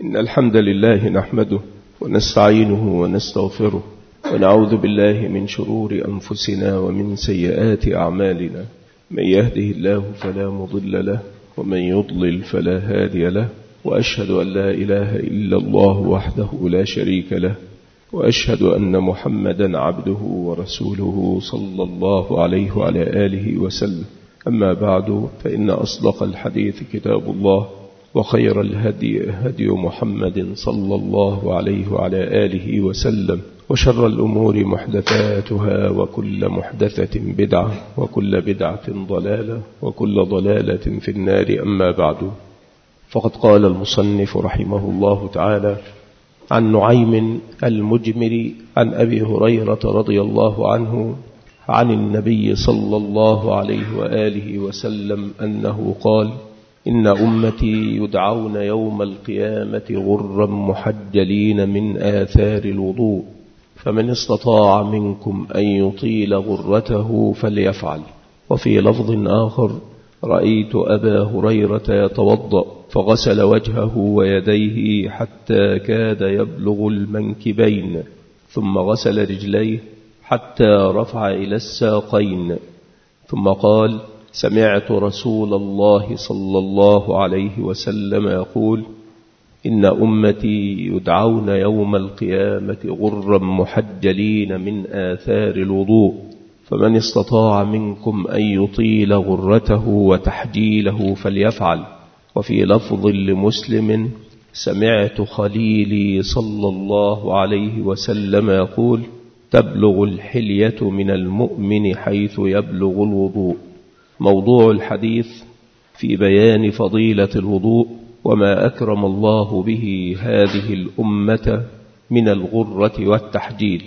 إن الحمد لله نحمده ونستعينه ونستغفره ونعوذ بالله من شرور أنفسنا ومن سيئات أعمالنا. من يهده الله فلا مضل له ومن يضلل فلا هادي له، وأشهد أن لا إله إلا الله وحده لا شريك له، وأشهد أن محمدا عبده ورسوله صلى الله عليه وعلى آله وسلم. أما بعد، فإن أصدق الحديث كتاب الله، وخير الهدي هدي محمد صلى الله عليه وعلى آله وسلم، وشر الأمور محدثاتها، وكل محدثة بدعة، وكل بدعة ضلالة، وكل ضلالة في النار. أما بعد، فقد قال المصنف رحمه الله تعالى عن نعيم المجمر عن أبي هريرة رضي الله عنه عن النبي صلى الله عليه وآله وسلم أنه قال: إن أمتي يدعون يوم القيامة غرا محجلين من آثار الوضوء، فمن استطاع منكم أن يطيل غرته فليفعل. وفي لفظ آخر: رأيت أبا هريرة يتوضأ فغسل وجهه ويديه حتى كاد يبلغ المنكبين، ثم غسل رجليه حتى رفع إلى الساقين، ثم قال: سمعت رسول الله صلى الله عليه وسلم يقول: إن أمتي يدعون يوم القيامة غرا محجلين من آثار الوضوء، فمن استطاع منكم أن يطيل غرته وتحجيله فليفعل. وفي لفظ لمسلم: سمعت خليلي صلى الله عليه وسلم يقول: تبلغ الحلية من المؤمن حيث يبلغ الوضوء. موضوع الحديث في بيان فضيلة الوضوء وما أكرم الله به هذه الأمة من الغرة والتحجيل.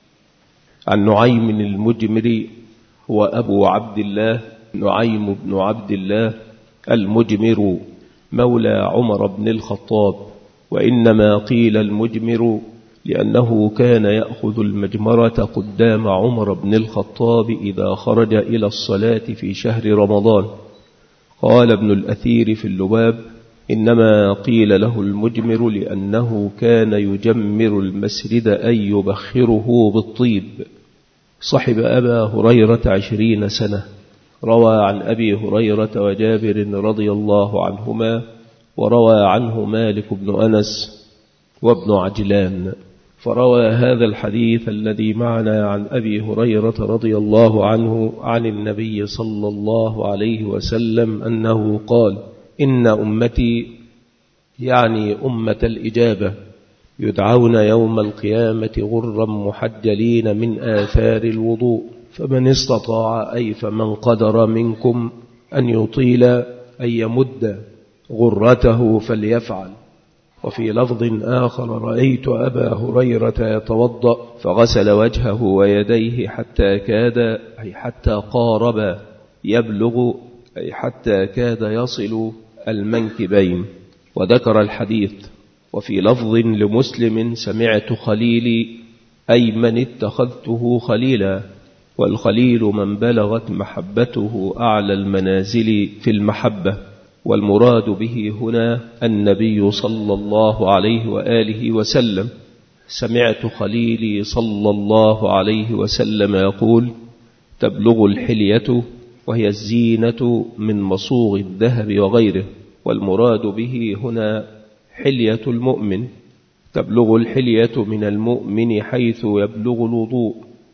عن نعيم المجمر هو أبو عبد الله نعيم بن عبد الله المجمر مولى عمر بن الخطاب، وإنما قيل المجمر لأنه كان يأخذ المجمرة قدام عمر بن الخطاب إذا خرج إلى الصلاة في شهر رمضان. قال ابن الأثير في اللباب: إنما قيل له المجمر لأنه كان يجمر المسجد أي يبخره بالطيب. صحب أبا هريرة 20 سنة، روى عن أبي هريرة وجابر رضي الله عنهما، وروى عنه مالك بن أنس وابن عجلان. فروى هذا الحديث الذي معنا عن أبي هريرة رضي الله عنه عن النبي صلى الله عليه وسلم أنه قال: إن أمتي، يعني أمة الإجابة، يدعون يوم القيامة غرا محجلين من آثار الوضوء، فمن استطاع أي فمن قدر منكم أن يطيل أن يمد غرته فليفعل. وفي لفظ آخر: رأيت أبا هريرة يتوضأ فغسل وجهه ويديه حتى كاد، أي حتى قارب، يبلغ، أي حتى كاد يصل المنكبين، وذكر الحديث. وفي لفظ لمسلم: سمعت خليلي، أي من اتخذته خليلا، والخليل من بلغت محبته أعلى المنازل في المحبة، والمراد به هنا النبي صلى الله عليه وآله وسلم. سمعت خليلي صلى الله عليه وسلم يقول: تبلغ الحلية، وهي الزينة من مصوغ الذهب وغيره، والمراد به هنا حلية المؤمن. تبلغ الحلية من المؤمن حيث يبلغ الوضوء.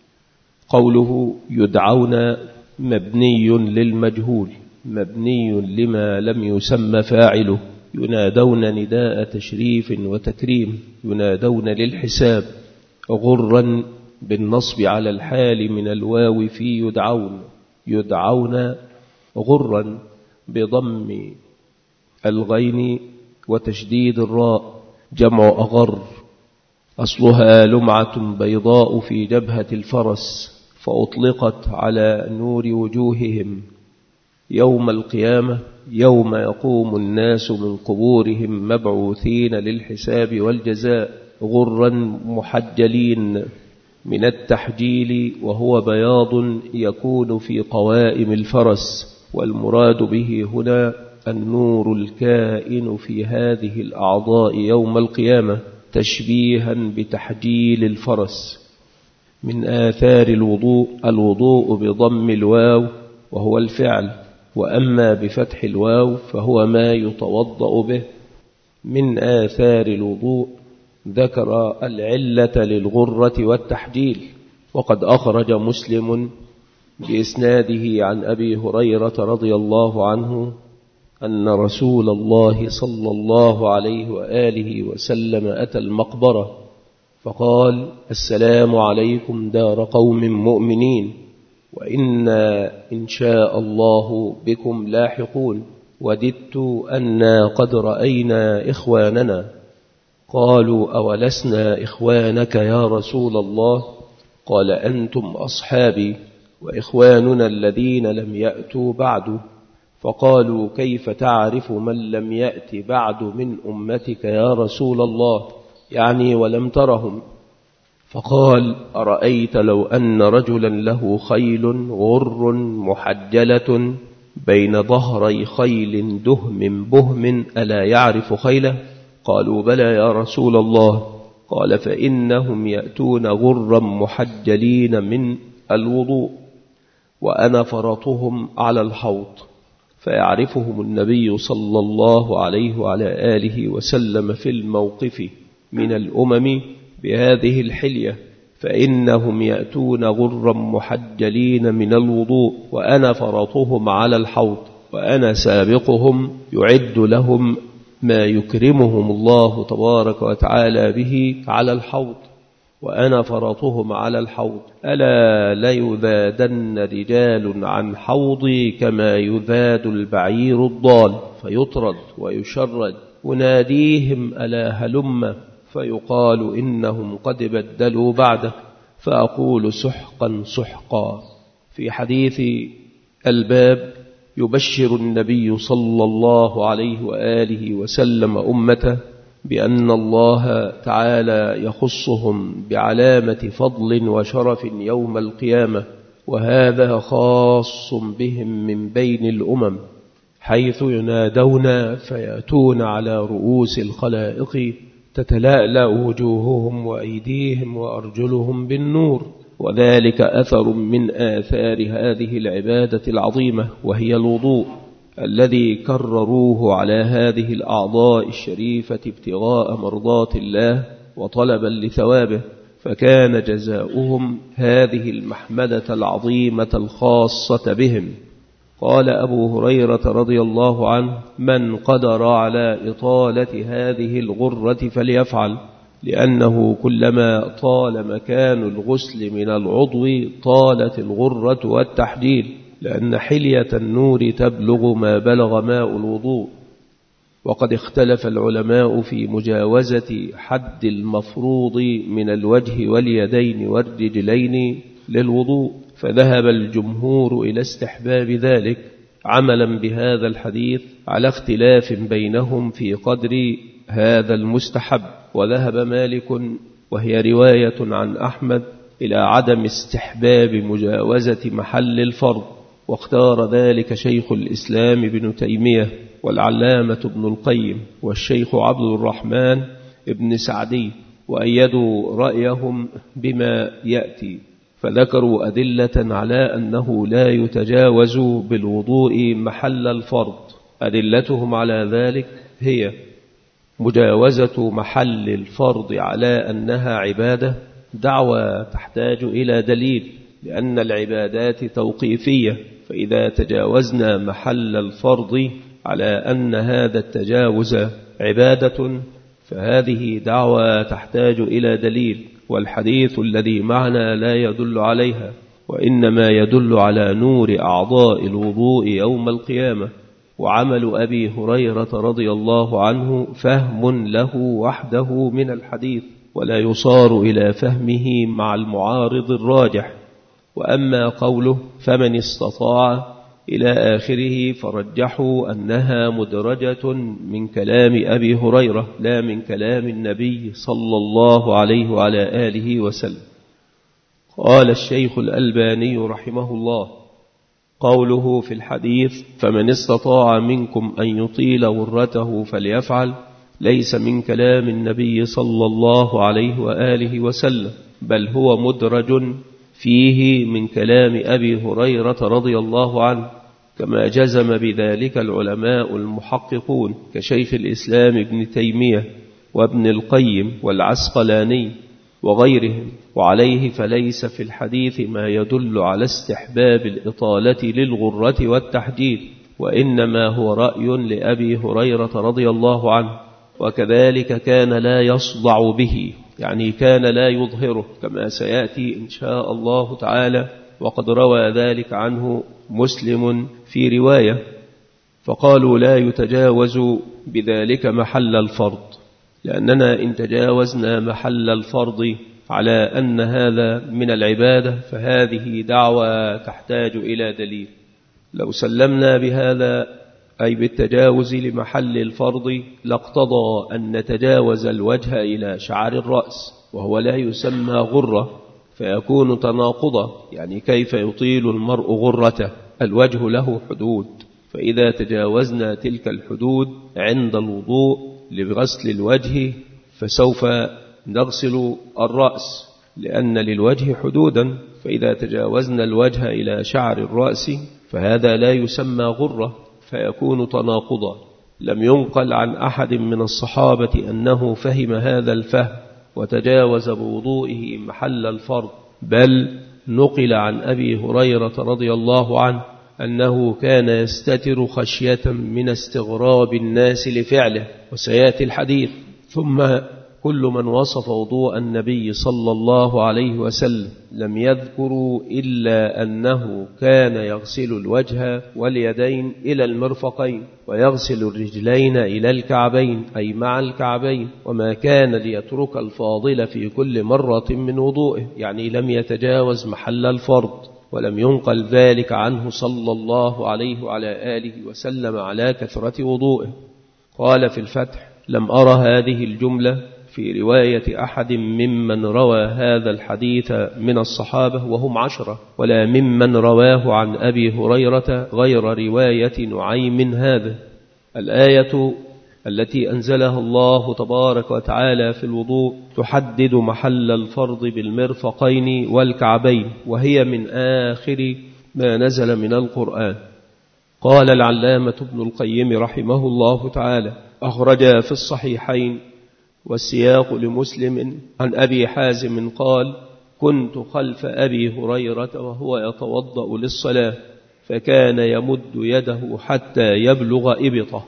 قوله يدعون مبني للمجهول، مبني لما لم يسمى فاعله. ينادون نداء تشريف وتكريم، ينادون للحساب. غرا بالنصب على الحال من الواو في يدعون، يدعون غرا بضم الغين وتشديد الراء، جمع أغر. أصلها لمعة بيضاء في جبهة الفرس، فأطلقت على نور وجوههم يوم القيامة، يوم يقوم الناس من قبورهم مبعوثين للحساب والجزاء. غرا محجلين من التحجيل، وهو بياض يكون في قوائم الفرس، والمراد به هنا النور الكائن في هذه الأعضاء يوم القيامة تشبيها بتحجيل الفرس. من آثار الوضوء بضم الواو وهو الفعل، وأما بفتح الواو فهو ما يتوضأ به. من آثار الوضوء ذكر العلة للغرة والتحجيل. وقد أخرج مسلم بإسناده عن أبي هريرة رضي الله عنه أن رسول الله صلى الله عليه وآله وسلم أتى المقبرة فقال: السلام عليكم دار قوم مؤمنين، وإنا إن شاء الله بكم لاحقون، وددت أنا قد رأينا إخواننا. قالوا: أولسنا إخوانك يا رسول الله؟ قال: أنتم أصحابي وإخواننا الذين لم يأتوا بعد. فقالوا: كيف تعرف من لم يأت بعد من أمتك يا رسول الله؟ يعني ولم ترهم. فقال: أرأيت لو أن رجلا له خيل غر محجلة بين ظهري خيل دهم بهم ألا يعرف خيله؟ قالوا: بلى يا رسول الله. قال: فإنهم يأتون غرا محجلين من الوضوء، وأنا فرطهم على الحوض. فيعرفهم النبي صلى الله عليه وعلى آله وسلم في الموقف من الأمم بهذه الحلية، فإنهم يأتون غرا محجلين من الوضوء، وأنا فرطهم على الحوض، وأنا سابقهم يعد لهم ما يكرمهم الله تبارك وتعالى به على الحوض، وأنا فرطهم على الحوض. ألا ليذادن رجال عن حوضي كما يذاد البعير الضال، فيطرد ويشرد. أناديهم: ألا هلم؟ فيقال: إنهم قد بدلوا بعدك. فأقول: سحقا سحقا. في حديث الباب يبشر النبي صلى الله عليه وآله وسلم أمته بأن الله تعالى يخصهم بعلامة فضل وشرف يوم القيامة، وهذا خاص بهم من بين الأمم، حيث ينادون فيأتون على رؤوس الخلائق تتلألأ وجوههم وأيديهم وأرجلهم بالنور. وذلك أثر من آثار هذه العبادة العظيمة، وهي الوضوء الذي كرروه على هذه الأعضاء الشريفة ابتغاء مرضات الله وطلبا لثوابه، فكان جزاؤهم هذه المحمدة العظيمة الخاصة بهم. قال أبو هريرة رضي الله عنه: من قدر على إطالة هذه الغرة فليفعل، لأنه كلما طال مكان الغسل من العضو طالت الغرة والتحجيل، لأن حلية النور تبلغ ما بلغ ماء الوضوء. وقد اختلف العلماء في مجاوزة حد المفروض من الوجه واليدين والرجلين للوضوء، فذهب الجمهور إلى استحباب ذلك عملا بهذا الحديث، على اختلاف بينهم في قدر هذا المستحب. وذهب مالك، وهي رواية عن أحمد، إلى عدم استحباب مجاوزة محل الفرض، واختار ذلك شيخ الإسلام ابن تيمية والعلامة ابن القيم والشيخ عبد الرحمن ابن سعدي، وأيدوا رأيهم بما يأتي، فذكروا أدلة على أنه لا يتجاوز بالوضوء محل الفرض. أدلتهم على ذلك هي مجاوزة محل الفرض على أنها عبادة، دعوى تحتاج إلى دليل، لأن العبادات توقيفية، فإذا تجاوزنا محل الفرض على أن هذا التجاوز عبادة فهذه دعوى تحتاج إلى دليل، والحديث الذي معنا لا يدل عليها، وإنما يدل على نور أعضاء الوضوء يوم القيامة. وعمل أبي هريرة رضي الله عنه فهم له وحده من الحديث، ولا يصار إلى فهمه مع المعارض الراجح. وأما قوله فمن استطاع إلى آخره فرجحوا أنها مدرجة من كلام أبي هريرة لا من كلام النبي صلى الله عليه وعلى آله وسلم. قال الشيخ الألباني رحمه الله: قوله في الحديث فمن استطاع منكم أن يطيل غرته فليفعل ليس من كلام النبي صلى الله عليه وآله وسلم، بل هو مدرج فيه من كلام أبي هريرة رضي الله عنه، كما جزم بذلك العلماء المحققون كشيخ الإسلام ابن تيمية وابن القيم والعسقلاني وغيرهم. وعليه فليس في الحديث ما يدل على استحباب الإطالة للغرة والتحجيل، وإنما هو رأي لأبي هريرة رضي الله عنه، وكذلك كان لا يصدع به، يعني كان لا يظهره، كما سيأتي إن شاء الله تعالى، وقد روى ذلك عنه مسلم في رواية. فقالوا لا يتجاوز بذلك محل الفرض، لأننا إن تجاوزنا محل الفرض على أن هذا من العبادة فهذه دعوة تحتاج إلى دليل. لو سلمنا بهذا أي بالتجاوز لمحل الفرض لاقتضى أن نتجاوز الوجه إلى شعر الرأس، وهو لا يسمى غرة، فيكون تناقضا. يعني كيف يطيل المرء غرته؟ الوجه له حدود، فإذا تجاوزنا تلك الحدود عند الوضوء لغسل الوجه فسوف نغسل الرأس، لأن للوجه حدودا. فإذا تجاوزنا الوجه إلى شعر الرأس فهذا لا يسمى غرة، فيكون تناقضا. لم ينقل عن أحد من الصحابة أنه فهم هذا الفهم وتجاوز بوضوئه محل الفرض، بل نقل عن أبي هريرة رضي الله عنه أنه كان يستتر خشية من استغراب الناس لفعله، وسيأتي الحديث. ثم كل من وصف وضوء النبي صلى الله عليه وسلم لم يذكروا إلا أنه كان يغسل الوجه واليدين إلى المرفقين، ويغسل الرجلين إلى الكعبين أي مع الكعبين، وما كان ليترك الفاضل في كل مرة من وضوئه، يعني لم يتجاوز محل الفرض. ولم ينقل ذلك عنه صلى الله عليه وعلى آله وسلم على كثرة وضوئه. قال في الفتح لم أرى هذه الجملة في رواية أحد ممن روى هذا الحديث من الصحابة وهم 10، ولا ممن رواه عن أبي هريرة غير رواية نعيم هذا. الآية التي أنزلها الله تبارك وتعالى في الوضوء تحدد محل الفرض بالمرفقين والكعبين، وهي من آخر ما نزل من القرآن. قال العلامة ابن القيم رحمه الله تعالى أخرج في الصحيحين والسياق لمسلم عن أبي حازم قال كنت خلف أبي هريرة وهو يتوضأ للصلاة فكان يمد يده حتى يبلغ إبطه،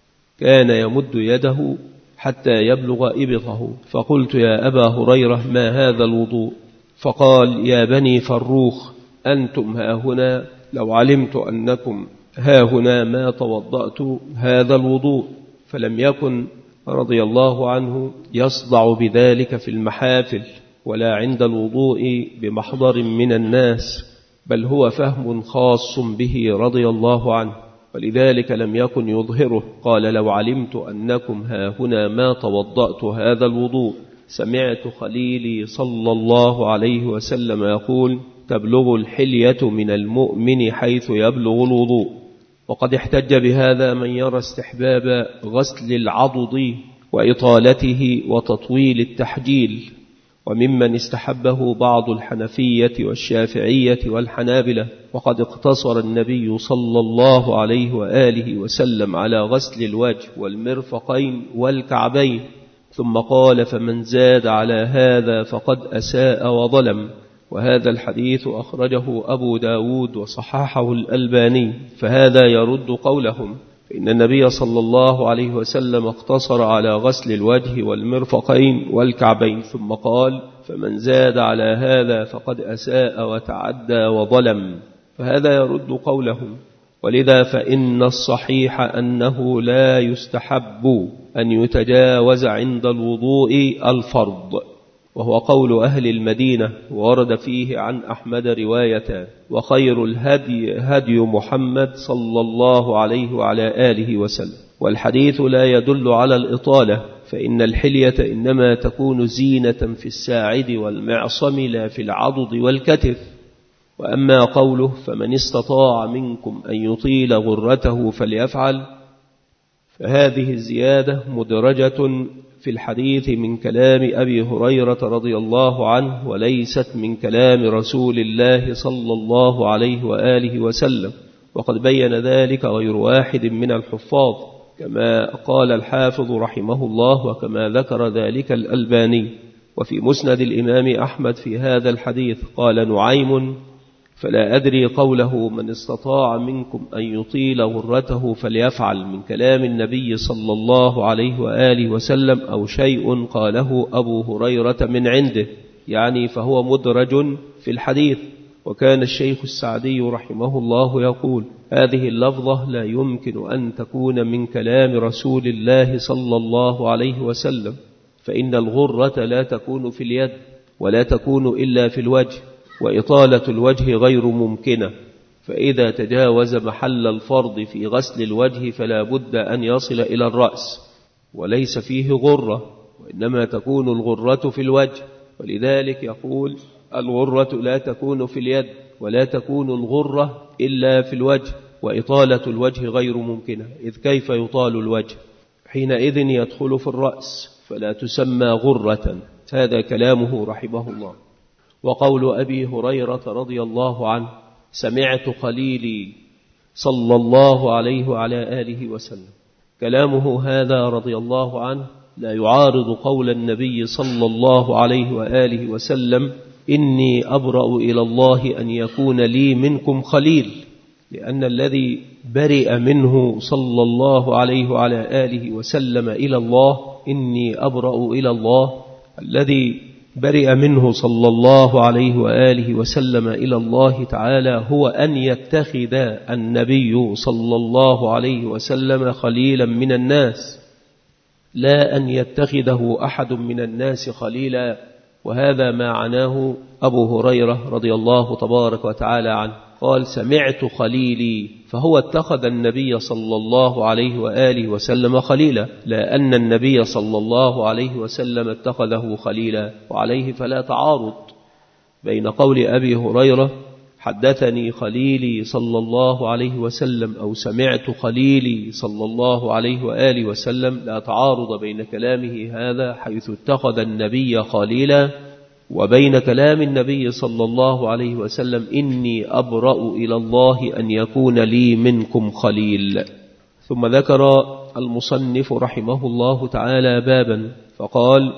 كان يمد يده حتى يبلغ إبطه. فقلت يا أبا هريرة ما هذا الوضوء؟ فقال يا بني فروخ أنتم هاهنا، لو علمت أنكم هاهنا ما توضأت هذا الوضوء. فلم يكن رضي الله عنه يصدع بذلك في المحافل ولا عند الوضوء بمحضر من الناس، بل هو فهم خاص به رضي الله عنه، ولذلك لم يكن يظهره. قال لو علمت أنكم هاهنا ما توضأت هذا الوضوء. سمعت خليلي صلى الله عليه وسلم يقول تبلغ الحلية من المؤمن حيث يبلغ الوضوء. وقد احتج بهذا من يرى استحباب غسل العضد وإطالته وتطويل التحجيل، وممن استحبه بعض الحنفية والشافعية والحنابلة. وقد اقتصر النبي صلى الله عليه وآله وسلم على غسل الوجه والمرفقين والكعبين، ثم قال فمن زاد على هذا فقد أساء وظلم. وهذا الحديث أخرجه أبو داود وصححه الألباني، فهذا يرد قولهم، فإن النبي صلى الله عليه وسلم اقتصر على غسل الوجه والمرفقين والكعبين، ثم قال فمن زاد على هذا فقد أساء وتعدى وظلم، فهذا يرد قولهم. ولذا فإن الصحيح أنه لا يستحب أن يتجاوز عند الوضوء الفرض، وهو قول أهل المدينة، ورد فيه عن أحمد رواية وخير الهدي هدي محمد صلى الله عليه وعلى آله وسلم. والحديث لا يدل على الإطالة، فإن الحلية إنما تكون زينة في الساعد والمعصم لا في العضد والكتف. وأما قوله فمن استطاع منكم أن يطيل غرته فليفعل، فهذه الزيادة مدرجة في الحديث من كلام أبي هريرة رضي الله عنه، وليست من كلام رسول الله صلى الله عليه وآله وسلم، وقد بين ذلك غير واحد من الحفاظ كما قال الحافظ رحمه الله، وكما ذكر ذلك الألباني. وفي مسند الإمام أحمد في هذا الحديث قال نعيم: فلا أدري قوله من استطاع منكم أن يطيل غرته فليفعل من كلام النبي صلى الله عليه وآله وسلم أو شيء قاله أبو هريرة من عنده، يعني فهو مدرج في الحديث. وكان الشيخ السعدي رحمه الله يقول: هذه اللفظة لا يمكن أن تكون من كلام رسول الله صلى الله عليه وسلم، فإن الغرة لا تكون في اليد ولا تكون إلا في الوجه، وإطالة الوجه غير ممكنة، فإذا تجاوز محل الفرض في غسل الوجه فلا بد أن يصل إلى الرأس، وليس فيه غرة، وإنما تكون الغرة في الوجه. ولذلك يقول: الغرة لا تكون في اليد ولا تكون الغرة إلا في الوجه، وإطالة الوجه غير ممكنة، إذ كيف يطال الوجه؟ حينئذ يدخل في الرأس فلا تسمى غرة. هذا كلامه رحمه الله. وقول أبي هريرة رضي الله عنه: سمعت خليلي صلى الله عليه وعلى آله وسلم، كلامه هذا رضي الله عنه لا يعارض قول النبي صلى الله عليه وآله وسلم: إني أبرأ إلى الله أن يكون لي منكم خليل، لأن الذي برئ منه صلى الله عليه وعلى آله وسلم إلى الله، إني أبرأ إلى الله، الذي برئ منه صلى الله عليه وآله وسلم إلى الله تعالى هو أن يتخذ النبي صلى الله عليه وسلم خليلا من الناس، لا أن يتخذه أحد من الناس خليلا. وهذا ما عناه أبو هريرة رضي الله تبارك وتعالى عنه، قال: سمعت خليلي، فهو اتخذ النبي صلى الله عليه وآله وسلم خليلا، لا أن النبي صلى الله عليه وسلم اتخذه خليلا. وعليه فلا تعارض بين قول أبي هريرة: حدثني خليلي صلى الله عليه وسلم، أو سمعت خليلي صلى الله عليه وآله وسلم، لا تعارض بين كلامه هذا حيث اتخذ النبي خليلا وبين كلام النبي صلى الله عليه وسلم: إني أبرأ إلى الله أن يكون لي منكم خليل. ثم ذكر المصنف رحمه الله تعالى بابا، فقال: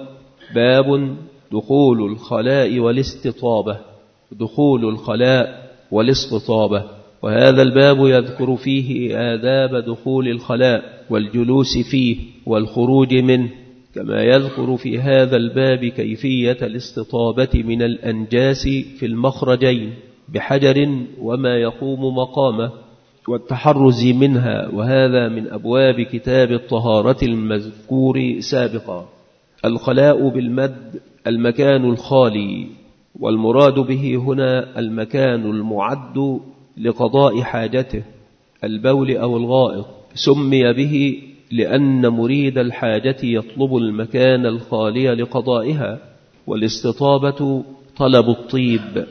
باب دخول الخلاء والاستطابة. دخول الخلاء والاستطابة. وهذا الباب يذكر فيه آداب دخول الخلاء والجلوس فيه والخروج منه، كما يذكر في هذا الباب كيفية الاستطابة من الأنجاس في المخرجين بحجر وما يقوم مقامه، والتحرز منها، وهذا من أبواب كتاب الطهارة المذكور سابقا. الخلاء بالمد المكان الخالي، والمراد به هنا المكان المعد لقضاء حاجته، البول أو الغائط. سمي به لأن مريد الحاجة يطلب المكان الخالي لقضائها. والاستطابة طلب الطيب،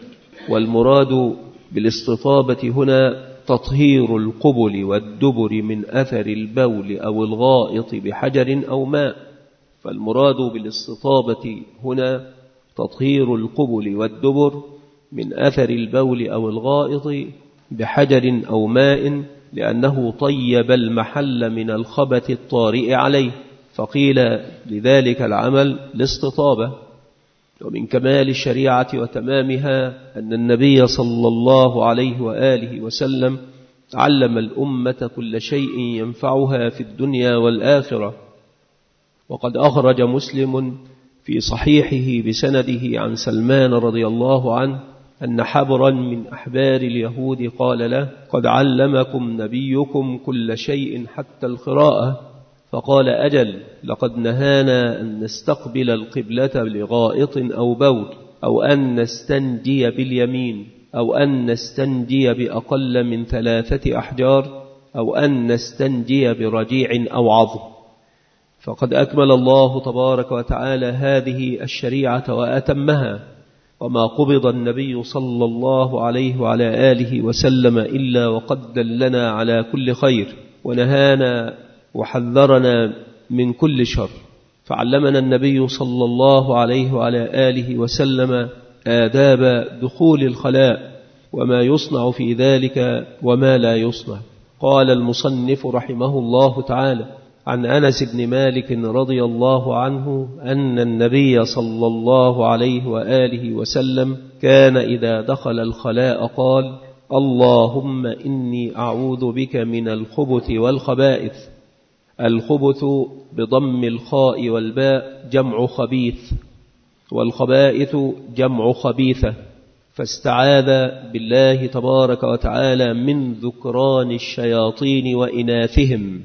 والمراد بالاستطابة هنا تطهير القبل والدبر من أثر البول أو الغائط بحجر أو ماء. فالمراد بالاستطابة هنا تطهير القبل والدبر من أثر البول أو الغائط بحجر أو ماء، لأنه طيب المحل من الخبث الطارئ عليه، فقيل لذلك العمل الاستطابة. ومن كمال الشريعة وتمامها أن النبي صلى الله عليه وآله وسلم علم الأمة كل شيء ينفعها في الدنيا والآخرة. وقد أخرج مسلم في صحيحه بسنده عن سلمان رضي الله عنه أن حبرا من أحبار اليهود قال له: قد علمكم نبيكم كل شيء حتى القراءة. فقال: أجل، لقد نهانا أن نستقبل القبلة لغائط أو بول، أو أن نستنجي باليمين، أو أن نستنجي بأقل من 3 أحجار، أو أن نستنجي برجيع أو عظم. فقد أكمل الله تبارك وتعالى هذه الشريعة وأتمها، وما قبض النبي صلى الله عليه وعلى آله وسلم إلا وقد دلنا على كل خير ونهانا وحذرنا من كل شر. فعلمنا النبي صلى الله عليه وعلى آله وسلم آداب دخول الخلاء وما يصنع في ذلك وما لا يصنع. قال المصنف رحمه الله تعالى: عن أنس بن مالك رضي الله عنه أن النبي صلى الله عليه وآله وسلم كان إذا دخل الخلاء قال: اللهم إني أعوذ بك من الخبث والخبائث. الخبث بضم الخاء والباء جمع خبيث، والخبائث جمع خبيثة. فاستعاذ بالله تبارك وتعالى من ذكران الشياطين وإناثهم.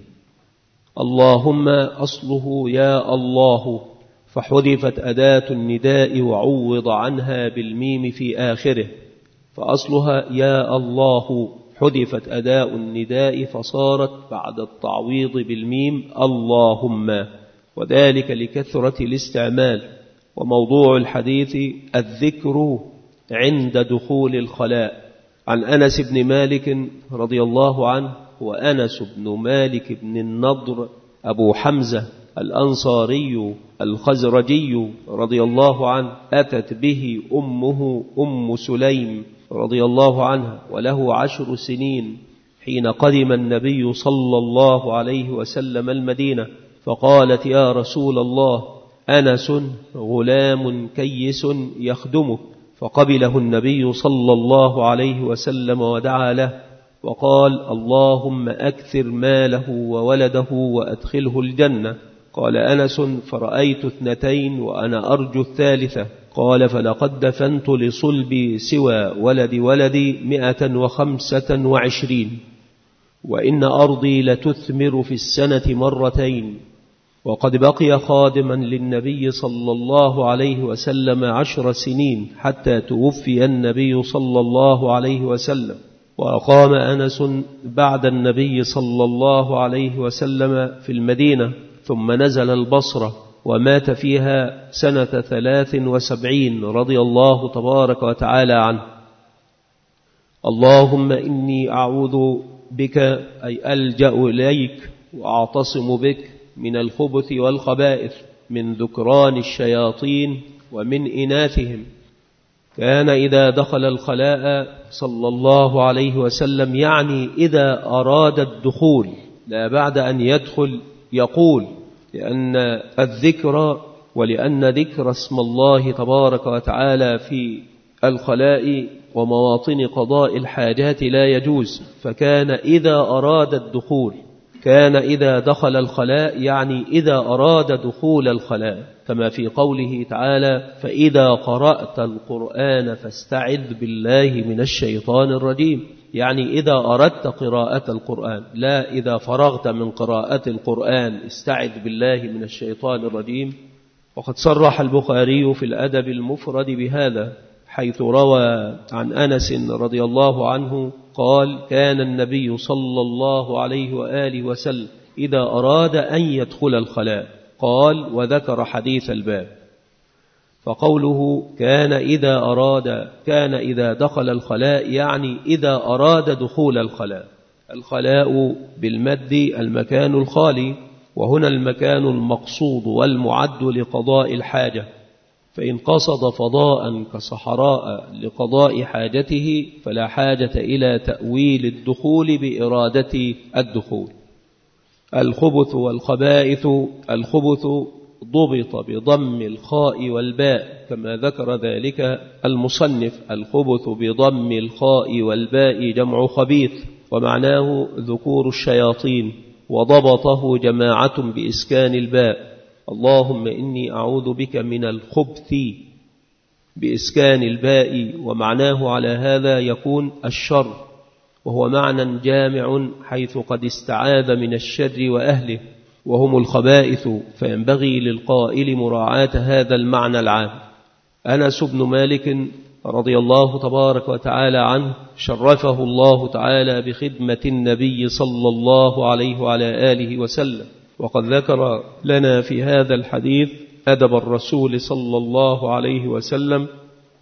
اللهم أصله يا الله، فحذفت أداة النداء وعوض عنها بالميم في آخره، فأصلها يا الله، حذفت أداء النداء فصارت بعد التعويض بالميم اللهم، وذلك لكثرة الاستعمال. وموضوع الحديث الذكر عند دخول الخلاء. عن أنس بن مالك رضي الله عنه، وأنس بن مالك بن النضر أبو حمزة الأنصاري الخزرجي رضي الله عنه، أتت به أمه أم سليم رضي الله عنها وله 10 سنين حين قدم النبي صلى الله عليه وسلم المدينة، فقالت: يا رسول الله، أنس غلام كيس يخدمك. فقبله النبي صلى الله عليه وسلم ودعا له وقال: اللهم أكثر ماله وولده وأدخله الجنة. قال أنس: فرأيت 2 وأنا أرجو الثالثة. قال: فلقد دفنت لصلبي سوى ولدي 125، وإن أرضي لتثمر في السنة 2 وقد بقي خادما للنبي صلى الله عليه وسلم 10 سنين حتى توفي النبي صلى الله عليه وسلم. وأقام أنس بعد النبي صلى الله عليه وسلم في المدينة، ثم نزل البصرة ومات فيها سنة 73 رضي الله تبارك وتعالى عنه. اللهم إني أعوذ بك، أي ألجأ إليك وأعتصم بك، من الخبث والخبائث، من ذكران الشياطين ومن إناثهم. كان إذا دخل الخلاء صلى الله عليه وسلم، يعني إذا أراد الدخول لا بعد أن يدخل، يقول، لأن الذكر ولأن ذكر اسم الله تبارك وتعالى في الخلاء ومواطن قضاء الحاجات لا يجوز. فكان إذا أراد الدخول، كان إذا دخل الخلاء يعني إذا أراد دخول الخلاء، كما في قوله تعالى: فإذا قرأت القرآن فاستعذ بالله من الشيطان الرجيم، يعني إذا أردت قراءة القرآن، لا إذا فرغت من قراءة القرآن استعذ بالله من الشيطان الرجيم. وقد صرح البخاري في الأدب المفرد بهذا، حيث روى عن أنس رضي الله عنه قال: كان النبي صلى الله عليه وآله وسلم إذا أراد أن يدخل الخلاء قال، وذكر حديث الباب. فقوله كان إذا دخل الخلاء يعني إذا أراد دخول الخلاء. الخلاء بالمد المكان الخالي، وهنا المكان المقصود والمعد لقضاء الحاجة، فإن قصد فضاء كصحراء لقضاء حاجته فلا حاجة إلى تأويل الدخول بإرادة الدخول. الخبث والخبائث. الخبث ضبط بضم الخاء والباء كما ذكر ذلك المصنف. الخبث بضم الخاء والباء جمع خبيث، ومعناه ذكور الشياطين، وضبطه جماعة بإسكان الباء. اللهم إني أعوذ بك من الخبث بإسكان الباء، ومعناه على هذا يكون الشر، وهو معنى جامع حيث قد استعاذ من الشر وأهله وهم الخبائث، فينبغي للقائل مراعاة هذا المعنى العام. أنس بن مالك رضي الله تبارك وتعالى عنه شرفه الله تعالى بخدمة النبي صلى الله عليه وعلى آله وسلم، وقد ذكر لنا في هذا الحديث أدب الرسول صلى الله عليه وسلم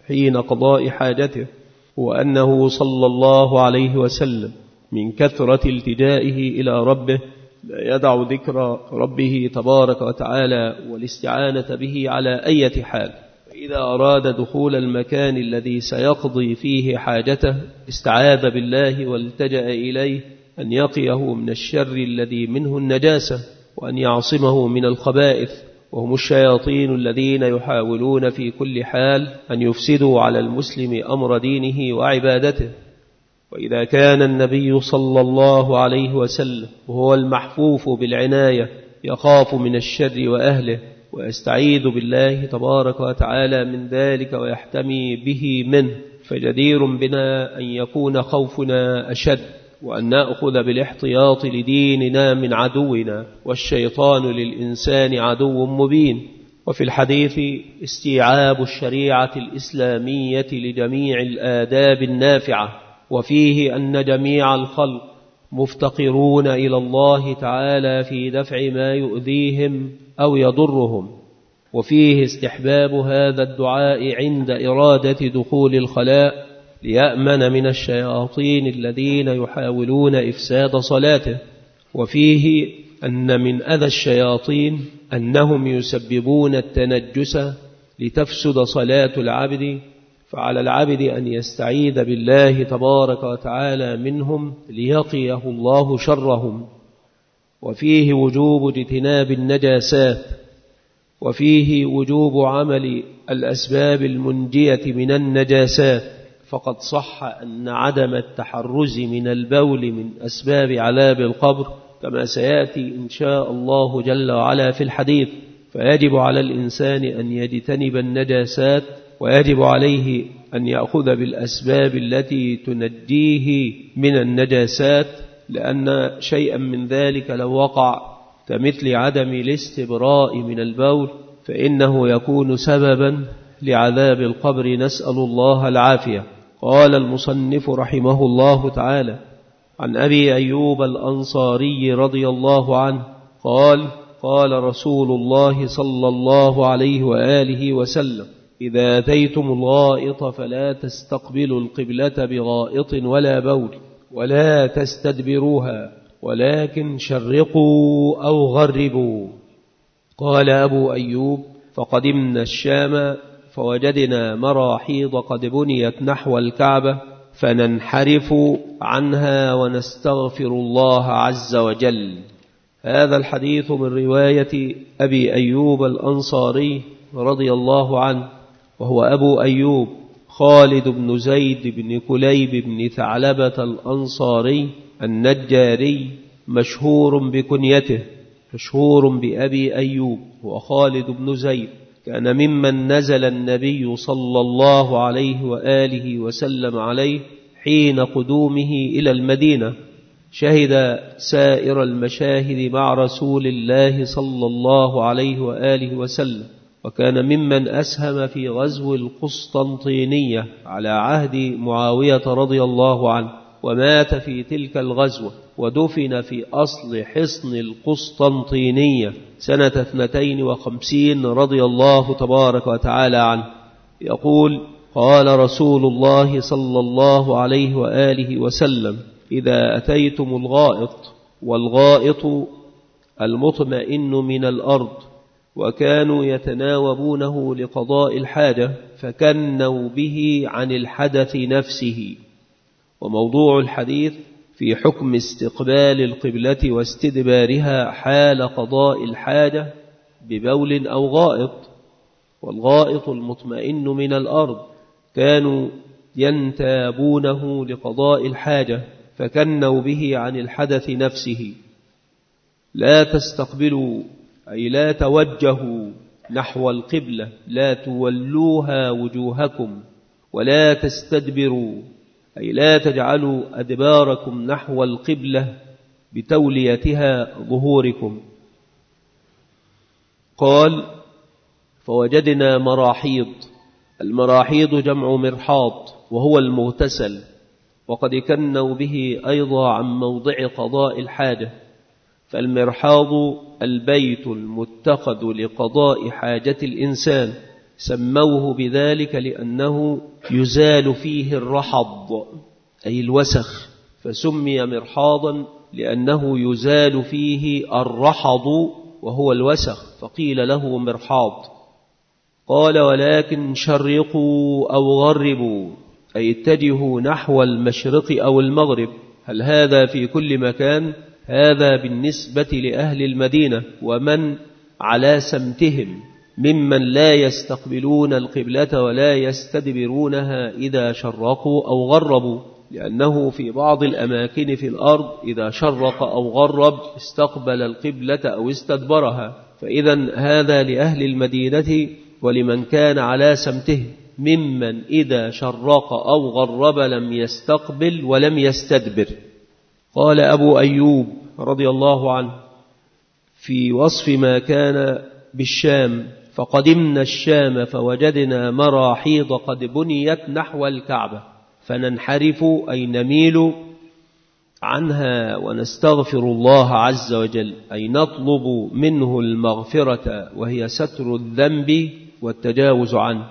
حين قضاء حاجته، وأنه صلى الله عليه وسلم من كثرة التجائه إلى ربه لا يدع ذكر ربه تبارك وتعالى والاستعانة به على أي حال. فإذا أراد دخول المكان الذي سيقضي فيه حاجته استعاذ بالله والتجأ إليه أن يقيه من الشر الذي منه النجاسة، وأن يعصمه من الخبائث، وهم الشياطين الذين يحاولون في كل حال أن يفسدوا على المسلم أمر دينه وعبادته. وإذا كان النبي صلى الله عليه وسلم وهو المحفوف بالعناية يخاف من الشر وأهله ويستعيذ بالله تبارك وتعالى من ذلك ويحتمي به منه، فجدير بنا أن يكون خوفنا أشد، وأن نأخذ بالاحتياط لديننا من عدونا، والشيطان للإنسان عدو مبين. وفي الحديث استيعاب الشريعة الإسلامية لجميع الآداب النافعة، وفيه أن جميع الخلق مفتقرون إلى الله تعالى في دفع ما يؤذيهم أو يضرهم، وفيه استحباب هذا الدعاء عند إرادة دخول الخلاء ليأمن من الشياطين الذين يحاولون إفساد صلاته، وفيه أن من أذى الشياطين أنهم يسببون التنجس لتفسد صلاة العبد، فعلى العبد أن يستعيذ بالله تبارك وتعالى منهم ليقيه الله شرهم. وفيه وجوب اجتناب النجاسات، وفيه وجوب عمل الأسباب المنجية من النجاسات، فقد صح أن عدم التحرز من البول من أسباب عذاب القبر كما سيأتي إن شاء الله جل وعلا في الحديث، فيجب على الإنسان أن يجتنب النجاسات، ويجب عليه أن يأخذ بالأسباب التي تنجيه من النجاسات، لأن شيئا من ذلك لو وقع كمثل عدم الاستبراء من البول فإنه يكون سببا لعذاب القبر، نسأل الله العافية. قال المصنف رحمه الله تعالى عن أبي أيوب الأنصاري رضي الله عنه قال: قال رسول الله صلى الله عليه وآله وسلم: إذا أتيتم الغائط فلا تستقبلوا القبلة بغائط ولا بول، ولا تستدبروها، ولكن شرقوا أو غربوا. قال أبو أيوب: فقدمنا الشام فوجدنا مراحيض قد بنيت نحو الكعبة، فننحرف عنها ونستغفر الله عز وجل. هذا الحديث من رواية أبي أيوب الأنصاري رضي الله عنه، وهو أبو أيوب خالد بن زيد بن كليب بن ثعلبة الأنصاري النجاري، مشهور بكنيته، مشهور بأبي أيوب، وخالد بن زيد كان ممن نزل النبي صلى الله عليه وآله وسلم عليه حين قدومه إلى المدينة، شهد سائر المشاهد مع رسول الله صلى الله عليه وآله وسلم، وكان ممن أسهم في غزو القسطنطينية على عهد معاوية رضي الله عنه، ومات في تلك الغزوة، ودفن في أصل حصن القسطنطينية سنة 52 رضي الله تبارك وتعالى عنه. يقول: قال رسول الله صلى الله عليه وآله وسلم: إذا أتيتم الغائط، والغائط المطمئن من الأرض، وكانوا يتناوبونه لقضاء الحاجة فكنوا به عن الحدث نفسه. وموضوع الحديث في حكم استقبال القبلة واستدبارها حال قضاء الحاجة ببول أو غائط. والغائط المطمئن من الأرض كانوا ينتابونه لقضاء الحاجة فكنوا به عن الحدث نفسه. لا تستقبلوا أي لا توجهوا نحو القبلة، لا تولوها وجوهكم، ولا تستدبروا أي لا تجعلوا أدباركم نحو القبلة بتوليتها ظهوركم. قال: فوجدنا مراحيض. المراحيض جمع مرحاض، وهو المغتسل، وقد كنوا به أيضا عن موضع قضاء الحاجة. فالمرحاض البيت المتخذ لقضاء حاجة الإنسان، سموه بذلك لأنه يزال فيه الرحض أي الوسخ، فسمي مرحاضا لأنه يزال فيه الرحض وهو الوسخ، فقيل له مرحاض. قال ولكن شرقوا أو غربوا أي اتجهوا نحو المشرق أو المغرب. هل هذا في كل مكان؟ هذا بالنسبة لأهل المدينة ومن على سمتهم ممن لا يستقبلون القبلة ولا يستدبرونها إذا شرقوا أو غربوا، لأنه في بعض الأماكن في الأرض إذا شرق أو غرب استقبل القبلة أو استدبرها. فإذا هذا لأهل المدينة ولمن كان على سمته ممن إذا شرق أو غرب لم يستقبل ولم يستدبر. قال أبو أيوب رضي الله عنه في وصف ما كان بالشام: فقدمنا الشام فوجدنا مراحيض قد بنيت نحو الكعبة فننحرف أي نميل عنها ونستغفر الله عز وجل، أي نطلب منه المغفرة وهي ستر الذنب والتجاوز عنه.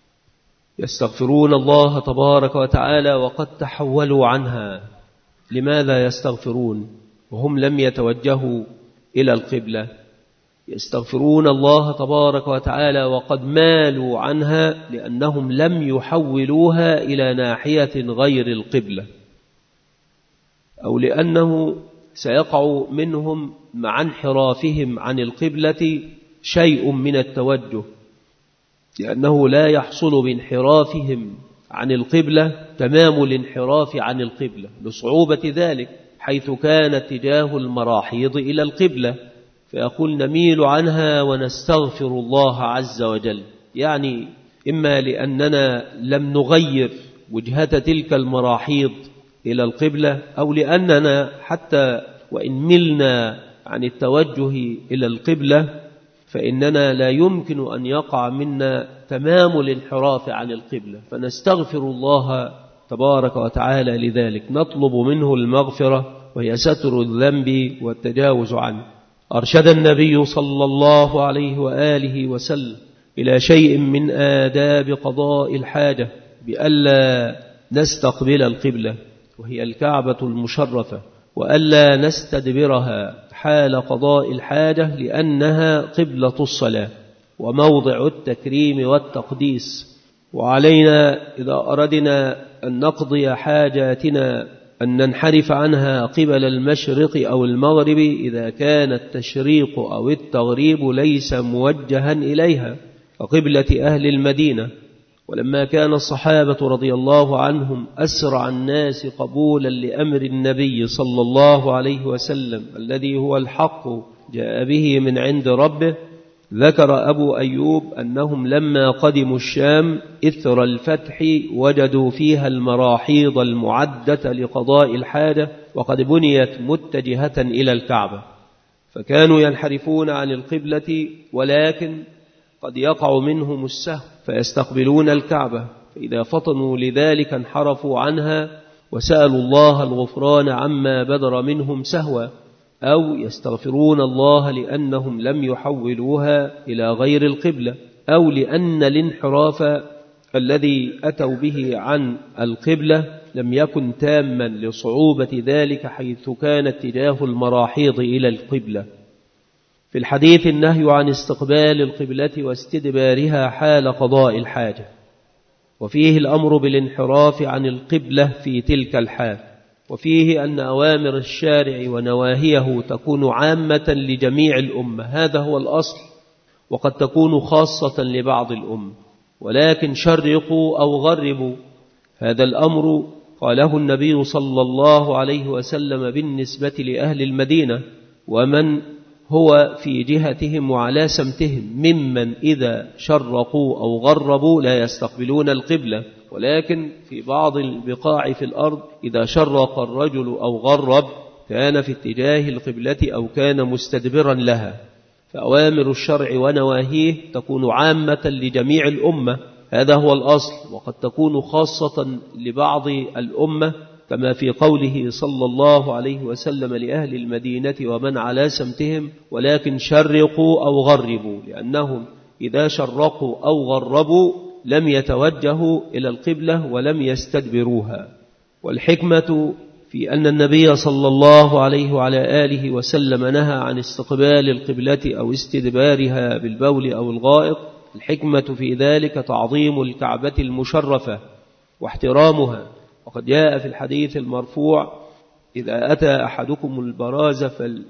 يستغفرون الله تبارك وتعالى وقد تحولوا عنها. لماذا يستغفرون وهم لم يتوجهوا إلى القبلة؟ يستغفرون الله تبارك وتعالى وقد مالوا عنها لأنهم لم يحولوها إلى ناحية غير القبلة، أو لأنه سيقع منهم مع انحرافهم عن القبلة شيء من التوجه، لأنه لا يحصل بانحرافهم عن القبلة تمام الانحراف عن القبلة لصعوبة ذلك، حيث كان اتجاه المراحيض إلى القبلة، فيقول نميل عنها ونستغفر الله عز وجل، يعني إما لأننا لم نغير وجهة تلك المراحيض إلى القبلة، أو لأننا حتى وإن ملنا عن التوجه إلى القبلة فإننا لا يمكن أن يقع منا تمام الانحراف عن القبلة، فنستغفر الله تبارك وتعالى لذلك، نطلب منه المغفرة وهي ستر الذنب والتجاوز عنه. أرشد النبي صلى الله عليه وآله وسلم إلى شيء من آداب قضاء الحاجة بألا نستقبل القبلة وهي الكعبة المشرفة، وألا نستدبرها حال قضاء الحاجة لأنها قبلة الصلاة وموضع التكريم والتقديس. وعلينا إذا أردنا أن نقضي حاجاتنا أن ننحرف عنها قبل المشرق أو المغرب إذا كان التشريق أو التغريب ليس موجها إليها كقبلة أهل المدينة. ولما كان الصحابة رضي الله عنهم أسرع الناس قبولا لأمر النبي صلى الله عليه وسلم الذي هو الحق جاء به من عند ربه، ذكر أبو أيوب أنهم لما قدموا الشام إثر الفتح وجدوا فيها المراحيض المعدة لقضاء الحاجة وقد بنيت متجهة إلى الكعبة، فكانوا ينحرفون عن القبلة ولكن قد يقع منهم السهو فيستقبلون الكعبة، فإذا فطنوا لذلك انحرفوا عنها وسألوا الله الغفران عما بدر منهم سهوا، أو يستغفرون الله لأنهم لم يحولوها إلى غير القبلة، أو لأن الانحراف الذي أتوا به عن القبلة لم يكن تاما لصعوبة ذلك حيث كان اتجاه المراحيض إلى القبلة. في الحديث النهي عن استقبال القبلة واستدبارها حال قضاء الحاجة، وفيه الأمر بالانحراف عن القبلة في تلك الحال، وفيه أن أوامر الشارع ونواهيه تكون عامة لجميع الأمة، هذا هو الأصل، وقد تكون خاصة لبعض الأمة، ولكن شرقوا أو غربوا هذا الأمر قاله النبي صلى الله عليه وسلم بالنسبة لأهل المدينة ومن هو في جهتهم وعلى سمتهم ممن إذا شرقوا أو غربوا لا يستقبلون القبلة، ولكن في بعض البقاع في الأرض إذا شرق الرجل أو غرب كان في اتجاه القبلة أو كان مستدبرا لها، فأوامر الشرع ونواهيه تكون عامة لجميع الأمة، هذا هو الأصل، وقد تكون خاصة لبعض الأمة كما في قوله صلى الله عليه وسلم لأهل المدينة ومن على سمتهم ولكن شرقوا أو غربوا، لأنهم إذا شرقوا أو غربوا لم يتوجهوا إلى القبلة ولم يستدبروها. والحكمة في أن النبي صلى الله عليه وعلى آله وسلم نهى عن استقبال القبلة أو استدبارها بالبول أو الغائط، الحكمة في ذلك تعظيم الكعبة المشرفة واحترامها. وقد جاء في الحديث المرفوع: إذا أتى أحدكم البراز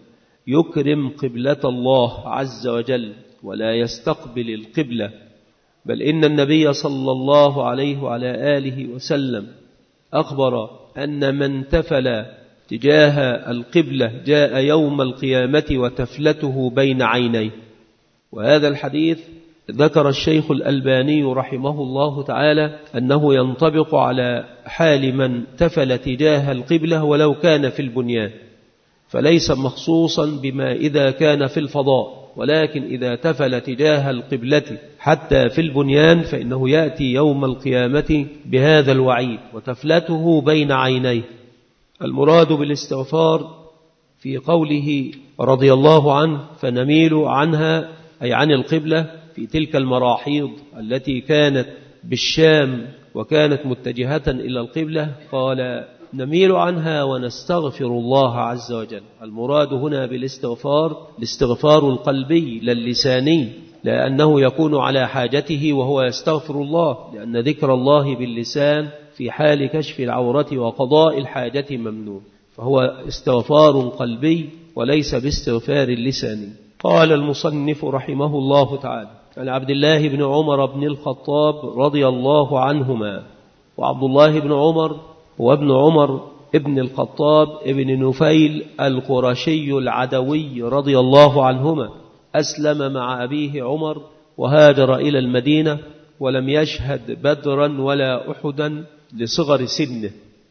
فليكرم قبلة الله عز وجل ولا يستقبل القبلة. بل إن النبي صلى الله عليه وعلى آله وسلم أخبر أن من تفل تجاه القبلة جاء يوم القيامة وتفلته بين عينيه. وهذا الحديث ذكر الشيخ الألباني رحمه الله تعالى أنه ينطبق على حال من تفل تجاه القبلة ولو كان في البنيان، فليس مخصوصا بما إذا كان في الفضاء، ولكن إذا تفل تجاه القبلة حتى في البنيان فإنه يأتي يوم القيامة بهذا الوعيد وتفلته بين عينيه. المراد بالاستغفار في قوله رضي الله عنه: فنميل عنها، أي عن القبلة في تلك المراحيض التي كانت بالشام وكانت متجهة إلى القبلة، قال: نميل عنها ونستغفر الله عز وجل. المراد هنا بالاستغفار الاستغفار القلبي لا اللساني، لأنه يكون على حاجته وهو يستغفر الله، لأن ذكر الله باللسان في حال كشف العورة وقضاء الحاجة ممنوع، فهو استغفار قلبي وليس باستغفار لساني. قال المصنف رحمه الله تعالى: عن عبد الله بن عمر بن الخطاب رضي الله عنهما. وعبد الله بن عمر وابن عمر ابن الخطاب ابن نفيل القرشي العدوي رضي الله عنهما، أسلم مع أبيه عمر وهاجر إلى المدينة، ولم يشهد بدرا ولا أحدا لصغر سنه،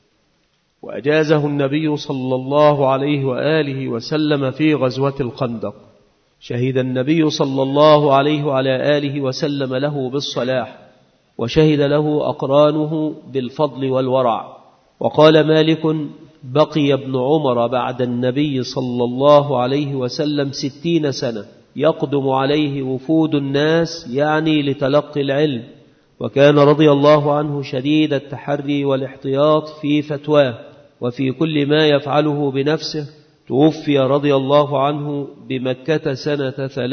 وأجازه النبي صلى الله عليه وآله وسلم في غزوة الخندق. شهد النبي صلى الله عليه وعلى آله وسلم له بالصلاح، وشهد له أقرانه بالفضل والورع. وقال مالك: بقي ابن عمر بعد النبي صلى الله عليه وسلم 60 سنة يقدم عليه وفود الناس، يعني لتلقي العلم، وكان رضي الله عنه شديد التحري والاحتياط في فتواه وفي كل ما يفعله بنفسه. توفي رضي الله عنه بمكة سنة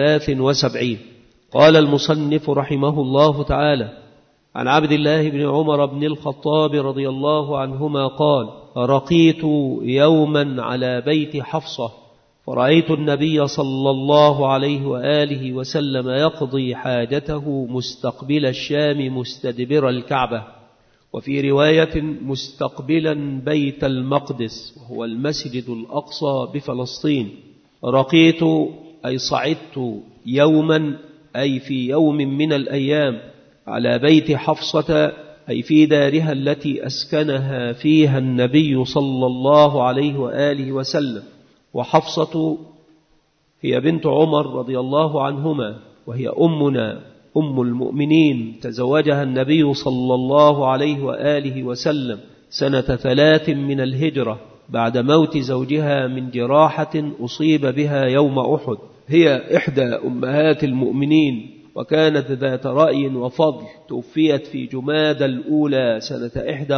73. قال المصنف رحمه الله تعالى: عن عبد الله بن عمر بن الخطاب رضي الله عنهما قال: رقيت يوما على بيت حفصة، فرأيت النبي صلى الله عليه وآله وسلم يقضي حاجته مستقبل الشام مستدبر الكعبة، وفي رواية مستقبلا بيت المقدس وهو المسجد الأقصى بفلسطين. رقيت أي صعدت يوما، أي في يوم من الأيام، على بيت حفصة، أي في دارها التي أسكنها فيها النبي صلى الله عليه وآله وسلم. وحفصة هي بنت عمر رضي الله عنهما، وهي أمنا أم المؤمنين، تزوجها النبي صلى الله عليه وآله وسلم سنة 3 من الهجرة بعد موت زوجها من جراحة أصيب بها يوم أحد. هي إحدى أمهات المؤمنين، وكانت ذات رأي وفضل، توفيت في جمادى الأولى سنة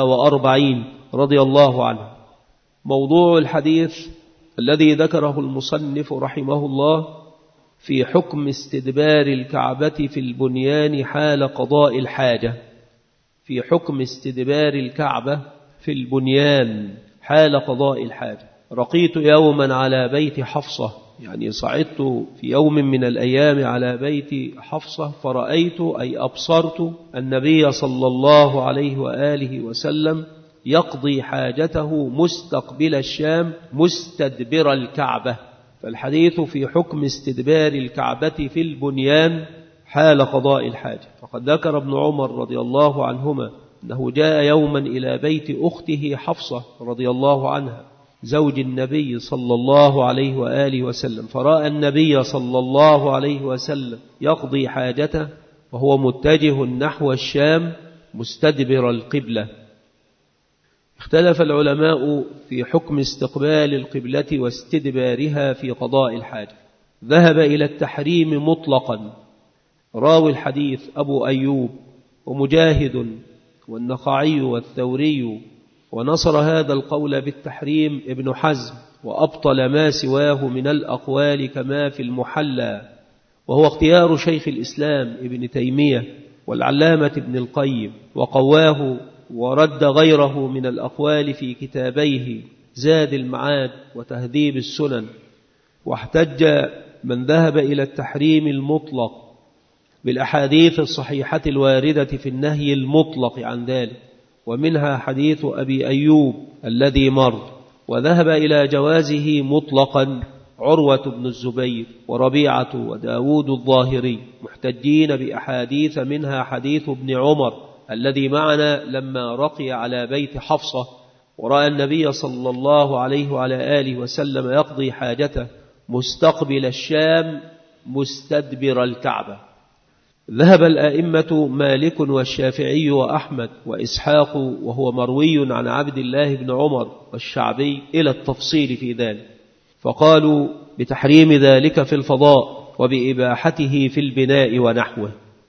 41 رضي الله عنها. موضوع الحديث الذي ذكره المصنف رحمه الله في حكم استدبار الكعبة في البنيان حال قضاء الحاجة. في حكم استدبار الكعبة في البنيان حال قضاء الحاجة. رقيت يوما على بيت حفصة، يعني صعدت في يوم من الأيام على بيت حفصة، فرأيت أي أبصرت النبي صلى الله عليه وآله وسلم يقضي حاجته مستقبل الشام مستدبر الكعبة. فالحديث في حكم استدبار الكعبة في البنيان حال قضاء الحاجة. وقد ذكر ابن عمر رضي الله عنهما أنه جاء يوما إلى بيت أخته حفصة رضي الله عنها زوج النبي صلى الله عليه وآله وسلم، فرأى النبي صلى الله عليه وسلم يقضي حاجته وهو متجه نحو الشام مستدبر القبلة. اختلف العلماء في حكم استقبال القبلة واستدبارها في قضاء الحاجة. ذهب إلى التحريم مطلقا، راوي الحديث أبو أيوب ومجاهد والنخعي والثوري، ونصر هذا القول بالتحريم ابن حزم، وأبطل ما سواه من الأقوال كما في المحلى، وهو اختيار شيخ الإسلام ابن تيمية والعلامة ابن القيم، وقواه ورد غيره من الأقوال في كتابيه زاد المعاد وتهذيب السنن. واحتج من ذهب إلى التحريم المطلق بالأحاديث الصحيحة الواردة في النهي المطلق عن ذلك، ومنها حديث أبي أيوب الذي مر، وذهب إلى جوازه مطلقا عروة بن الزبير وربيعة وداود الظاهري، محتجين بأحاديث منها حديث ابن عمر الذي معنا لما رقي على بيت حفصة ورأى النبي صلى الله عليه وعلى آله وسلم يقضي حاجته مستقبل الشام مستدبر الكعبة. ذهب الأئمة مالك والشافعي وأحمد وإسحاق، وهو مروي عن عبد الله بن عمر والشعبي، إلى التفصيل في ذلك، فقالوا بتحريم ذلك في الفضاء وبإباحته في البناء ونحوه.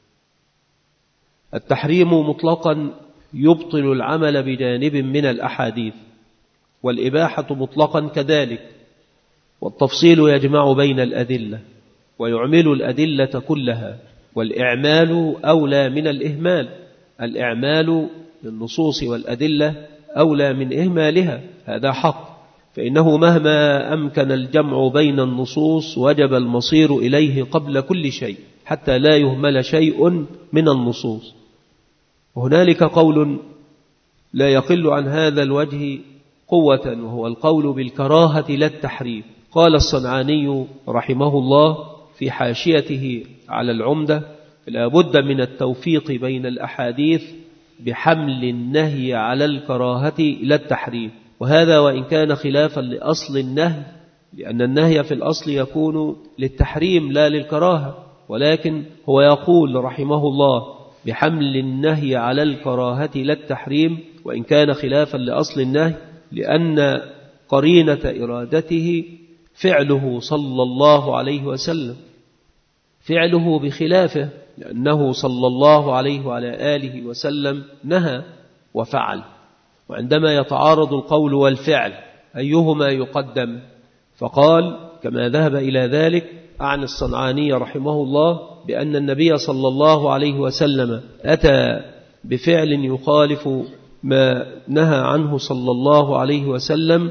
التحريم مطلقا يبطل العمل بجانب من الأحاديث، والإباحة مطلقا كذلك، والتفصيل يجمع بين الأدلة ويعمل الأدلة كلها، والإعمال أولى من الإهمال. الإعمال للنصوص والأدلة أولى من إهمالها، هذا حق، فإنه مهما أمكن الجمع بين النصوص وجب المصير إليه قبل كل شيء حتى لا يهمل شيء من النصوص. وهنالك قول لا يقل عن هذا الوجه قوة، وهو القول بالكراهة لا التحريم. قال الصنعاني رحمه الله في حاشيته على العمدة: لا بد من التوفيق بين الأحاديث بحمل النهي على الكراهة إلى التحريم، وهذا وإن كان خلافا لأصل النهي، لأن النهي في الأصل يكون للتحريم لا للكراهة، ولكن هو يقول رحمه الله بحمل النهي على الكراهة لا التحريم وإن كان خلافا لأصل النهي، لأن قرينة إرادته فعله صلى الله عليه وسلم، فعله بخلافه، لأنه صلى الله عليه وعلى آله وسلم نهى وفعل. وعندما يتعارض القول والفعل أيهما يقدم؟ فقال كما ذهب إلى ذلك عن الصنعاني رحمه الله بأن النبي صلى الله عليه وسلم أتى بفعل يخالف ما نهى عنه صلى الله عليه وسلم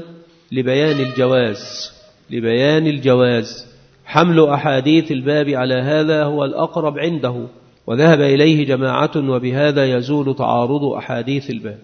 لبيان الجواز. حمل أحاديث الباب على هذا هو الأقرب عنده، وذهب إليه جماعة، وبهذا يزول تعارض أحاديث الباب.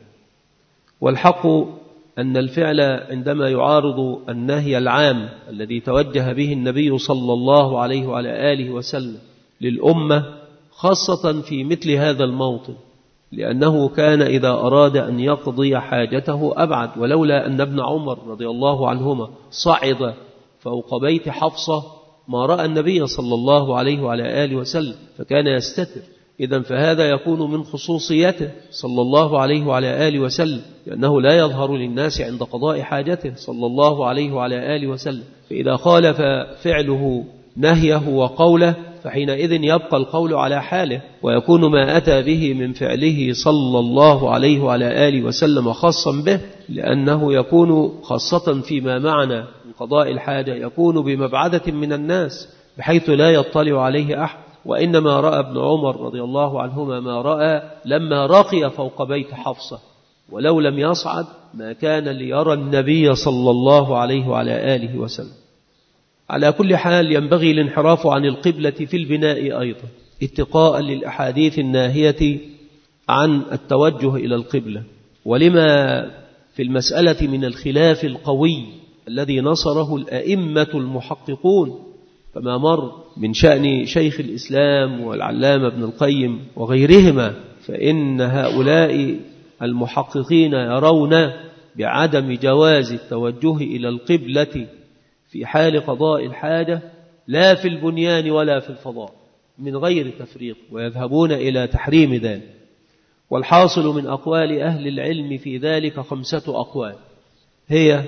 والحق أن الفعل عندما يعارض النهي العام الذي توجه به النبي صلى الله عليه وعلى آله وسلم للأمة، خاصة في مثل هذا الموطن، لأنه كان إذا أراد أن يقضي حاجته أبعد. ولولا أن ابن عمر رضي الله عنهما صعد فوق بيت حفصة ما رأى النبي صلى الله عليه وعلى آله وسلم، فكان يستتر. إذن فهذا يكون من خصوصيته صلى الله عليه وعلى آله وسلم، لأنه لا يظهر للناس عند قضاء حاجته صلى الله عليه وعلى آله وسلم. فإذا خالف فعله نهيه وقوله فحينئذ يبقى القول على حاله، ويكون ما أتى به من فعله صلى الله عليه وعلى آله وسلم خاصا به، لأنه يكون خاصة فيما معنا من قضاء الحاجة، يكون بمبعدة من الناس بحيث لا يطلع عليه أحد. وإنما رأى ابن عمر رضي الله عنهما ما رأى لما رقي فوق بيت حفصة، ولو لم يصعد ما كان ليرى النبي صلى الله عليه وعلى آله وسلم. على كل حال ينبغي الانحراف عن القبلة في البناء أيضا اتقاء للأحاديث الناهية عن التوجه إلى القبلة، ولما في المسألة من الخلاف القوي الذي نصره الأئمة المحققون، فما مر من شأن شيخ الإسلام والعلامة ابن القيم وغيرهما، فإن هؤلاء المحققين يرون بعدم جواز التوجه إلى القبلة في حال قضاء الحاجة لا في البنيان ولا في الفضاء من غير تفريق، ويذهبون إلى تحريم ذلك. والحاصل من أقوال أهل العلم في ذلك 5 أقوال، هي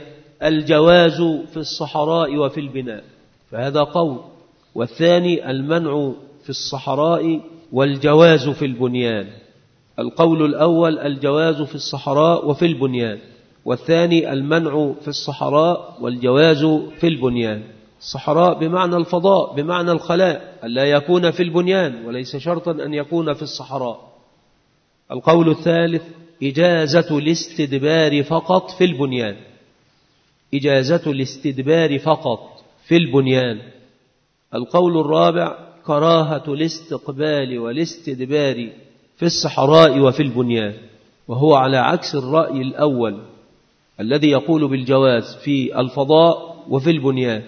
الجواز في الصحراء وفي البناء، فهذا قول. والثاني المنع في الصحراء والجواز في البنيان. القول الأول الجواز في الصحراء وفي البنيان، والثاني المنع في الصحراء والجواز في البنيان. الصحراء بمعنى الفضاء، بمعنى الخلاء، ألا يكون في البنيان، وليس شرطا أن يكون في الصحراء. القول الثالث إجازة الاستدبار فقط في البنيان، إجازة الاستدبار فقط في البنيان. القول الرابع كراهة الاستقبال والاستدبار في الصحراء وفي البنيان، وهو على عكس الرأي الأول الذي يقول بالجواز في الفضاء وفي البنيان.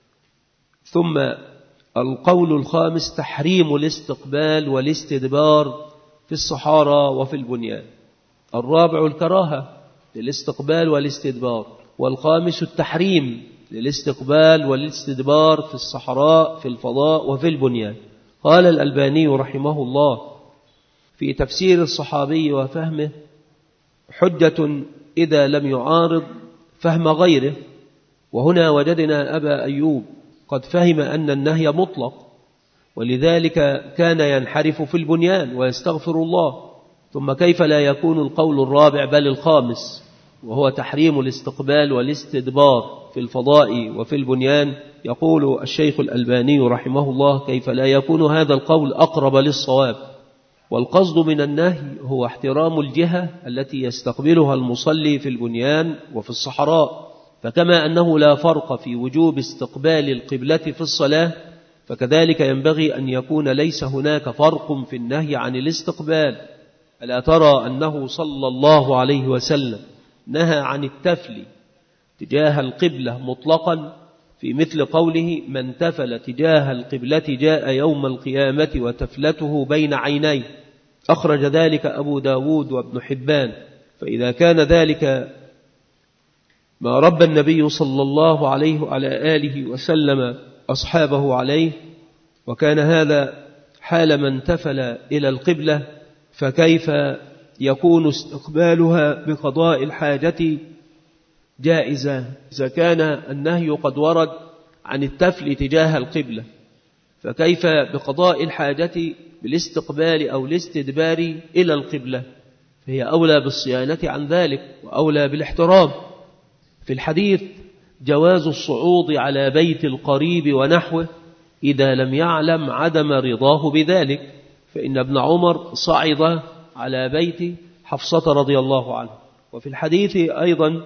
ثم القول الخامس تحريم الاستقبال والاستدبار في الصحراء وفي البنيان. الرابع الكراهة للاستقبال والاستدبار، والخامس التحريم للاستقبال والاستدبار في الصحراء في الفضاء وفي البنيان. قال الألباني رحمه الله في تفسير الصحابي وفهمه: حجة إذا لم يعارض فهم غيره. وهنا وجدنا أبا أيوب قد فهم أن النهي مطلق، ولذلك كان ينحرف في البنيان ويستغفر الله. ثم كيف لا يكون القول الرابع بل الخامس، وهو تحريم الاستقبال والاستدبار في الفضاء وفي البنيان؟ يقول الشيخ الألباني رحمه الله: كيف لا يكون هذا القول أقرب للصواب؟ والقصد من النهي هو احترام الجهة التي يستقبلها المصلي في البنيان وفي الصحراء. فكما أنه لا فرق في وجوب استقبال القبلة في الصلاة، فكذلك ينبغي أن يكون ليس هناك فرق في النهي عن الاستقبال. ألا ترى أنه صلى الله عليه وسلم نهى عن التفل تجاه القبلة مطلقا، في مثل قوله: من تفل تجاه القبلة جاء يوم القيامة وتفلته بين عينيه. أخرج ذلك أبو داود وابن حبان. فإذا كان ذلك ما ربى النبي صلى الله عليه وعلى آله وسلم أصحابه عليه، وكان هذا حال من تفل إلى القبلة، فكيف يكون استقبالها بقضاء الحاجة جائزة إذا كان النهي قد ورد عن التفل تجاه القبلة؟ فكيف بقضاء الحاجة بالاستقبال أو الاستدبار إلى القبلة؟ فهي أولى بالصيانة عن ذلك وأولى بالاحترام. في الحديث جواز الصعود على بيت القريب ونحوه إذا لم يعلم عدم رضاه بذلك، فإن ابن عمر صعد على بيت حفصة رضي الله عنه. وفي الحديث أيضا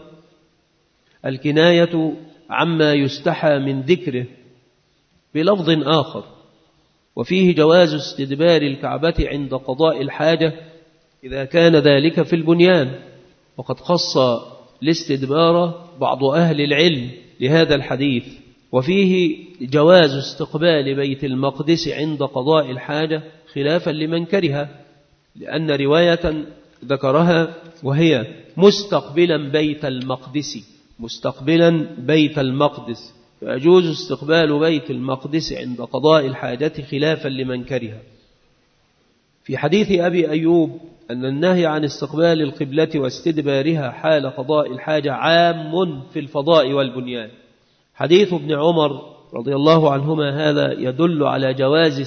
الكناية عما يستحى من ذكره بلفظ آخر، وفيه جواز استدبار الكعبة عند قضاء الحاجة إذا كان ذلك في البنيان. وقد خص الاستدبار بعض أهل العلم لهذا الحديث. وفيه جواز استقبال بيت المقدس عند قضاء الحاجة خلافا لمن كره، لأن رواية ذكرها وهي مستقبلا بيت المقدس، مستقبلا بيت المقدس، فيجوز استقبال بيت المقدس عند قضاء الحاجة خلافا لمن كره. في حديث أبي أيوب أن النهي عن استقبال القبلة واستدبارها حال قضاء الحاجة عام في الفضاء والبنيان. حديث ابن عمر رضي الله عنهما هذا يدل على جواز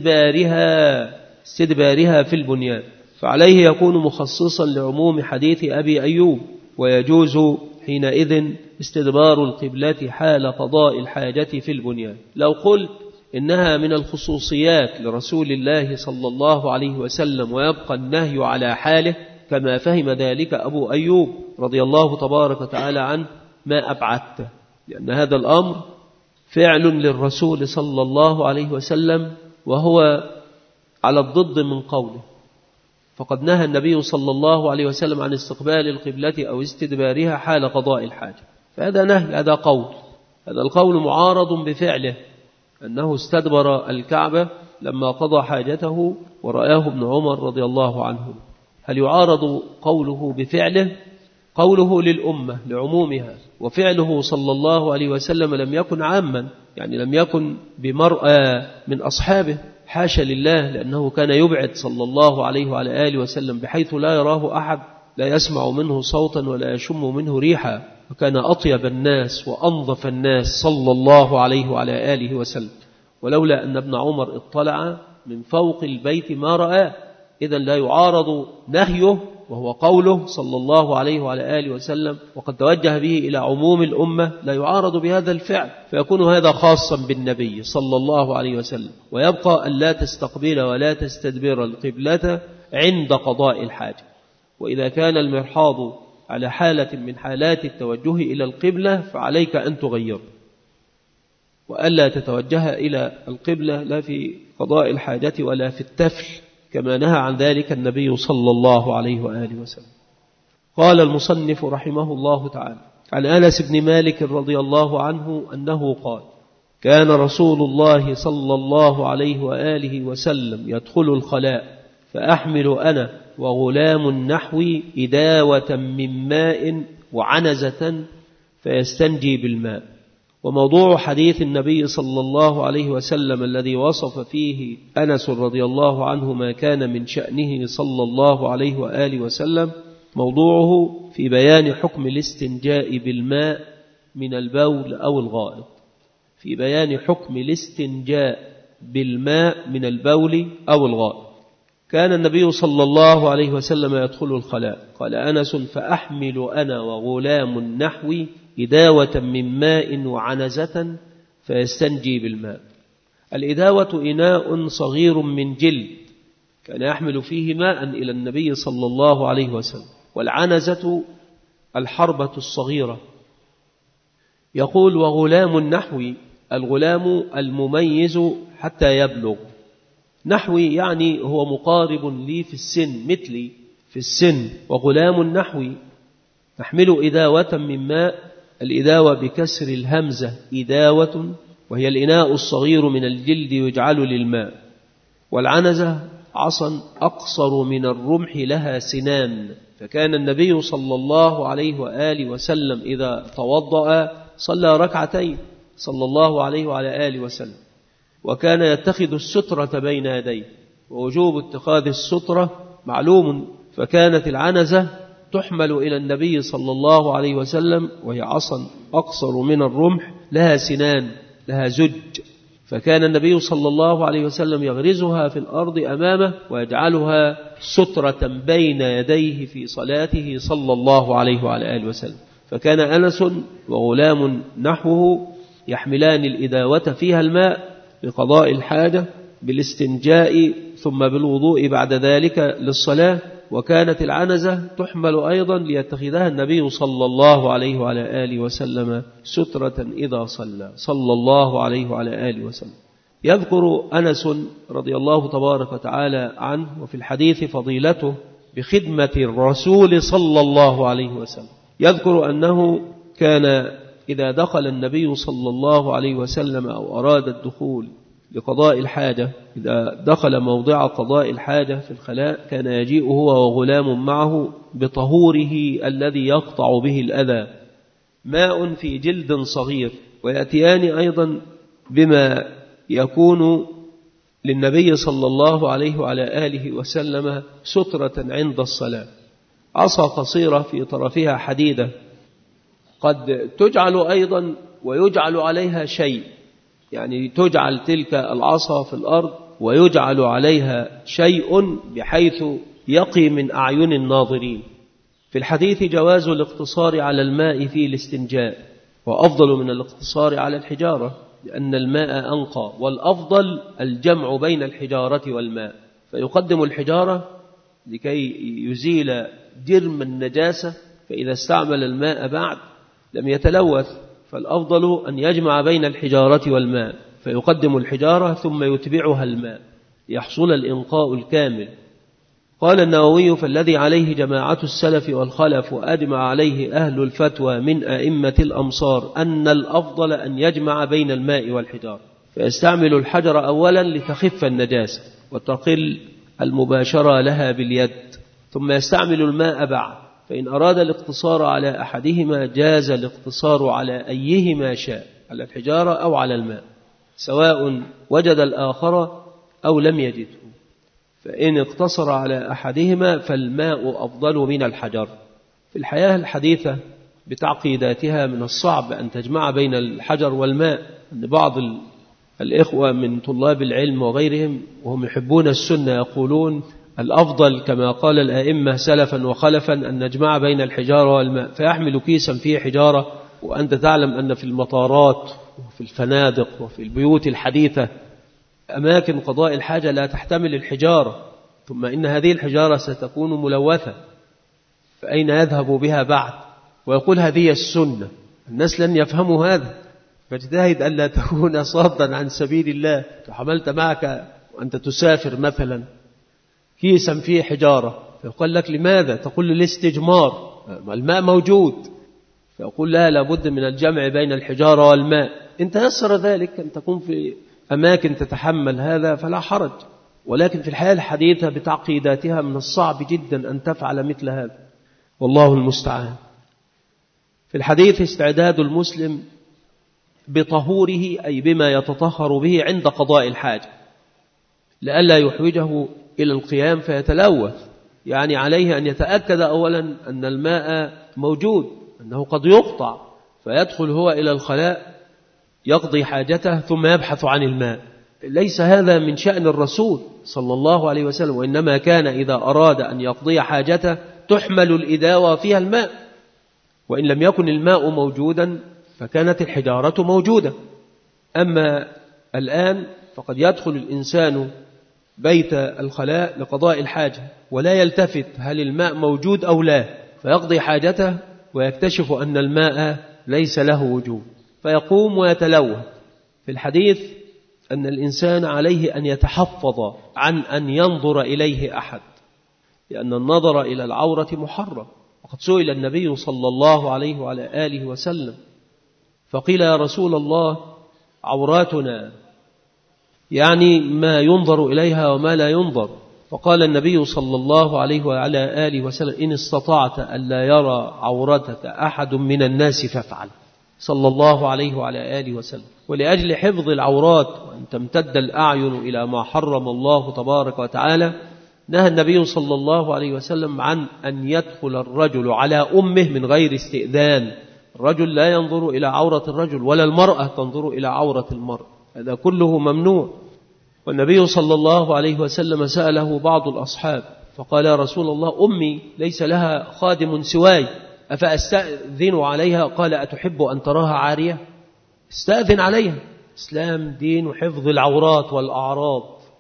استدبارها في البنيان، فعليه يكون مخصصا لعموم حديث أبي أيوب، ويجوز حينئذ استدبار القبلة حال قضاء الحاجة في البنيان. لو قلت إنها من الخصوصيات لرسول الله صلى الله عليه وسلم ويبقى النهي على حاله كما فهم ذلك أبو أيوب رضي الله تبارك وتعالى عنه، ما أبعدته، لأن هذا الأمر فعل للرسول صلى الله عليه وسلم وهو على الضد من قوله. فقد نهى النبي صلى الله عليه وسلم عن استقبال القبلة أو استدبارها حال قضاء الحاجة، فهذا نهي، هذا قول. هذا القول معارض بفعله، أنه استدبر الكعبة لما قضى حاجته ورآه ابن عمر رضي الله عنه. هل يعارض قوله بفعله؟ قوله للأمة لعمومها، وفعله صلى الله عليه وسلم لم يكن عاما، يعني لم يكن بمرأى من أصحابه، حاشا لله، لأنه كان يبعد صلى الله عليه وعلى آله وسلم بحيث لا يراه أحد، لا يسمع منه صوتا ولا يشم منه ريحا، وكان أطيب الناس وأنظف الناس صلى الله عليه وعلى آله وسلم. ولولا أن ابن عمر اطلع من فوق البيت ما رآه. إذن لا يعارض نهيه وهو قوله صلى الله عليه وعلى آله وسلم، وقد توجه به إلى عموم الأمة، لا يعارض بهذا الفعل، فيكون هذا خاصا بالنبي صلى الله عليه وسلم. ويبقى أن لا تستقبل ولا تستدبر القبلة عند قضاء الحاجة. وإذا كان المرحاض على حالة من حالات التوجه إلى القبلة فعليك أن تغير، وألا تتوجه إلى القبلة لا في قضاء الحاجة ولا في التفل، كما نهى عن ذلك النبي صلى الله عليه وآله وسلم. قال المصنف رحمه الله تعالى: عن أنس بن مالك رضي الله عنه أنه قال: كان رسول الله صلى الله عليه وآله وسلم يدخل الخلاء فأحمل أنا وغلام نحوي إداوة من ماء وعنزة فيستنجي بالماء. وموضوع حديث النبي صلى الله عليه وسلم الذي وصف فيه أنس رضي الله عنه ما كان من شأنه صلى الله عليه وآله وسلم، موضوعه في بيان حكم الاستنجاء بالماء من البول أو الغائط. في بيان حكم الاستنجاء بالماء من البول أو الغائط. كان النبي صلى الله عليه وسلم يدخل الخلاء، قال أنس: فأحمل أنا وغلام نحوي إداوة من ماء وعنزة فيستنجي بالماء. الإداوة إناء صغير من جلد كان يحمل فيه ماء إلى النبي صلى الله عليه وسلم. والعنزة الحربة الصغيرة. يقول: وغلام نحوي، الغلام المميز حتى يبلغ. نحوي يعني هو مقارب لي في السن، مثلي في السن. وغلام نحوي نحمل إداوة من ماء. الإداوة بكسر الهمزة إداوة، وهي الإناء الصغير من الجلد يجعل للماء. والعنزة عصا أقصر من الرمح لها سنان. فكان النبي صلى الله عليه وآله وسلم إذا توضأ صلى ركعتين صلى الله عليه وعلى آله وسلم، وكان يتخذ السترة بين يديه، ووجوب اتخاذ السترة معلوم. فكانت العنزة تحمل إلى النبي صلى الله عليه وسلم، وهي عصا أقصر من الرمح لها سنان لها زج. فكان النبي صلى الله عليه وسلم يغرزها في الأرض أمامه ويجعلها سترة بين يديه في صلاته صلى الله عليه وعلى آله وسلم. فكان أنس وغلام نحوه يحملان الإداوة فيها الماء لقضاء الحاجة بالاستنجاء ثم بالوضوء بعد ذلك للصلاة. وكانت العنزة تحمل أيضا ليتخذها النبي صلى الله عليه وعلى آله وسلم سترة إذا صلى الله عليه وعلى آله وسلم. يذكر أنس رضي الله تبارك وتعالى عنه وفي الحديث فضيلته بخدمة الرسول صلى الله عليه وسلم. يذكر أنه كان إذا دخل النبي صلى الله عليه وسلم أو أراد الدخول لقضاء الحاجة، إذا دخل موضع قضاء الحاجة في الخلاء كان يجيء هو وغلام معه بطهوره الذي يقطع به الأذى، ماء في جلد صغير. ويأتيان أيضا بما يكون للنبي صلى الله عليه وعلى آله وسلم سترة عند الصلاة، عصا قصيرة في طرفها حديدة قد تجعل أيضا ويجعل عليها شيء، يعني تجعل تلك العصا في الأرض ويجعل عليها شيء بحيث يقي من أعين الناظرين. في الحديث جواز الاقتصار على الماء في الاستنجاء، وأفضل من الاقتصار على الحجارة لأن الماء أنقى، والأفضل الجمع بين الحجارة والماء، فيقدم الحجارة لكي يزيل جرم النجاسة، فإذا استعمل الماء بعد لم يتلوث، فالأفضل أن يجمع بين الحجارة والماء، فيقدم الحجارة ثم يتبعها الماء يحصل الإنقاء الكامل. قال النووي: فالذي عليه جماعة السلف والخلف وأجمع عليه أهل الفتوى من أئمة الأمصار أن الأفضل أن يجمع بين الماء والحجارة، فيستعمل الحجر أولا لتخف النجاسة وتقل المباشرة لها باليد، ثم يستعمل الماء بعد. فإن أراد الاقتصار على أحدهما جاز الاقتصار على أيهما شاء، على الحجارة أو على الماء، سواء وجد الآخر أو لم يجده. فإن اقتصر على أحدهما فالماء أفضل من الحجر. في الحياة الحديثة بتعقيداتها من الصعب أن تجمع بين الحجر والماء، أن بعض الإخوة من طلاب العلم وغيرهم وهم يحبون السنة يقولون الأفضل كما قال الأئمة سلفا وخلفا أن نجمع بين الحجارة والماء، فيحمل كيسا فيه حجارة، وأنت تعلم أن في المطارات وفي الفنادق وفي البيوت الحديثة أماكن قضاء الحاجة لا تحتمل الحجارة، ثم إن هذه الحجارة ستكون ملوثة، فأين يذهب بها بعد؟ ويقول هذه السنة. الناس لن يفهموا هذا، فاجتهد ألا تكون صادا عن سبيل الله. فحملت معك وأنت تسافر مثلا كيسا فيه حجارة، فيقول لك لماذا؟ تقول الاستجمار، الماء موجود، فيقول لا، لابد من الجمع بين الحجارة والماء. إن تيسر ذلك أن تكون في أماكن تتحمل هذا فلا حرج، ولكن في الحياة الحديثة بتعقيداتها من الصعب جدا أن تفعل مثل هذا، والله المستعان. في الحديث استعداد المسلم بطهوره، أي بما يتطهر به عند قضاء الحاجة، لئلا يحوجه إلى القيام فيتلوث. يعني عليه أن يتأكد أولا أن الماء موجود، أنه قد يقطع فيدخل هو إلى الخلاء يقضي حاجته ثم يبحث عن الماء. ليس هذا من شأن الرسول صلى الله عليه وسلم، وإنما كان إذا أراد أن يقضي حاجته تحمل الإداوة فيها الماء، وإن لم يكن الماء موجودا فكانت الحجارة موجودة. أما الآن فقد يدخل الإنسان بيت الخلاء لقضاء الحاجة ولا يلتفت هل الماء موجود أو لا، فيقضي حاجته ويكتشف أن الماء ليس له وجود فيقوم ويتلوث. في الحديث أن الإنسان عليه أن يتحفظ عن أن ينظر إليه أحد، لأن النظر إلى العورة محرم. وقد سئل النبي صلى الله عليه وعلى آله وسلم فقيل يا رسول الله عوراتنا، يعني ما ينظر إليها وما لا ينظر، فقال النبي صلى الله عليه وعلى آله وسلم إن استطعت ألا يرى عورتك أحد من الناس فافعل، صلى الله عليه وعلى آله وسلم. ولأجل حفظ العورات وأن تمتد الأعين إلى ما حرم الله تبارك وتعالى نهى النبي صلى الله عليه وسلم عن أن يدخل الرجل على أمه من غير استئذان. الرجل لا ينظر إلى عورة الرجل ولا المرأة تنظر إلى عورة المرأة، هذا كله ممنوع. والنبي صلى الله عليه وسلم سأله بعض الأصحاب فقال يا رسول الله أمي ليس لها خادم سواي أفأستأذن عليها؟ قال أتحب أن تراها عارية؟ استأذن عليها. إسلام دين حفظ العورات والأعراض،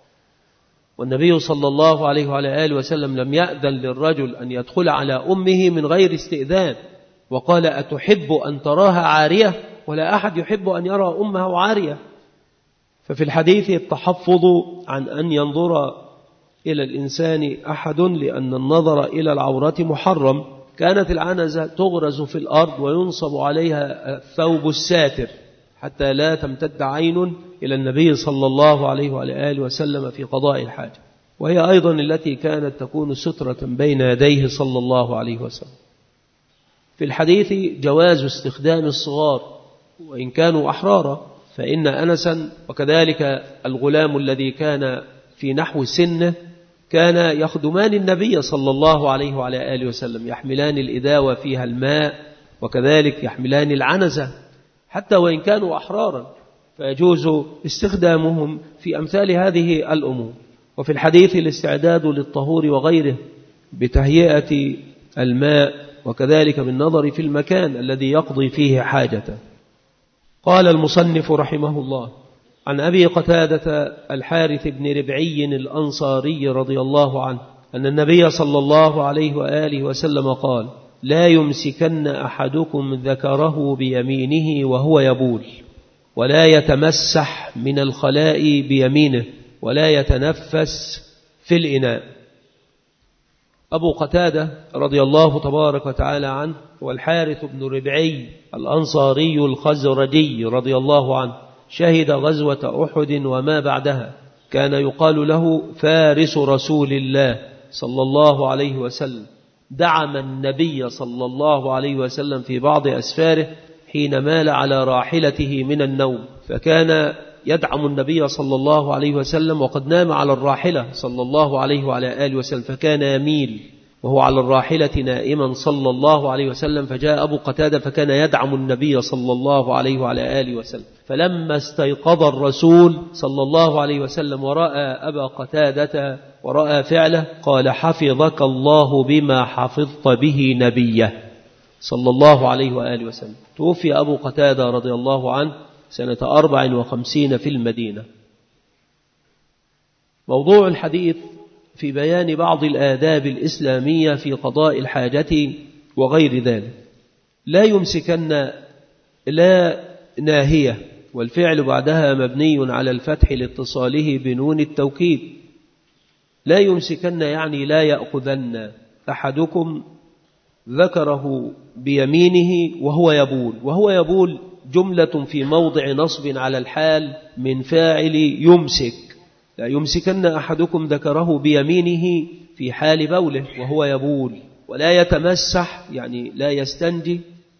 والنبي صلى الله عليه وعلى آله وسلم لم يأذن للرجل أن يدخل على أمه من غير استئذان، وقال أتحب أن تراها عارية؟ ولا أحد يحب أن يرى أمه عارية. ففي الحديث التحفظ عن أن ينظر إلى الإنسان أحد، لأن النظر إلى العورات محرم. كانت العنزة تغرز في الأرض وينصب عليها الثوب الساتر حتى لا تمتد عين إلى النبي صلى الله عليه وعلى آله وسلم في قضاء الحاجة، وهي أيضا التي كانت تكون سترة بين يديه صلى الله عليه وسلم. في الحديث جواز استخدام الصغار وإن كانوا أحرارا، فإن أنسا وكذلك الغلام الذي كان في نحو سنه كان يخدمان النبي صلى الله عليه وعلى آله وسلم، يحملان الإداوة فيها الماء وكذلك يحملان العنزة حتى وإن كانوا أحرارا، فيجوز استخدامهم في أمثال هذه الأمور. وفي الحديث الاستعداد للطهور وغيره بتهيئة الماء وكذلك بالنظر في المكان الذي يقضي فيه حاجته. قال المصنف رحمه الله عن أبي قتادة الحارث بن ربعي الأنصاري رضي الله عنه أن النبي صلى الله عليه وآله وسلم قال لا يمسكن أحدكم ذكره بيمينه وهو يبول، ولا يتمسح من الخلاء بيمينه، ولا يتنفس في الإناء. أبو قتادة رضي الله تبارك وتعالى عنه والحارث بن ربعي الأنصاري الخزرجي رضي الله عنه شهد غزوة أحد وما بعدها، كان يقال له فارس رسول الله صلى الله عليه وسلم، دعم النبي صلى الله عليه وسلم في بعض أسفاره حين مال على راحلته من النوم، فكان يدعم النبي صلى الله عليه وسلم وقد نام على الراحلة صلى الله عليه وعلى آله وسلم، فكان يميل وهو على الراحلة نائما صلى الله عليه وسلم، فجاء أبو قتادة فكان يدعم النبي صلى الله عليه وعلى آله وسلم، فلما استيقظ الرسول صلى الله عليه وسلم ورأى أبا قتادة ورأى فعله قال: حفظك الله بما حفظت به نبيه صلى الله عليه وآله وسلم. توفي أبو قتادة رضي الله عنه سنة 54 في المدينة. موضوع الحديث في بيان بعض الآداب الإسلامية في قضاء الحاجة وغير ذلك. لا يمسكن لا ناهية، والفعل بعدها مبني على الفتح لاتصاله بنون التوكيد. لا يمسكن يعني لا يأخذن أحدكم ذكره بيمينه وهو يبول. وهو يبول جملة في موضع نصب على الحال من فاعل يمسك. لا يمسكن أحدكم ذكره بيمينه في حال بوله وهو يبول. ولا يتمسح يعني لا يستنجي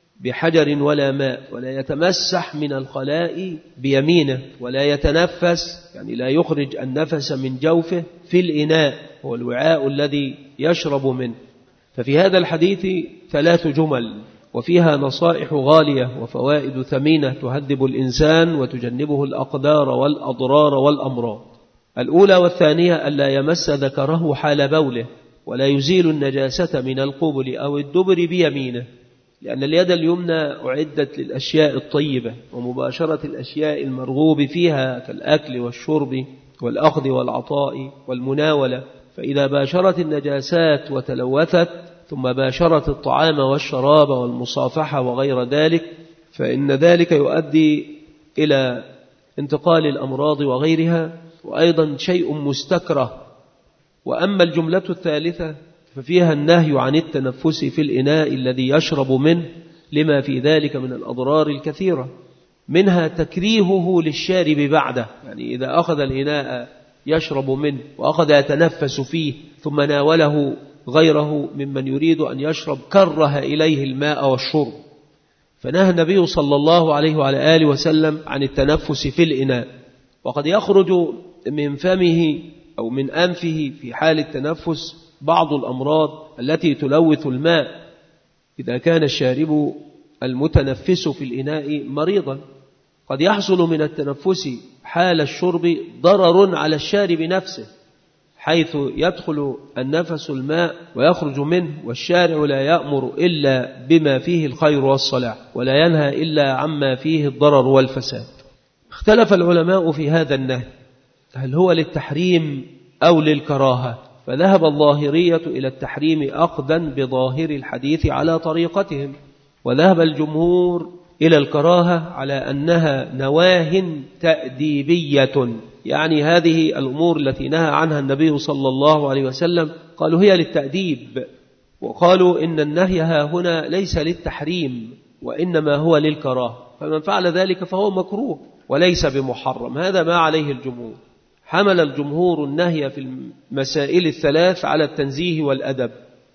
بحجر ولا ماء، ولا يتمسح من الخلاء بيمينه، ولا يتنفس يعني لا يخرج النفس من جوفه في الإناء هو الوعاء الذي يشرب منه. ففي هذا الحديث 3 جمل وفيها نصائح غالية وفوائد ثمينة تهذب الإنسان وتجنبه الأقدار والأضرار والأمراض. الأولى والثانية ألا يمس ذكره حال بوله، ولا يزيل النجاسة من القبل أو الدبر بيمينه، لأن اليد اليمنى أعدت للأشياء الطيبة ومباشرة الأشياء المرغوب فيها كالأكل والشرب والأخذ والعطاء والمناولة. فإذا باشرت النجاسات وتلوثت ثم باشرت الطعام والشراب والمصافحة وغير ذلك، فإن ذلك يؤدي إلى انتقال الأمراض وغيرها، وأيضا شيء مستكره. وأما الجملة الثالثة ففيها النهي عن التنفس في الإناء الذي يشرب منه لما في ذلك من الأضرار الكثيرة، منها تكريهه للشارب بعده، يعني إذا أخذ الإناء يشرب منه وأخذ يتنفس فيه ثم ناوله غيره ممن يريد أن يشرب كره إليه الماء والشرب. فنهى النبي صلى الله عليه وعلى آله وسلم عن التنفس في الإناء. وقد يخرج من فمه أو من أنفه في حال التنفس بعض الأمراض التي تلوث الماء إذا كان الشارب المتنفس في الإناء مريضا. قد يحصل من التنفس حال الشرب ضرر على الشارب نفسه، حيث يدخل النفس الماء ويخرج منه، والشارع لا يأمر إلا بما فيه الخير والصلاح، ولا ينهى إلا عما فيه الضرر والفساد. اختلف العلماء في هذا النهي، هل هو للتحريم أو للكراهة؟ فذهب الظاهرية إلى التحريم أخذا بظاهر الحديث على طريقتهم، وذهب الجمهور إلى الكراهة على أنها نواه تأديبية، يعني هذه الأمور التي نهى عنها النبي صلى الله عليه وسلم قالوا هي للتأديب، وقالوا إن النهي هنا ليس للتحريم وإنما هو للكراهة، فمن فعل ذلك فهو مكروه وليس بمحرم. هذا ما عليه الجمهور. حمل الجمهور النهي في المسائل 3 على التنزيه والأدب.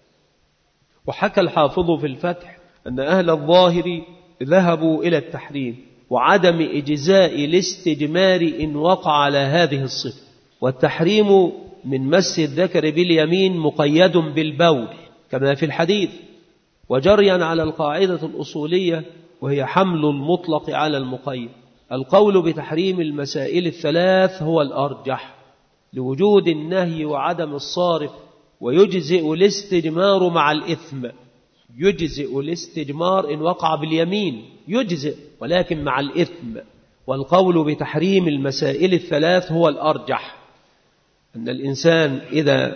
وحكى الحافظ في الفتح أن أهل الظاهر ذهبوا إلى التحريم وعدم إجزاء الاستجمار إن وقع على هذه الصفة. والتحريم من مس الذكر باليمين مقيد بالبول كما في الحديث، وجريا على القاعدة الأصولية وهي حمل المطلق على المقيد. القول بتحريم المسائل 3 هو الأرجح لوجود النهي وعدم الصارف، ويجزئ الاستجمار مع الإثم. يجزئ الاستجمار إن وقع باليمين يجزئ، ولكن مع الإثم. والقول بتحريم المسائل 3 هو الأرجح، أن الإنسان إذا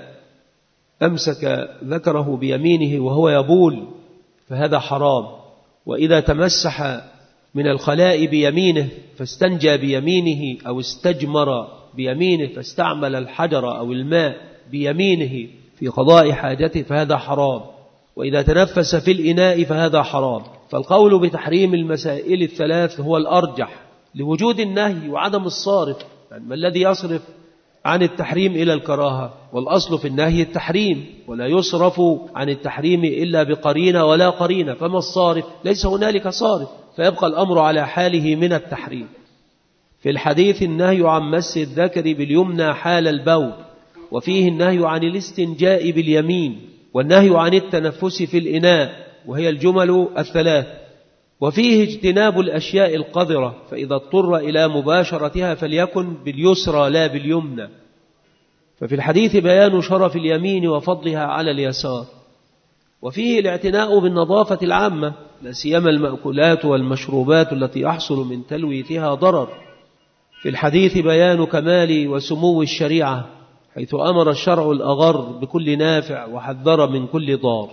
أمسك ذكره بيمينه وهو يبول فهذا حرام، وإذا تمسح من الخلاء بيمينه فاستنجى بيمينه أو استجمر بيمينه فاستعمل الحجر أو الماء بيمينه في قضاء حاجته فهذا حرام، وإذا تنفس في الإناء فهذا حرام. فالقول بتحريم المسائل 3 هو الأرجح لوجود النهي وعدم الصارف، يعني ما الذي يصرف عن التحريم إلى الكراهة؟ والأصل في النهي التحريم، ولا يصرف عن التحريم إلا بقرينة ولا قرينة، فما الصارف؟ ليس هنالك صارف، فيبقى الأمر على حاله من التحريم. في الحديث النهي عن مس الذكر باليمنى حال البول، وفيه النهي عن الاستنجاء باليمين، والنهي عن التنفس في الإناء، وهي الجمل الثلاث. وفيه اجتناب الأشياء القذرة، فإذا اضطر إلى مباشرتها فليكن باليسرى لا باليمنى. ففي الحديث بيان شرف اليمين وفضلها على اليسار. وفيه الاعتناء بالنظافة العامة، لا سيما المأكولات والمشروبات التي يحصل من تلويثها ضرر. في الحديث بيان كمال وسمو الشريعة، حيث أمر الشرع الأغر بكل نافع وحذر من كل ضار.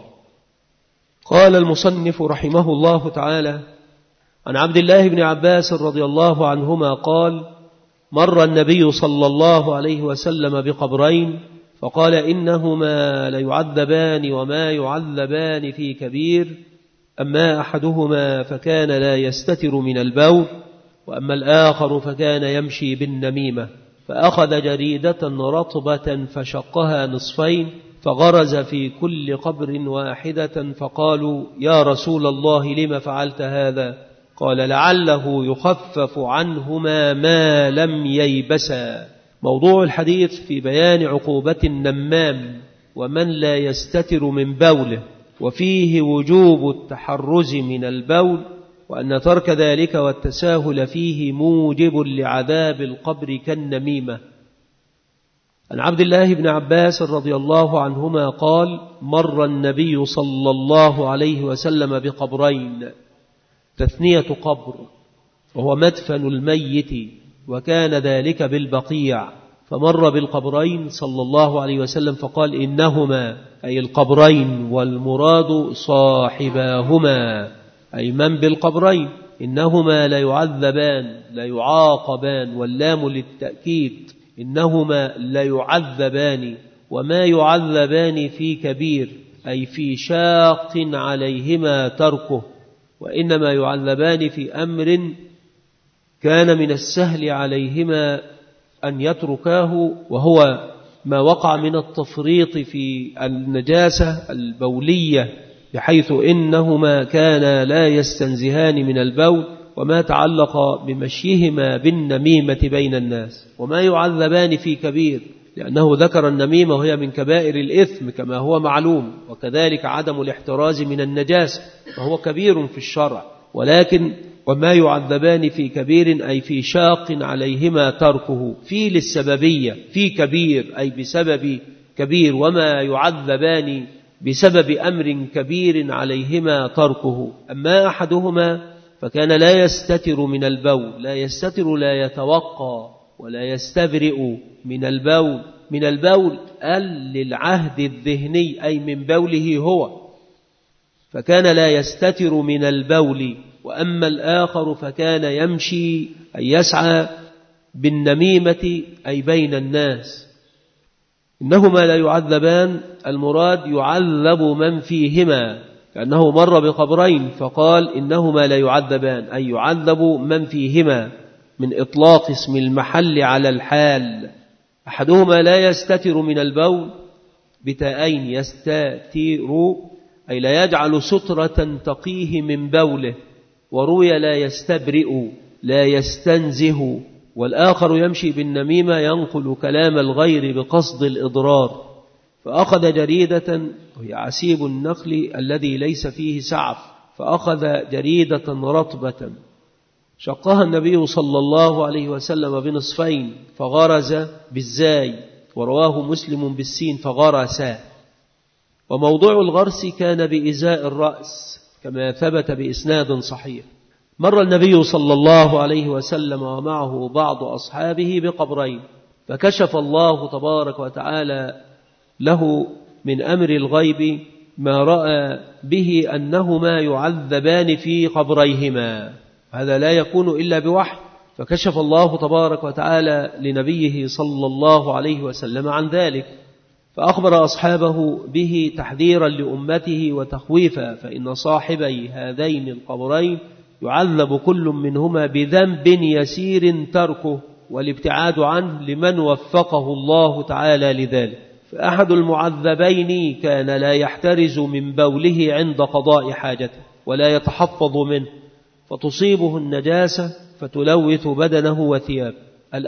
قال المصنف رحمه الله تعالى: عن عبد الله بن عباس رضي الله عنهما قال: مر النبي صلى الله عليه وسلم بقبرين فقال: إنهما ليعذبان وما يعذبان في كبير، أما أحدهما فكان لا يستتر من البول، وأما الآخر فكان يمشي بالنميمة، فأخذ جريدة رطبة فشقها نصفين فغرز في كل قبر واحدة، فقالوا: يا رسول الله لم فعلت هذا؟ قال: لعله يخفف عنهما ما لم ييبسا. موضوع الحديث في بيان عقوبة النمام ومن لا يستتر من بوله، وفيه وجوب التحرز من البول، وأن ترك ذلك والتساهل فيه موجب لعذاب القبر كالنميمة. عن عبد الله بن عباس رضي الله عنهما قال: مر النبي صلى الله عليه وسلم بقبرين، تثنية قبر، وهو مدفن الميت، وكان ذلك بالبقيع، فمر بالقبرين صلى الله عليه وسلم فقال: إنهما، أي القبرين، والمراد صاحباهما، أي من بالقبرين، إنهما ليعذبان، ليعاقبان، واللام للتأكيد، إنهما ليعذبان وما يعذبان في كبير، أي في شاق عليهما تركه، وإنما يعذبان في أمر كان من السهل عليهما أن يتركاه، وهو ما وقع من التفريط في النجاسة البولية، بحيث إنهما كانا لا يستنزهان من البول، وما تعلق بمشيهما بالنميمة بين الناس. وما يعذبان في كبير، لأنه ذكر النميمة وهي من كبائر الإثم كما هو معلوم، وكذلك عدم الاحتراز من النجاسة فهو كبير في الشرع. ولكن وما يعذبان في كبير أي في شاق عليهما تركه، في للسببية، في كبير أي بسبب كبير، وما يعذبان بسبب أمر كبير عليهما تركه. أما أحدهما فكان لا يستتر من البول، لا يستتر لا يتوقى ولا يستبرئ من البول، من البول للعهد الذهني أي من بوله هو، فكان لا يستتر من البول. وأما الآخر فكان يمشي أي يسعى بالنميمة أي بين الناس. إنهما لا يعذبان، المراد يعذب من فيهما، كأنه مر بقبرين فقال إنهما لا يعذبان، أي يعذب من فيهما، من إطلاق اسم المحل على الحال. أحدهما لا يستتر من البول بتاءين، يستتر أي لا يجعل سترة تقيه من بوله، وروي لا يستبرئ لا يستنزه. والآخر يمشي بالنميمة ينقل كلام الغير بقصد الإضرار، فأخذ جريدة، وهي عسيب النخل الذي ليس فيه سعف، فأخذ جريدة رطبة شقها النبي صلى الله عليه وسلم بنصفين فغرز بالزاي، ورواه مسلم بالسين فغرسا. وموضوع الغرس كان بإزاء الرأس كما ثبت بإسناد صحيح. مر النبي صلى الله عليه وسلم ومعه بعض أصحابه بقبرين، فكشف الله تبارك وتعالى له من أمر الغيب ما رأى به أنهما يعذبان في قبريهما، هذا لا يكون إلا بوحي، فكشف الله تبارك وتعالى لنبيه صلى الله عليه وسلم عن ذلك، فأخبر أصحابه به تحذيرا لأمته وتخويفا، فإن صاحبي هذين القبرين يعذب كل منهما بذنب يسير تركه والابتعاد عنه لمن وفقه الله تعالى لذلك. فأحد المعذبين كان لا يحترز من بوله عند قضاء حاجته ولا يتحفظ منه، فتصيبه النجاسة فتلوث بدنه وثيابه.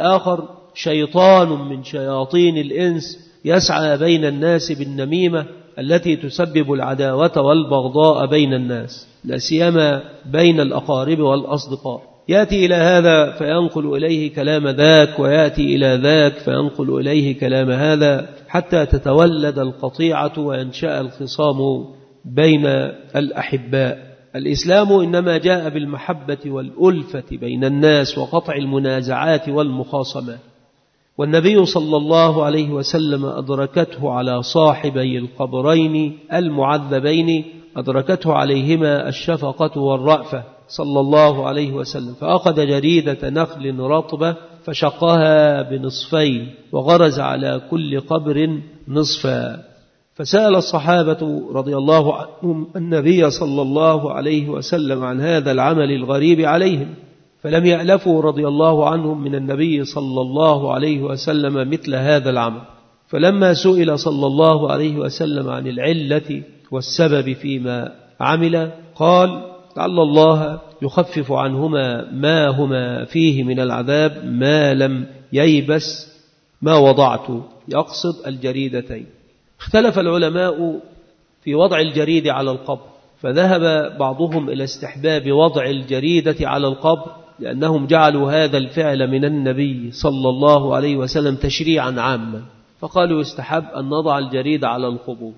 الآخر شيطان من شياطين الإنس يسعى بين الناس بالنميمة، التي تسبب العداوة والبغضاء بين الناس، لا سيما بين الأقارب والأصدقاء. يأتي إلى هذا فينقل إليه كلام ذاك، ويأتي إلى ذاك فينقل إليه كلام هذا، حتى تتولد القطيعة وينشأ الخصام بين الأحباء. الإسلام إنما جاء بالمحبة والألفة بين الناس وقطع المنازعات والمخاصمات، والنبي صلى الله عليه وسلم أدركته على صاحبي القبرين المعذبين، أدركته عليهما الشفقة والرأفة صلى الله عليه وسلم، فأخذ جريدة نخل رطبة فشقها بنصفين وغرز على كل قبر نصفا، فسأل الصحابة رضي الله عنهم النبي صلى الله عليه وسلم عن هذا العمل الغريب عليهم، فلم يألفوا رضي الله عنهم من النبي صلى الله عليه وسلم مثل هذا العمل. فلما سئل صلى الله عليه وسلم عن العلة والسبب فيما عمل قال: لعل الله يخفف عنهما ما هما فيه من العذاب ما لم ييبس ما وضعت، يقصد الجريدتين. اختلف العلماء في وضع الجريد على القبر، فذهب بعضهم إلى استحباب وضع الجريدة على القبر، لأنهم جعلوا هذا الفعل من النبي صلى الله عليه وسلم تشريعا عاما، فقالوا يستحب أن نضع الجريد على القبور،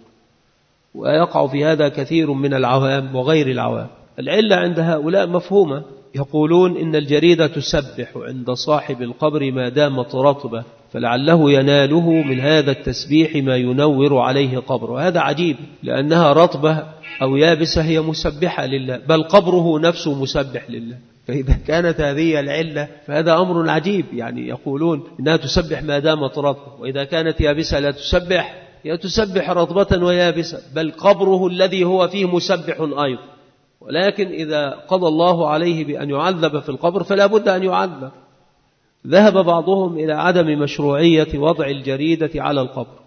ويقع في هذا كثير من العوام وغير العوام. العلة عند هؤلاء مفهومة، يقولون إن الجريدة تسبح عند صاحب القبر ما دامت رطبة، فلعله يناله من هذا التسبيح ما ينور عليه قبره. وهذا عجيب، لأنها رطبة أو يابسة هي مسبحة لله، بل قبره نفسه مسبح لله، فإذا كانت هذه العلة فهذا أمر عجيب. يعني يقولون إنها تسبح ما دامت رطبة، وإذا كانت يابسة لا تسبح، هي تسبح رطبة ويابسة، بل قبره الذي هو فيه مسبح أيضا. ولكن إذا قضى الله عليه بأن يعذب في القبر فلا بد أن يعذب. ذهب بعضهم إلى عدم مشروعية وضع الجريدة على القبر،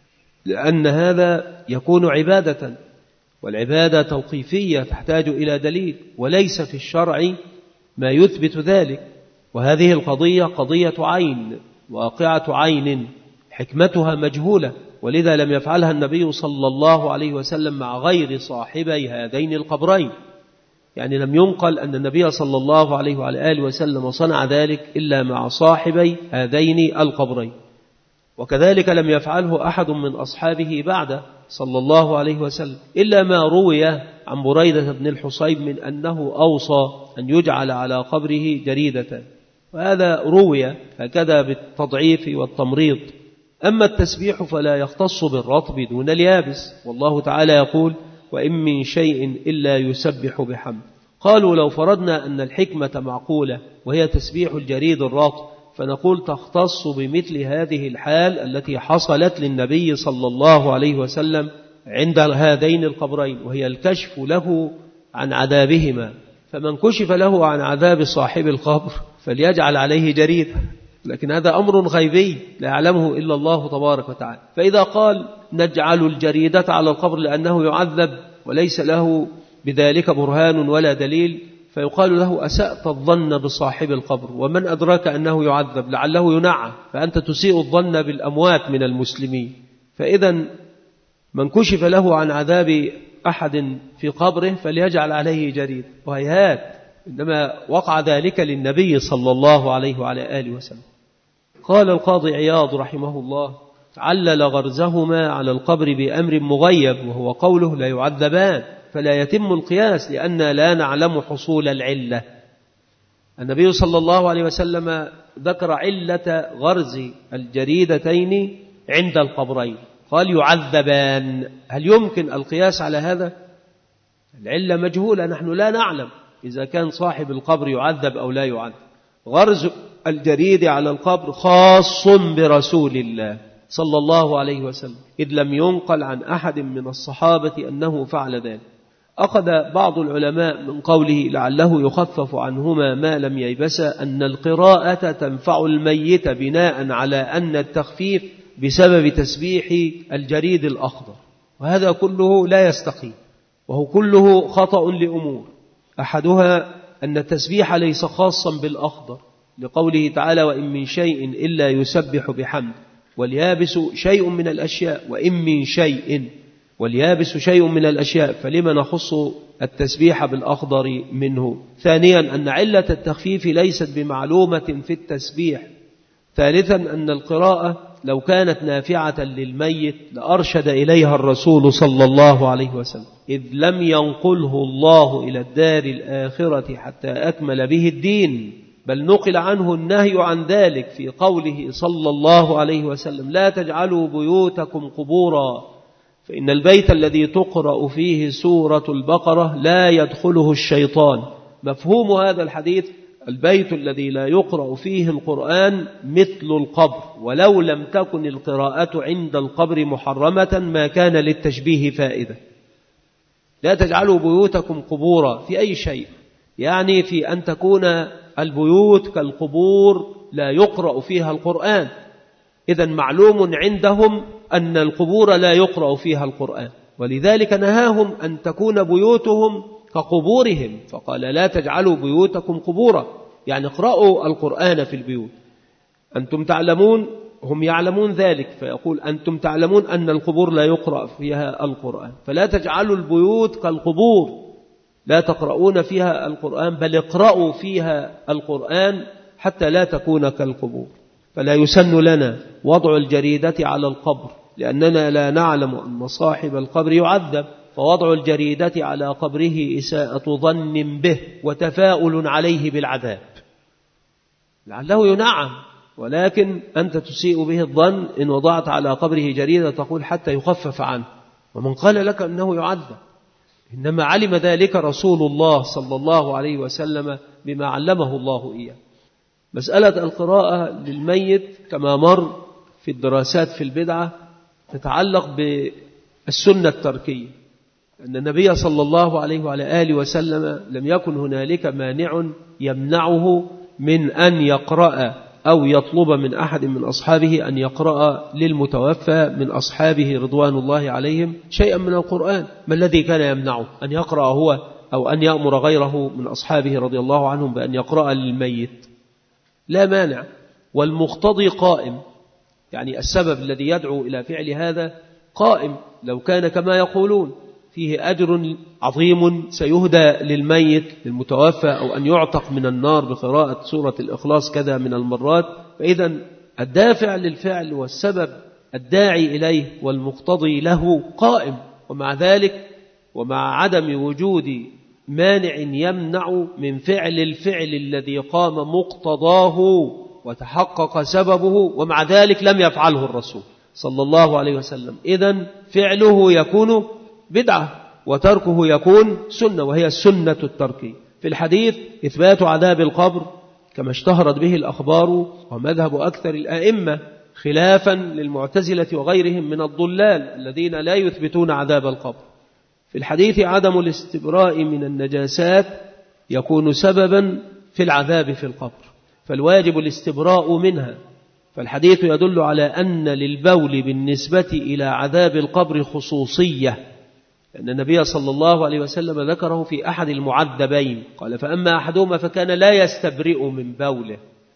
لأن هذا يكون عبادة، والعبادة توقيفية تحتاج إلى دليل، وليس في الشرع ما يثبت ذلك. وهذه القضية قضية عين، واقعة عين، حكمتها مجهولة، ولذا لم يفعلها النبي صلى الله عليه وسلم مع غير صاحبي هذين القبرين. يعني لم ينقل أن النبي صلى الله عليه وعلى آله وسلم صنع ذلك إلا مع صاحبي هذين القبرين، وكذلك لم يفعله أحد من أصحابه بعد صلى الله عليه وسلم، إلا ما روي عن بريدة بن الحصيب من أنه أوصى أن يجعل على قبره جريدة، وهذا روي هكذا بالتضعيف والتمريض. أما التسبيح فلا يختص بالرطب دون اليابس، والله تعالى يقول: وإن من شيء إلا يسبح بحمد. قالوا: لو فرضنا أن الحكمة معقولة وهي تسبيح الجريد الرطب، فنقول تختص بمثل هذه الحال التي حصلت للنبي صلى الله عليه وسلم عند هذين القبرين، وهي الكشف له عن عذابهما، فمن كشف له عن عذاب صاحب القبر فليجعل عليه جريدة، لكن هذا أمر غيبي لا يعلمه إلا الله تبارك وتعالى. فإذا قال نجعل الجريدة على القبر لأنه يعذب وليس له بذلك برهان ولا دليل، فيقال له: أسأت الظن بصاحب القبر، ومن أدراك أنه يعذب، لعله ينعى، فأنت تسيء الظن بالأموات من المسلمين. فإذا من كشف له عن عذاب أحد في قبره فليجعل عليه جريد، وهيهات، إنما وقع ذلك للنبي صلى الله عليه وعلى آله وسلم. قال القاضي عياض رحمه الله: علل غرزهما على القبر بأمر مغيب، وهو قوله: لا يعذبان، فلا يتم القياس لأن لا نعلم حصول العلة. النبي صلى الله عليه وسلم ذكر علة غرز الجريدتين عند القبرين، قال يعذبان. هل يمكن القياس على هذا؟ العلة مجهولة، نحن لا نعلم إذا كان صاحب القبر يعذب أو لا يعذب. غرز الجريد على القبر خاص برسول الله صلى الله عليه وسلم، إذ لم ينقل عن أحد من الصحابة أنه فعل ذلك. أخذ بعض العلماء من قوله لعله يخفف عنهما ما لم ييبسا أن القراءة تنفع الميت بناء على أن التخفيف بسبب تسبيح الجريد الأخضر، وهذا كله لا يستقيم، وهو كله خطأ لأمور. أحدها أن التسبيح ليس خاصا بالأخضر، لقوله تعالى: وإن من شيء إلا يسبح بحمد، واليابس شيء من الأشياء، وإن من شيء، واليابس شيء من الأشياء، فلما نخص التسبيح بالأخضر منه؟ ثانيا أن علة التخفيف ليست بمعلومة في التسبيح. ثالثا أن القراءة لو كانت نافعة للميت لأرشد إليها الرسول صلى الله عليه وسلم، إذ لم ينقله الله إلى الدار الآخرة حتى أكمل به الدين، بل نقل عنه النهي عن ذلك في قوله صلى الله عليه وسلم: لا تجعلوا بيوتكم قبورا، فإن البيت الذي تقرأ فيه سورة البقرة لا يدخله الشيطان. مفهوم هذا الحديث: البيت الذي لا يقرأ فيه القرآن مثل القبر، ولو لم تكن القراءة عند القبر محرمة ما كان للتشبيه فائدة. لا تجعلوا بيوتكم قبورا في أي شيء، يعني في أن تكون البيوت كالقبور لا يقرأ فيها القرآن. إذن معلوم عندهم أن القبور لا يقرأ فيها القرآن، ولذلك نهاهم أن تكون بيوتهم كقبورهم، فقال: لا تجعلوا بيوتكم قبورا، يعني اقرأوا القرآن في البيوت. أنتم تعلمون، هم يعلمون ذلك، فيقول: أنتم تعلمون أن القبور لا يقرأ فيها القرآن، فلا تجعلوا البيوت كالقبور، لا تقرؤون فيها القرآن، بل اقرأوا فيها القرآن حتى لا تكون كالقبور. فلا يسن لنا وضع الجريدة على القبر، لأننا لا نعلم أن صاحب القبر يعذب، فوضع الجريدة على قبره إساءة ظن به وتفاؤل عليه بالعذاب، لعله ينعم، ولكن أنت تسيء به الظن إن وضعت على قبره جريدة تقول حتى يخفف عنه، ومن قال لك أنه يعذب؟ إنما علم ذلك رسول الله صلى الله عليه وسلم بما علمه الله إياه. مسألة القراءة للميت كما مر في الدراسات في البدعة تتعلق بالسنة التركية، أن النبي صلى الله عليه وعلى آله وسلم لم يكن هنالك مانع يمنعه من أن يقرأ أو يطلب من أحد من أصحابه أن يقرأ للمتوفى من أصحابه رضوان الله عليهم شيئا من القرآن. ما الذي كان يمنعه أن يقرأ هو أو أن يأمر غيره من أصحابه رضي الله عنهم بأن يقرأ للميت؟ لا مانع، والمقتضي قائم، يعني السبب الذي يدعو إلى فعل هذا قائم. لو كان كما يقولون فيه أجر عظيم سيهدى للميت للمتوفى، أو أن يعتق من النار بقراءة سورة الإخلاص كذا من المرات، فإذا الدافع للفعل والسبب الداعي إليه والمقتضي له قائم. ومع ذلك ومع عدم وجود مانع يمنع من فعل الفعل الذي قام مقتضاه وتحقق سببه، ومع ذلك لم يفعله الرسول صلى الله عليه وسلم، إذن فعله يكون بدعة وتركه يكون سنة، وهي السنة التركية. في الحديث إثبات عذاب القبر كما اشتهرت به الأخبار، ومذهب أكثر الأئمة خلافا للمعتزلة وغيرهم من الضلال الذين لا يثبتون عذاب القبر. في الحديث عدم الاستبراء من النجاسات يكون سببا في العذاب في القبر، فالواجب الاستبراء منها. فالحديث يدل على أن للبول بالنسبة إلى عذاب القبر خصوصية، لأن النبي صلى الله عليه وسلم ذكره في أحد المعذبين، قال: فأما أحدهما فكان لا يستبرئ من بوله.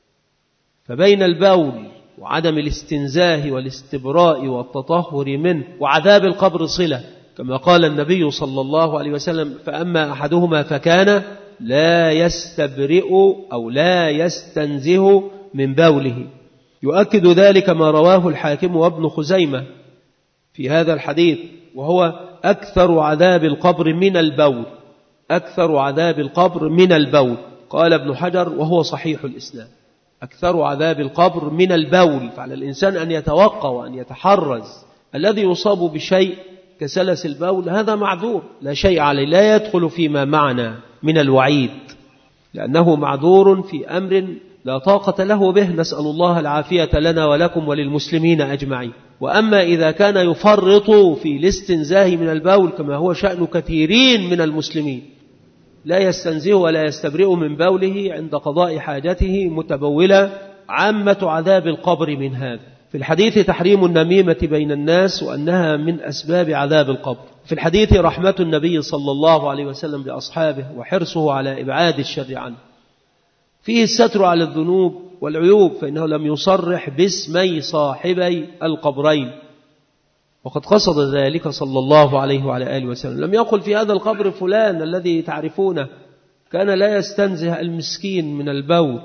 فبين البول وعدم الاستنزاه والاستبراء والتطهر منه وعذاب القبر صلة، كما قال النبي صلى الله عليه وسلم: فأما أحدهما فكان لا يستبرئ أو لا يستنزه من بوله. يؤكد ذلك ما رواه الحاكم وابن خزيمة في هذا الحديث، وهو أكثر عذاب القبر من البول، أكثر عذاب القبر من البول. قال ابن حجر وهو صحيح الإسلام: أكثر عذاب القبر من البول. فعلى الإنسان أن يتوقع وأن يتحرز. الذي يصاب بشيء كسلس البول هذا معذور لا شيء عليه، لا يدخل فيما معنا من الوعيد، لأنه معذور في أمر لا طاقة له به، نسأل الله العافية لنا ولكم وللمسلمين أجمعين. وأما إذا كان يفرط في الاستنزاه من البول كما هو شأن كثيرين من المسلمين، لا يستنزه ولا يستبرئ من بوله عند قضاء حاجته متبولا، عامة عذاب القبر من هذا. في الحديث تحريم النميمة بين الناس وأنها من أسباب عذاب القبر. في الحديث رحمة النبي صلى الله عليه وسلم بأصحابه وحرصه على إبعاد الشر عنه. فيه الستر على الذنوب والعيوب، فإنه لم يصرح باسمي صاحبي القبرين، وقد قصد ذلك صلى الله عليه وعلى آله وسلم. لم يقل في هذا القبر فلان الذي تعرفونه كان لا يستنزه المسكين من البول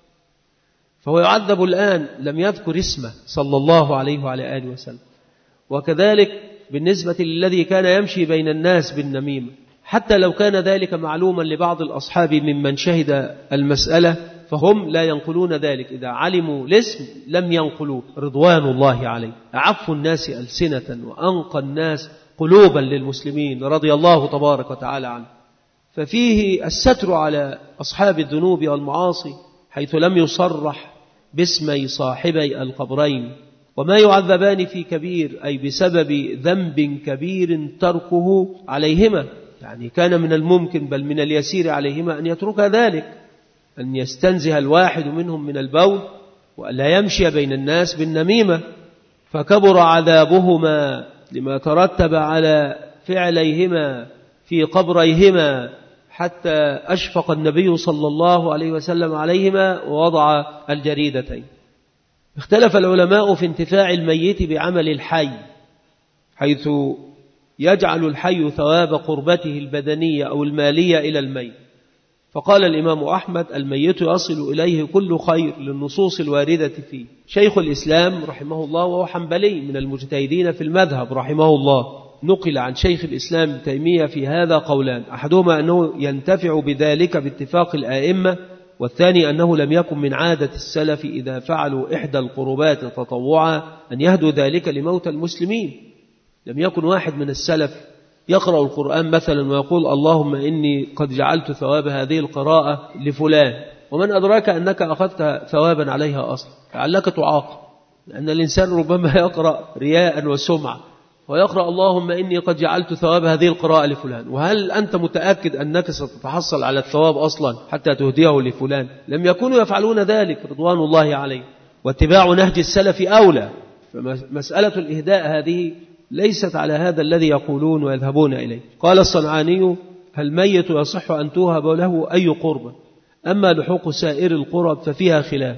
فهو يعذب الآن، لم يذكر اسمه صلى الله عليه وعلى آله وسلم. وكذلك بالنسبة للذي كان يمشي بين الناس بالنميمة، حتى لو كان ذلك معلوما لبعض الأصحاب ممن شهد المسألة فهم لا ينقلون ذلك، إذا علموا الاسم لم ينقلوه رضوان الله عليه. أعف الناس ألسنة وأنقى الناس قلوبا للمسلمين رضي الله تبارك وتعالى عنه. ففيه الستر على أصحاب الذنوب والمعاصي حيث لم يصرح باسمي صاحبي القبرين، وما يعذبان في كبير أي بسبب ذنب كبير تركه عليهما، يعني كان من الممكن بل من اليسير عليهما أن يترك ذلك، أن يستنزه الواحد منهم من البول وألا يمشي بين الناس بالنميمة، فكبر عذابهما لما ترتب على فعليهما في قبريهما حتى أشفق النبي صلى الله عليه وسلم عليهما ووضع الجريدتين. اختلف العلماء في انتفاع الميت بعمل الحي، حيث يجعل الحي ثواب قربته البدنية أو المالية إلى الميت. فقال الإمام أحمد: الميت يصل إليه كل خير للنصوص الواردة فيه. شيخ الإسلام رحمه الله وهو حنبلي من المجتهدين في المذهب رحمه الله، نقل عن شيخ الإسلام ابن تيمية في هذا قولان: أحدهما أنه ينتفع بذلك باتفاق الآئمة، والثاني أنه لم يكن من عادة السلف إذا فعلوا إحدى القربات تطوعا أن يهدوا ذلك لموتى المسلمين. لم يكن واحد من السلف يقرأ القرآن مثلا ويقول: اللهم إني قد جعلت ثواب هذه القراءة لفلان، ومن أدراك أنك أخذت ثوابا عليها أصلا، لعلك تعاقب، لأن الإنسان ربما يقرأ رياء وسمعة ويقرأ اللهم إني قد جعلت ثواب هذه القراءة لفلان، وهل أنت متأكد أنك ستتحصل على الثواب أصلا حتى تهديه لفلان؟ لم يكونوا يفعلون ذلك رضوان الله عليه، واتباع نهج السلف أولى. فمسألة الإهداء هذه ليست على هذا الذي يقولون ويذهبون إليه. قال الصنعاني: الميت يصح أن توهب له أي قربة، أما لحوق سائر القرب ففيها خلاف،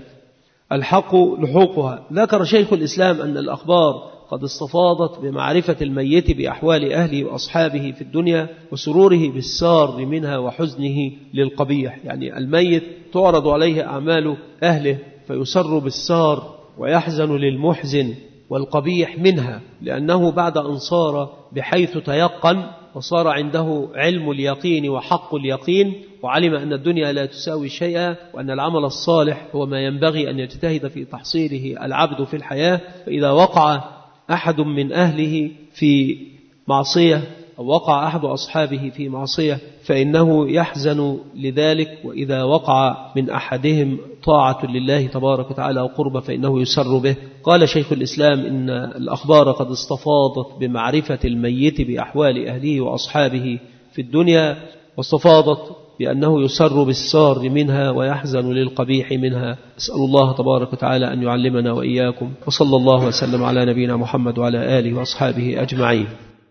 الحق لحوقها. ذكر شيخ الإسلام أن الأخبار قد استفاضت بمعرفة الميت بأحوال أهله وأصحابه في الدنيا وسروره بالسار منها وحزنه للقبيح، يعني الميت تعرض عليه أعمال أهله فيسر بالسار ويحزن للمحزن والقبيح منها، لأنه بعد أن صار بحيث تيقن وصار عنده علم اليقين وحق اليقين وعلم أن الدنيا لا تساوي شيئا وأن العمل الصالح هو ما ينبغي أن يجتهد في تحصيله العبد في الحياة، فإذا وقع أحد من أهله في معصية أو وقع أحد أصحابه في معصية فإنه يحزن لذلك، وإذا وقع من أحدهم طاعة لله تبارك وتعالى وقربة فإنه يسر به. قال شيخ الإسلام إن الأخبار قد استفاضت بمعرفة الميت بأحوال أهله وأصحابه في الدنيا، واستفاضت بأنه يسر بالسار منها ويحزن للقبيح منها. أسأل الله تبارك وتعالى أن يعلمنا وإياكم، وصلى الله وسلم على نبينا محمد وعلى آله وأصحابه أجمعين.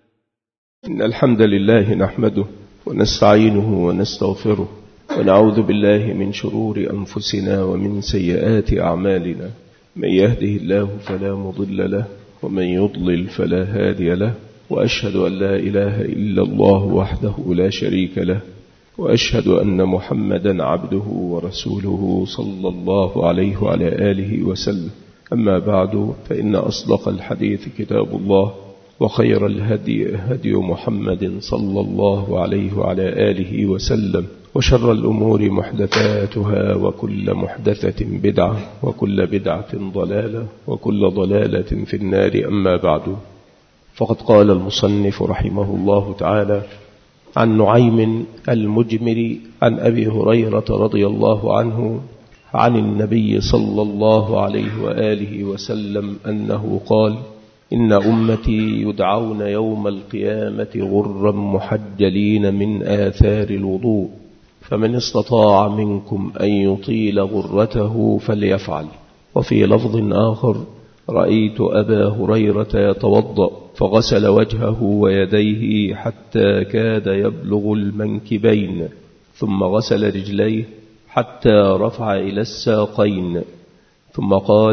إن الحمد لله نحمده ونستعينه ونستغفره ونعوذ بالله من شرور أنفسنا ومن سيئات أعمالنا، من يهده الله فلا مضل له ومن يضلل فلا هادي له، وأشهد أن لا إله إلا الله وحده لا شريك له، وأشهد أن محمدا عبده ورسوله صلى الله عليه وعلى آله وسلم. أما بعد، فإن أصدق الحديث كتاب الله، وخير الهدي هدي محمد صلى الله عليه وعلى آله وسلم، وشر الأمور محدثاتها، وكل محدثة بدعة، وكل بدعة ضلالة، وكل ضلالة في النار. أما بعد، فقد قال المصنف رحمه الله تعالى: عن نعيم المجمر عن أبي هريرة رضي الله عنه عن النبي صلى الله عليه وآله وسلم أنه قال: إن أمتي يدعون يوم القيامة غرا محجلين من آثار الوضوء، فمن استطاع منكم أن يطيل غرته فليفعل. وفي لفظ آخر: رأيت أبا هريرة يتوضأ فغسل وجهه ويديه حتى كاد يبلغ المنكبين، ثم غسل رجليه حتى رفع إلى الساقين، ثم قال: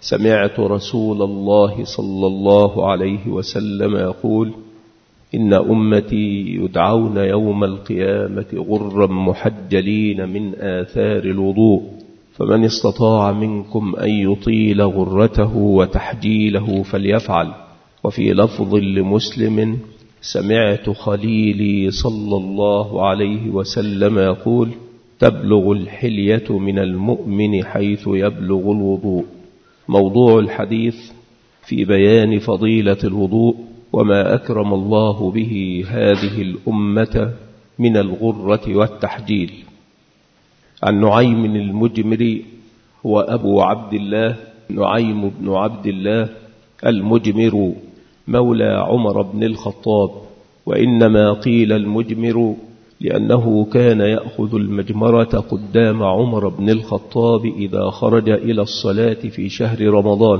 سمعت رسول الله صلى الله عليه وسلم يقول: إن أمتي يدعون يوم القيامة غرا محجلين من آثار الوضوء، فمن استطاع منكم أن يطيل غرته وتحجيله فليفعل. وفي لفظ لمسلم: سمعت خليلي صلى الله عليه وسلم يقول: تبلغ الحلية من المؤمن حيث يبلغ الوضوء. موضوع الحديث في بيان فضيلة الوضوء وما أكرم الله به هذه الأمة من الغرة والتحجيل. عن نعيم المجمري، هو أبو عبد الله نعيم بن عبد الله المجمر مولى عمر بن الخطاب، وإنما قيل المجمر لأنه كان يأخذ المجمرة قدام عمر بن الخطاب إذا خرج إلى الصلاة في شهر رمضان.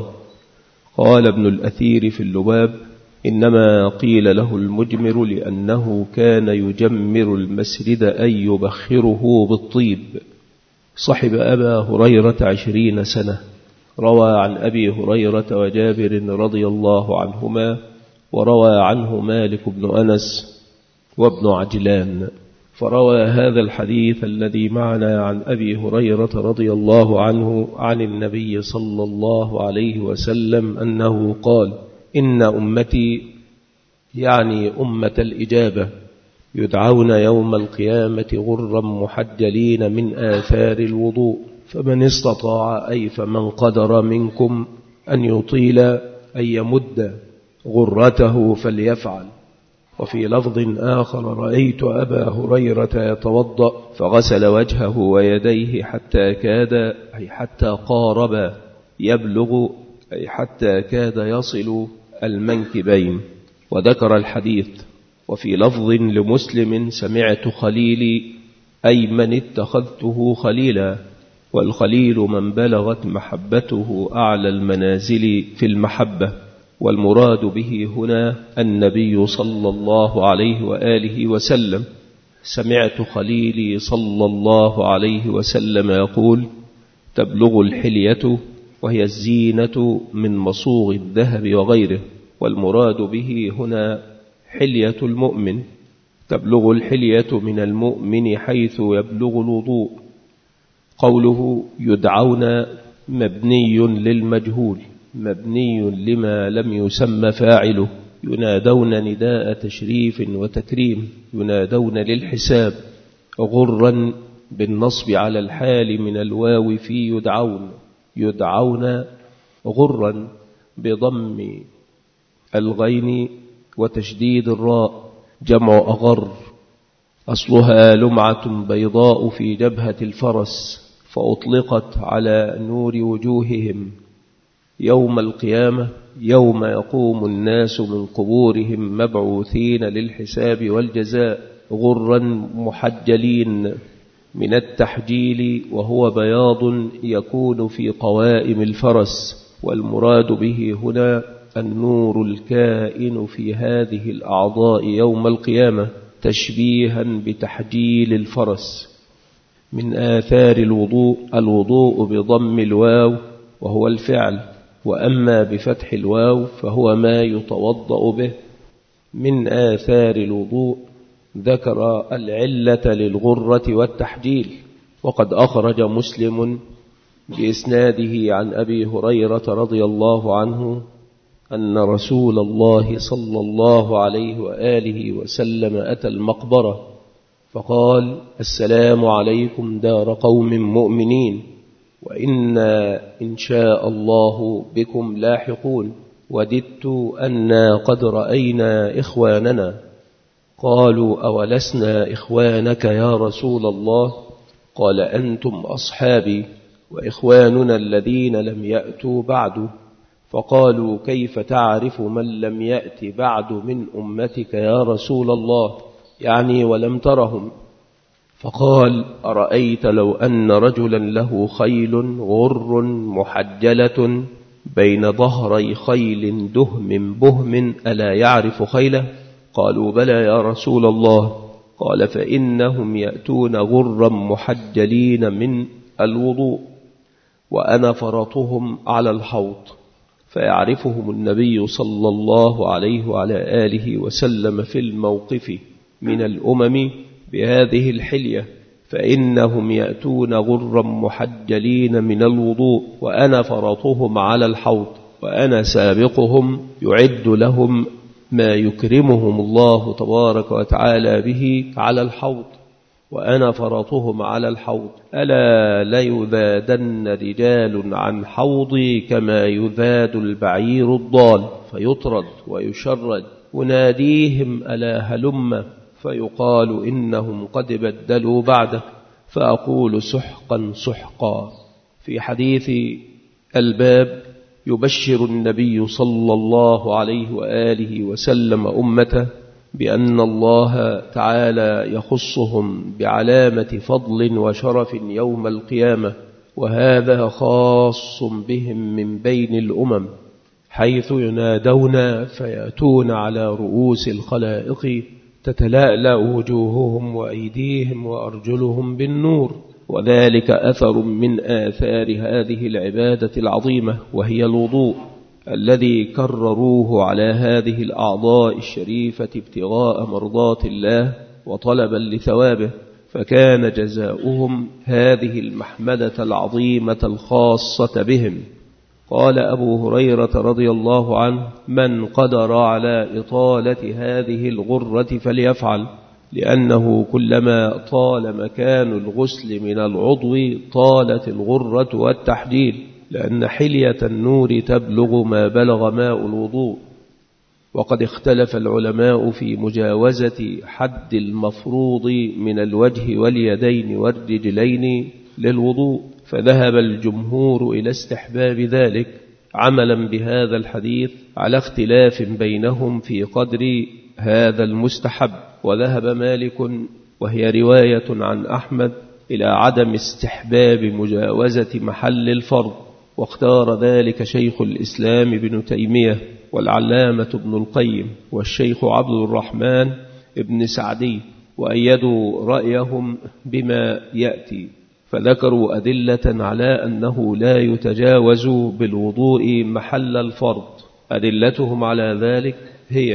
قال ابن الأثير في اللباب: إنما قيل له المجمر لأنه كان يجمر المسجد أي يبخره بالطيب. صحب أبا هريرة 20 سنة، روى عن أبي هريرة وجابر رضي الله عنهما، وروى عنه مالك بن أنس وابن عجلان. فروى هذا الحديث الذي معنا عن أبي هريرة رضي الله عنه عن النبي صلى الله عليه وسلم أنه قال: إن أمتي، يعني أمة الإجابة، يدعون يوم القيامة غرا محجلين من آثار الوضوء، فمن استطاع أي فمن قدر منكم أن يطيل أن يمد غرته فليفعل. وفي لفظ آخر: رأيت أبا هريرة يتوضأ فغسل وجهه ويديه حتى كاد، أي حتى قارب يبلغ، أي حتى كاد يصل المنكبين، وذكر الحديث. وفي لفظ لمسلم: سمعت خليلي، أي من اتخذته خليلا، والخليل من بلغت محبته أعلى المنازل في المحبة، والمراد به هنا النبي صلى الله عليه وآله وسلم. سمعت خليلي صلى الله عليه وسلم يقول: تبلغ الحلية، وهي الزينة من مصوغ الذهب وغيره، والمراد به هنا حلية المؤمن. تبلغ الحلية من المؤمن حيث يبلغ الوضوء. قوله يدعون مبني للمجهول، مبني لما لم يسمى فاعله. ينادون نداء تشريف وتكريم، ينادون للحساب. غرا بالنصب على الحال من الواو في يدعون، يدعون غرا بضم الغين وتشديد الراء، جمع أغر، أصلها لمعة بيضاء في جبهة الفرس، فأطلقت على نور وجوههم يوم القيامة، يوم يقوم الناس من قبورهم مبعوثين للحساب والجزاء. غرا محجلين من التحجيل، وهو بياض يكون في قوائم الفرس، والمراد به هنا النور الكائن في هذه الأعضاء يوم القيامة، تشبيها بتحجيل الفرس. من آثار الوضوء، الوضوء بضم الواو وهو الفعل، وأما بفتح الواو فهو ما يتوضأ به. من آثار الوضوء ذكر العلة للغرة والتحجيل. وقد أخرج مسلم بإسناده عن أبي هريرة رضي الله عنه أن رسول الله صلى الله عليه وآله وسلم أتى المقبرة فقال: السلام عليكم دار قوم مؤمنين، وإنا إن شاء الله بكم لاحقون، وددت أنا قد رأينا إخواننا. قالوا: أولسنا إخوانك يا رسول الله؟ قال: أنتم أصحابي وإخواننا الذين لم يأتوا بعد. فقالوا: كيف تعرف من لم يأت بعد من أمتك يا رسول الله؟ يعني ولم ترهم. فقال: أرأيت لو أن رجلا له خيل غر محجلة بين ظهري خيل دهم بهم، ألا يعرف خيله؟ قالوا: بلى يا رسول الله. قال: فإنهم يأتون غرا محجلين من الوضوء. وأنا فرطهم على الحوض. فيعرفهم النبي صلى الله عليه وعلى آله وسلم في الموقف من الأمم بهذه الحلية، فإنهم يأتون غرا محجلين من الوضوء، وأنا فرطهم على الحوض، وأنا سابقهم يعد لهم ما يكرمهم الله تبارك وتعالى به على الحوض، وأنا فرطهم على الحوض. ألا ليذادن رجال عن حوضي كما يذاد البعير الضال، فيطرد ويشرد. أناديهم ألا هلم، فيقال إنهم قد بدلوا بعدك، فأقول سحقا سحقا. في حديث الباب يبشر النبي صلى الله عليه وآله وسلم أمته بأن الله تعالى يخصهم بعلامة فضل وشرف يوم القيامة، وهذا خاص بهم من بين الأمم، حيث ينادون فيأتون على رؤوس الخلائق تتلألأ وجوههم وأيديهم وأرجلهم بالنور، وذلك أثر من آثار هذه العبادة العظيمة، وهي الوضوء الذي كرروه على هذه الأعضاء الشريفة ابتغاء مرضات الله وطلبا لثوابه، فكان جزاؤهم هذه المحمدة العظيمة الخاصة بهم. قال أبو هريرة رضي الله عنه: من قدر على إطالة هذه الغرة فليفعل، لأنه كلما طال مكان الغسل من العضو طالت الغرة والتحجيل، لأن حلية النور تبلغ ما بلغ ماء الوضوء. وقد اختلف العلماء في مجاوزة حد المفروض من الوجه واليدين والرجلين للوضوء، فذهب الجمهور إلى استحباب ذلك عملا بهذا الحديث، على اختلاف بينهم في قدر هذا المستحب. وذهب مالك، وهي رواية عن أحمد، إلى عدم استحباب مجاوزة محل الفرض، واختار ذلك شيخ الإسلام ابن تيمية والعلامة ابن القيم والشيخ عبد الرحمن ابن سعدي، وأيدوا رأيهم بما يأتي، فذكروا أدلة على أنه لا يتجاوز بالوضوء محل الفرض. أدلتهم على ذلك هي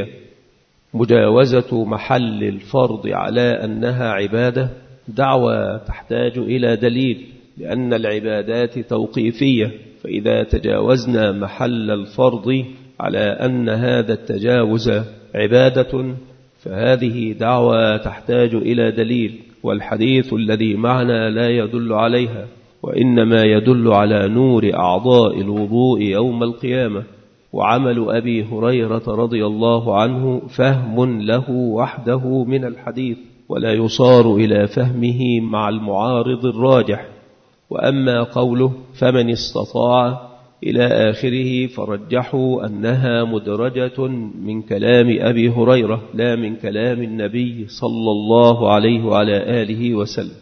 مجاوزة محل الفرض على أنها عبادة، دعوى تحتاج إلى دليل، لأن العبادات توقيفية، فإذا تجاوزنا محل الفرض على أن هذا التجاوز عبادة فهذه دعوى تحتاج إلى دليل، والحديث الذي معنا لا يدل عليها، وإنما يدل على نور أعضاء الوضوء يوم القيامة. وعمل أبي هريرة رضي الله عنه فهم له وحده من الحديث، ولا يصار إلى فهمه مع المعارض الراجح. وأما قوله فمن استطاع إلى آخره فرجحوا أنها مدرجة من كلام أبي هريرة لا من كلام النبي صلى الله عليه وعلى آله وسلم.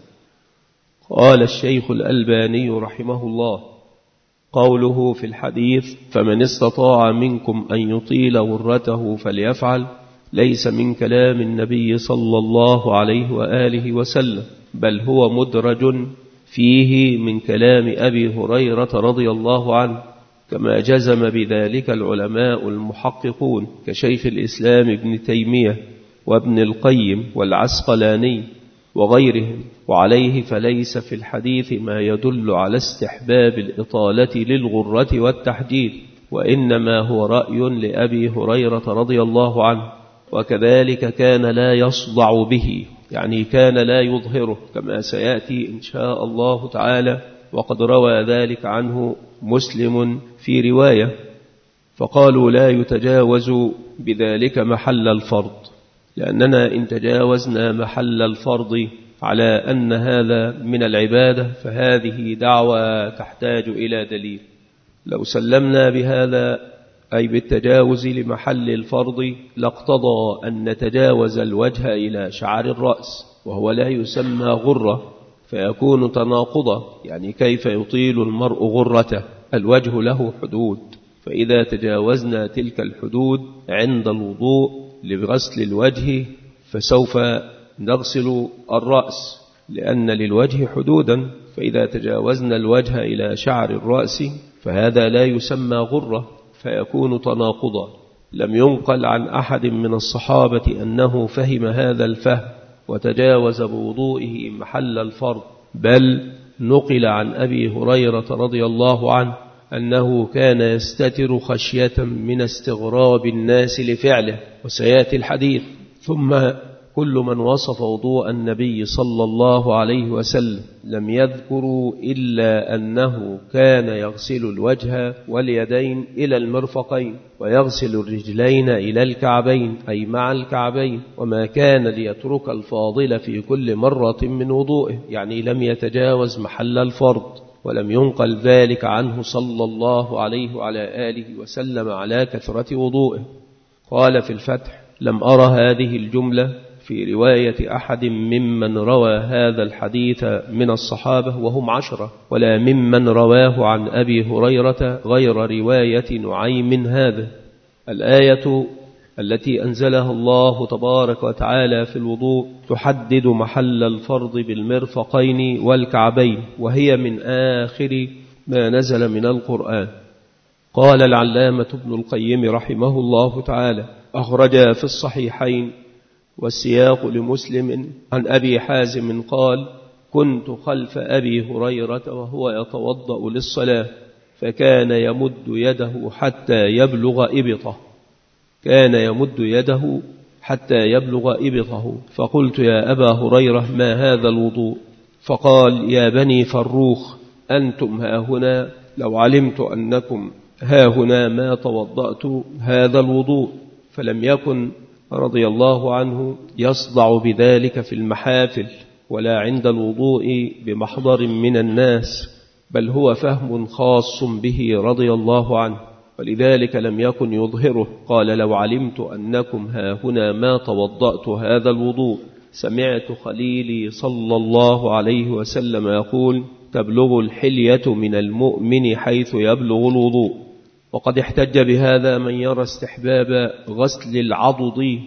قال الشيخ الألباني رحمه الله: قوله في الحديث فمن استطاع منكم أن يطيل غرته فليفعل ليس من كلام النبي صلى الله عليه وآله وسلم، بل هو مدرج فيه من كلام أبي هريرة رضي الله عنه، كما جزم بذلك العلماء المحققون كشيخ الإسلام ابن تيمية وابن القيم والعسقلاني وغيرهم. وعليه فليس في الحديث ما يدل على استحباب الإطالة للغرة والتحجيل، وإنما هو رأي لأبي هريرة رضي الله عنه، وكذلك كان لا يصدع به، يعني كان لا يظهره، كما سيأتي إن شاء الله تعالى، وقد روى ذلك عنه مسلم في رواية. فقالوا لا يتجاوز بذلك محل الفرض، لأننا إن تجاوزنا محل الفرض على أن هذا من العبادة فهذه دعوة تحتاج إلى دليل. لو سلمنا بهذا أي بالتجاوز لمحل الفرض لاقتضى أن نتجاوز الوجه إلى شعر الرأس، وهو لا يسمى غرة، فيكون تناقضا، يعني كيف يطيل المرء غرته؟ الوجه له حدود، فإذا تجاوزنا تلك الحدود عند الوضوء لغسل الوجه فسوف نغسل الرأس، لأن للوجه حدودا، فإذا تجاوزنا الوجه إلى شعر الرأس فهذا لا يسمى غرة فيكون تناقضا. لم ينقل عن أحد من الصحابة أنه فهم هذا الفهم وتجاوز بوضوئه محل الفرض، بل نقل عن أبي هريرة رضي الله عنه أنه كان يستتر خشية من استغراب الناس لفعله، وسيأتي الحديث. ثم كل من وصف وضوء النبي صلى الله عليه وسلم لم يذكروا إلا أنه كان يغسل الوجه واليدين إلى المرفقين ويغسل الرجلين إلى الكعبين أي مع الكعبين، وما كان ليترك الفاضل في كل مرة من وضوئه، يعني لم يتجاوز محل الفرض. ولم ينقل ذلك عنه صلى الله عليه وعلى آله وسلم على كثرة وضوئه. قال في الفتح: لم أرى هذه الجملة في رواية أحد ممن روى هذا الحديث من الصحابة وهم 10، ولا ممن رواه عن أبي هريرة غير رواية نعيم هذا. الآية التي أنزلها الله تبارك وتعالى في الوضوء تحدد محل الفرض بالمرفقين والكعبين، وهي من آخر ما نزل من القرآن. قال العلامة ابن القيم رحمه الله تعالى: أخرج في الصحيحين والسياق لمسلم عن أبي حازم قال: كنت خلف أبي هريرة وهو يتوضأ للصلاة، فكان يمد يده حتى يبلغ إبطه، كان يمد يده حتى يبلغ إبطه، فقلت: يا أبا هريرة ما هذا الوضوء؟ فقال: يا بني فروخ، أنتم هاهنا، لو علمت أنكم هاهنا ما توضأت هذا الوضوء. فلم يكن رضي الله عنه يصدع بذلك في المحافل ولا عند الوضوء بمحضر من الناس، بل هو فهم خاص به رضي الله عنه، ولذلك لم يكن يظهره. قال: لو علمت أنكم هاهنا ما توضأت هذا الوضوء. سمعت خليلي صلى الله عليه وسلم يقول: تبلغ الحلية من المؤمن حيث يبلغ الوضوء. وقد احتج بهذا من يرى استحباب غسل العضد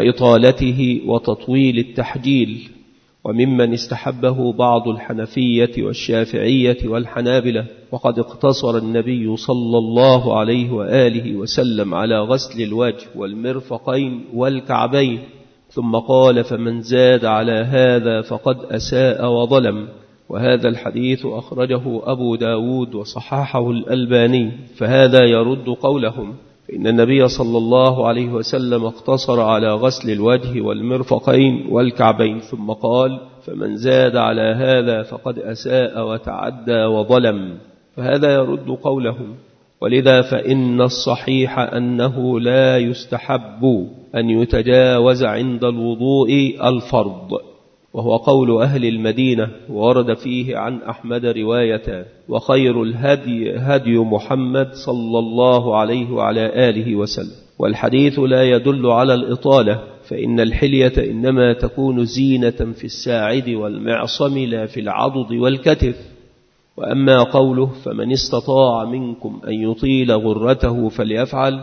وإطالته وتطويل التحجيل، وممن استحبه بعض الحنفية والشافعية والحنابلة. وقد اقتصر النبي صلى الله عليه وآله وسلم على غسل الوجه والمرفقين والكعبين، ثم قال: فمن زاد على هذا فقد أساء وظلم. وهذا الحديث أخرجه أبو داود وصححه الألباني، فهذا يرد قولهم، فإن النبي صلى الله عليه وسلم اقتصر على غسل الوجه والمرفقين والكعبين، ثم قال: فمن زاد على هذا فقد أساء وتعدى وظلم، فهذا يرد قولهم. ولذا فإن الصحيح أنه لا يستحب أن يتجاوز عند الوضوء الفرض، وهو قول أهل المدينة، ورد فيه عن أحمد روايتان: وخير الهدي هدي محمد صلى الله عليه وعلى آله وسلم. والحديث لا يدل على الإطالة، فإن الحلية إنما تكون زينة في الساعد والمعصم لا في العضد والكتف. وأما قوله: فمن استطاع منكم أن يطيل غرته فليفعل،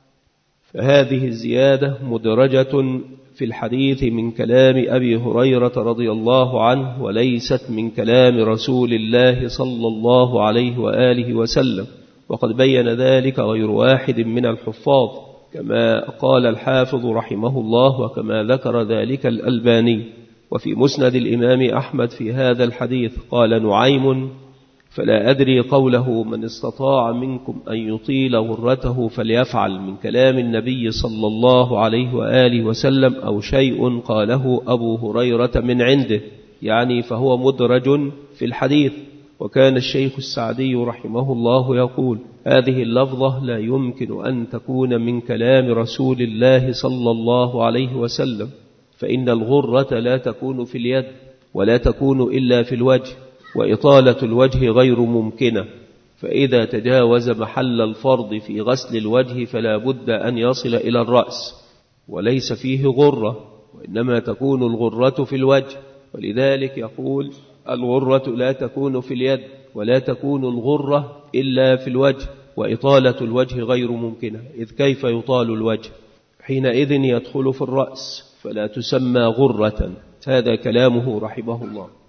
فهذه الزيادة مدرجة في الحديث من كلام أبي هريرة رضي الله عنه، وليست من كلام رسول الله صلى الله عليه وآله وسلم. وقد بين ذلك غير واحد من الحفاظ، كما قال الحافظ رحمه الله، وكما ذكر ذلك الألباني. وفي مسند الإمام أحمد في هذا الحديث قال نعيم: فلا أدري قوله من استطاع منكم أن يطيل غرته فليفعل من كلام النبي صلى الله عليه وآله وسلم أو شيء قاله أبو هريرة من عنده، يعني فهو مدرج في الحديث. وكان الشيخ السعدي رحمه الله يقول: هذه اللفظة لا يمكن أن تكون من كلام رسول الله صلى الله عليه وسلم، فإن الغرة لا تكون في اليد ولا تكون إلا في الوجه، وإطالة الوجه غير ممكنة، فإذا تجاوز محل الفرض في غسل الوجه فلا بد أن يصل إلى الرأس، وليس فيه غرة، وإنما تكون الغرة في الوجه. ولذلك يقول: الغرة لا تكون في اليد ولا تكون الغرة إلا في الوجه، وإطالة الوجه غير ممكنة، إذ كيف يطال الوجه؟ حينئذ يدخل في الرأس فلا تسمى غرة. هذا كلامه رحمه الله.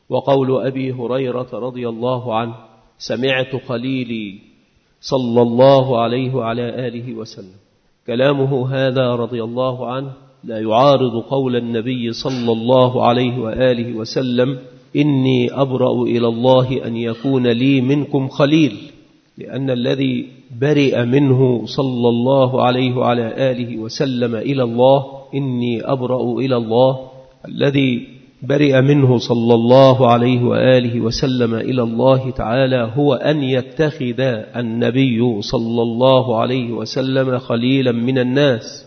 وقول أبي هريرة رضي الله عنه: سمعت خليلي صلى الله عليه وعلى آله وسلم. كلامه هذا رضي الله عنه لا يعارض قول النبي صلى الله عليه وآله وسلم: إني أبرأ إلى الله أن يكون لي منكم خليل، لأن الذي برئ منه صلى الله عليه وعلى آله وسلم إلى الله: إني أبرأ إلى الله، الذي برئ منه صلى الله عليه وآله وسلم إلى الله تعالى هو أن يتخذ النبي صلى الله عليه وسلم خليلا من الناس،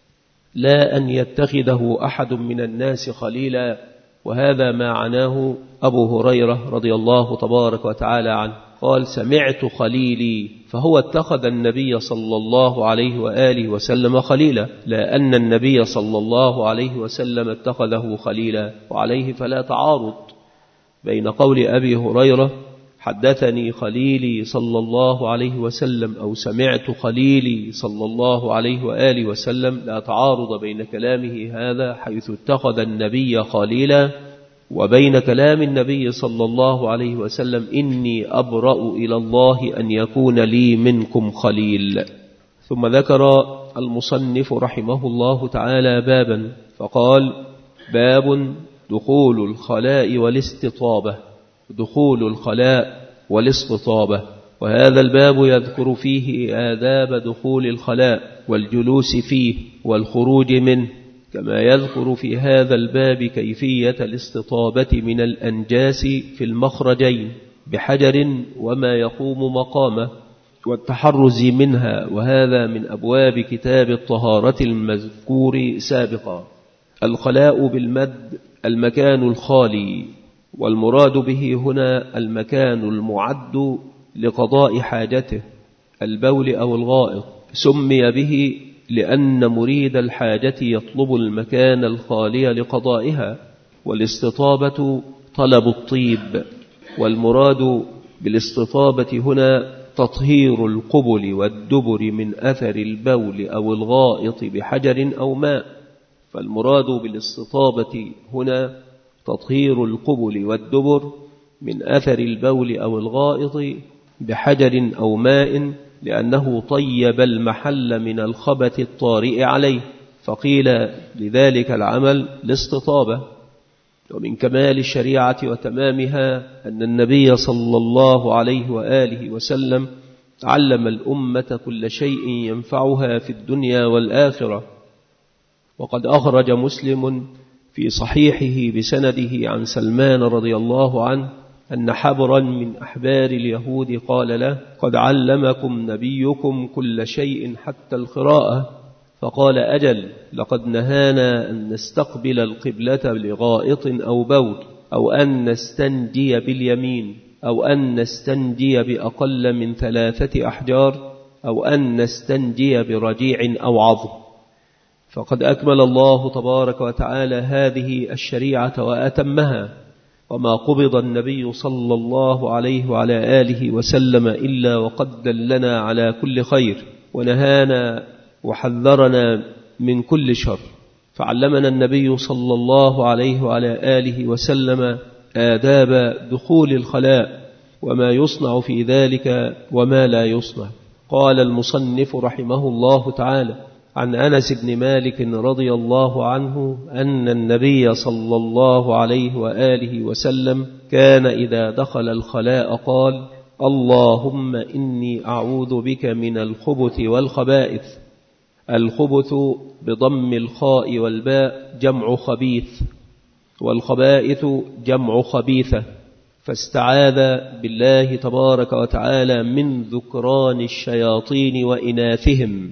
لا أن يتخذه أحد من الناس خليلا. وهذا ما عناه أبو هريرة رضي الله تبارك وتعالى عنه، قال: سمعت خليلي، فهو اتخذ النبي صلى الله عليه وآله وسلم خليلا، لا أن النبي صلى الله عليه وسلم اتخذه خليلا. وعليه فلا تعارض بين قول أبي هريرة: حدثني خليلي صلى الله عليه وسلم، أو سمعت خليلي صلى الله عليه وآله وسلم، لا تعارض بين كلامه هذا حيث اتخذ النبي خليلا وبين كلام النبي صلى الله عليه وسلم: إني أبرأ إلى الله أن يكون لي منكم خليل. ثم ذكر المصنف رحمه الله تعالى بابا، فقال: باب دخول الخلاء والاستطابة. دخول الخلاء والاستطابة. وهذا الباب يذكر فيه آداب دخول الخلاء والجلوس فيه والخروج منه، كما يذكر في هذا الباب كيفية الاستطابة من الأنجاس في المخرجين بحجر وما يقوم مقامه، والتحرز منها، وهذا من أبواب كتاب الطهارة المذكور سابقا. الخلاء بالمد المكان الخالي، والمراد به هنا المكان المعد لقضاء حاجته، البول أو الغائط. سمي به لأن مريد الحاجة يطلب المكان الخالي لقضائها. والاستطابة طلب الطيب، والمراد بالاستطابة هنا تطهير القبل والدبر من أثر البول أو الغائط بحجر أو ماء. فالمراد بالاستطابة هنا تطهير القبل والدبر من أثر البول أو الغائط بحجر أو ماء، لأنه طيب المحل من الخبث الطارئ عليه، فقيل لذلك العمل الاستطابة. ومن كمال الشريعة وتمامها أن النبي صلى الله عليه وآله وسلم علم الأمة كل شيء ينفعها في الدنيا والآخرة. وقد أخرج مسلم في صحيحه بسنده عن سلمان رضي الله عنه أن حبرا من أحبار اليهود قال له: قد علمكم نبيكم كل شيء حتى القراءة. فقال: أجل، لقد نهانا أن نستقبل القبلة لغائط أو بول، أو أن نستنجي باليمين، أو أن نستنجي بأقل من 3 أحجار، أو أن نستنجي برجيع أو عظم. فقد أكمل الله تبارك وتعالى هذه الشريعة وأتمها، وما قبض النبي صلى الله عليه وعلى آله وسلم إلا وقد دلنا على كل خير، ونهانا وحذرنا من كل شر. فعلمنا النبي صلى الله عليه وعلى آله وسلم آداب دخول الخلاء، وما يصنع في ذلك وما لا يصنع. قال المصنف رحمه الله تعالى: عن أنس بن مالك رضي الله عنه أن النبي صلى الله عليه وآله وسلم كان إذا دخل الخلاء قال: اللهم إني أعوذ بك من الخبث والخبائث. الخبث بضم الخاء والباء جمع خبيث، والخبائث جمع خبيثة. فاستعاذ بالله تبارك وتعالى من ذكران الشياطين وإناثهم.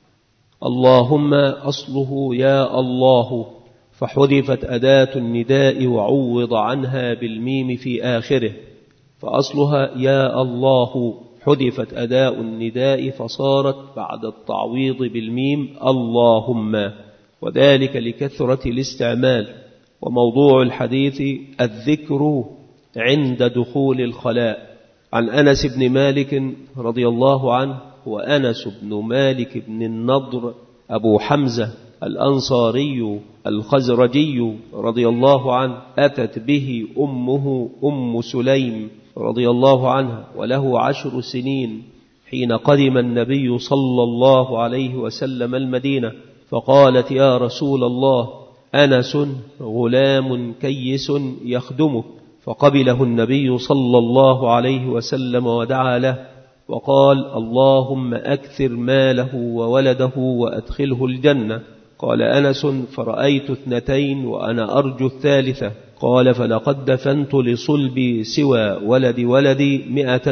اللهم أصله يا الله، فحذفت أداة النداء وعوض عنها بالميم في آخره، فأصلها يا الله، حذفت أداء النداء فصارت بعد التعويض بالميم اللهم، وذلك لكثرة الاستعمال. وموضوع الحديث الذكر عند دخول الخلاء. عن أنس بن مالك رضي الله عنه، وأنس بن مالك بن النضر أبو حمزة الأنصاري الخزرجي رضي الله عنه أتت به أمه أم سليم رضي الله عنها وله 10 سنين حين قدم النبي صلى الله عليه وسلم المدينة، فقالت: يا رسول الله، أنس غلام كيس يخدمك. فقبله النبي صلى الله عليه وسلم ودعا له وقال: اللهم أكثر ماله وولده وأدخله الجنة. قال أنس: فرأيت 2 وأنا أرجو الثالثة. قال: فلقد دفنت لصلبي سوى ولدي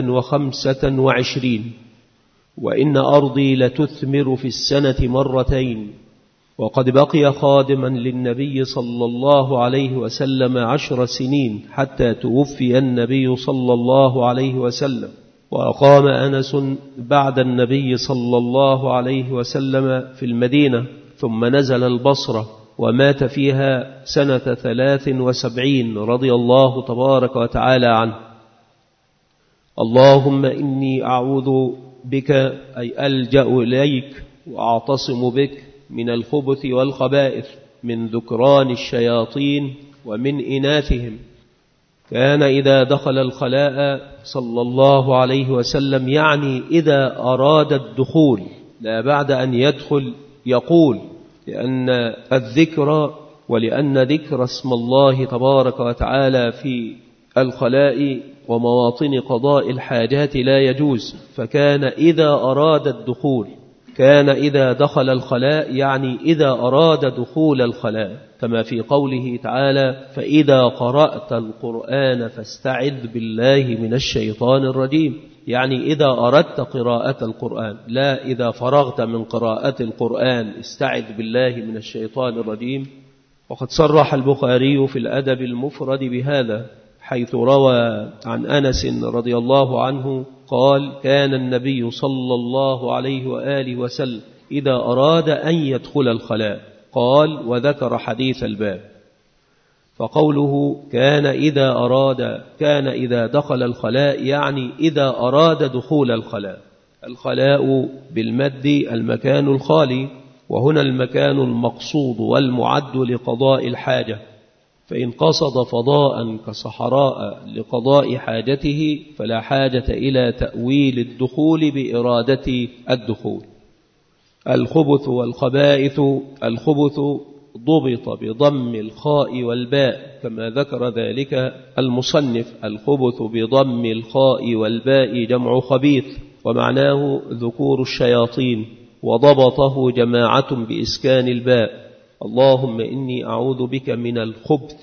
125، وإن أرضي لتثمر في السنة 2 وقد بقي خادما للنبي صلى الله عليه وسلم 10 سنين حتى توفي النبي صلى الله عليه وسلم. وأقام أنس بعد النبي صلى الله عليه وسلم في المدينة، ثم نزل البصرة ومات فيها سنة 73 رضي الله تبارك وتعالى عنه. اللهم إني أعوذ بك، أي ألجأ إليك وأعتصم بك، من الخبث والخبائث، من ذكران الشياطين ومن إناثهم. كان إذا دخل الخلاء صلى الله عليه وسلم، يعني إذا أراد الدخول لا بعد أن يدخل، يقول، لأن الذكر ولأن ذكر اسم الله تبارك وتعالى في الخلاء ومواطن قضاء الحاجات لا يجوز. فكان إذا أراد الدخول، كان إذا دخل الخلاء يعني إذا أراد دخول الخلاء، كما في قوله تعالى: فإذا قرأت القرآن فاستعذ بالله من الشيطان الرجيم، يعني إذا أردت قراءة القرآن، لا إذا فرغت من قراءة القرآن استعذ بالله من الشيطان الرجيم. وقد صرح البخاري في الأدب المفرد بهذا، حيث روى عن أنس رضي الله عنه قال: كان النبي صلى الله عليه وآله وسلم إذا أراد أن يدخل الخلاء قال، وذكر حديث الباب. فقوله كان إذا دخل الخلاء يعني إذا أراد دخول الخلاء. الخلاء بالمد المكان الخالي، وهنا المكان المقصود والمعد لقضاء الحاجة، فإن قصد فضاء كصحراء لقضاء حاجته فلا حاجة إلى تأويل الدخول بإرادة الدخول. الخبث والخبائث. الخبث ضبط بضم الخاء والباء كما ذكر ذلك المصنف. الخبث بضم الخاء والباء جمع خبيث، ومعناه ذكور الشياطين، وضبطه جماعة بإسكان الباء. اللهم إني أعوذ بك من الخبث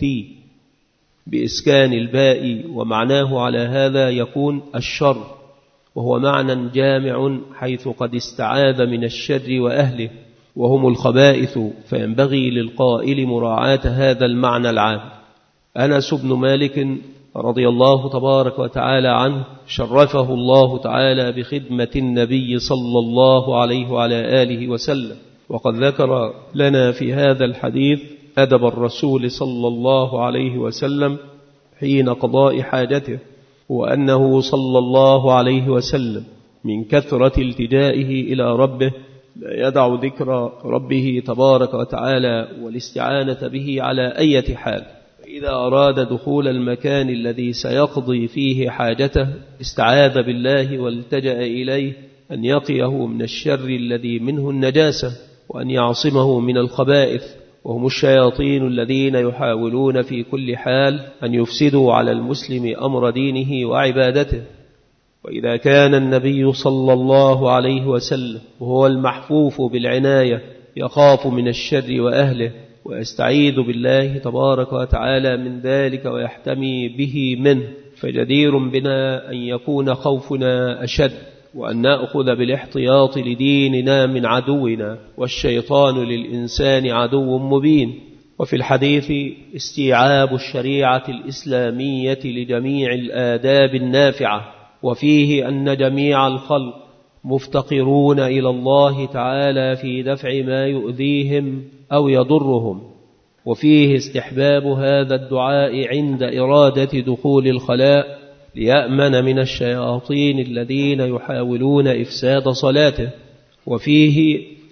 بإسكان الباء، ومعناه على هذا يكون الشر، وهو معنى جامع حيث قد استعاذ من الشر وأهله وهم الخبائث، فينبغي للقائل مراعاة هذا المعنى العام. أنس بن مالك رضي الله تبارك وتعالى عنه شرفه الله تعالى بخدمة النبي صلى الله عليه وعلى آله وسلم، وقد ذكر لنا في هذا الحديث أدب الرسول صلى الله عليه وسلم حين قضاء حاجته، وأنه صلى الله عليه وسلم من كثرة التجائه إلى ربه لا يدع ذكر ربه تبارك وتعالى والاستعانة به على أي حال. إذا أراد دخول المكان الذي سيقضي فيه حاجته استعاذ بالله والتجأ إليه أن يقيه من الشر الذي منه النجاسة، وأن يعصمه من الخبائث وهم الشياطين الذين يحاولون في كل حال أن يفسدوا على المسلم أمر دينه وعبادته. وإذا كان النبي صلى الله عليه وسلم وهو المحفوف بالعناية يخاف من الشر وأهله ويستعيذ بالله تبارك وتعالى من ذلك ويحتمي به منه، فجدير بنا أن يكون خوفنا أشد، وأن نأخذ بالاحتياط لديننا من عدونا، والشيطان للإنسان عدو مبين. وفي الحديث استيعاب الشريعة الإسلامية لجميع الآداب النافعة، وفيه أن جميع الخلق مفتقرون إلى الله تعالى في دفع ما يؤذيهم أو يضرهم، وفيه استحباب هذا الدعاء عند إرادة دخول الخلاء ليأمن من الشياطين الذين يحاولون إفساد صلاته، وفيه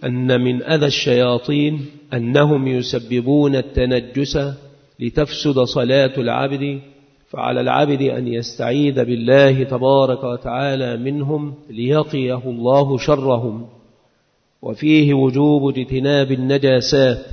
أن من أذى الشياطين أنهم يسببون التنجس لتفسد صلاة العبد، فعلى العبد أن يستعيذ بالله تبارك وتعالى منهم ليقيه الله شرهم. وفيه وجوب اجتناب النجاسات،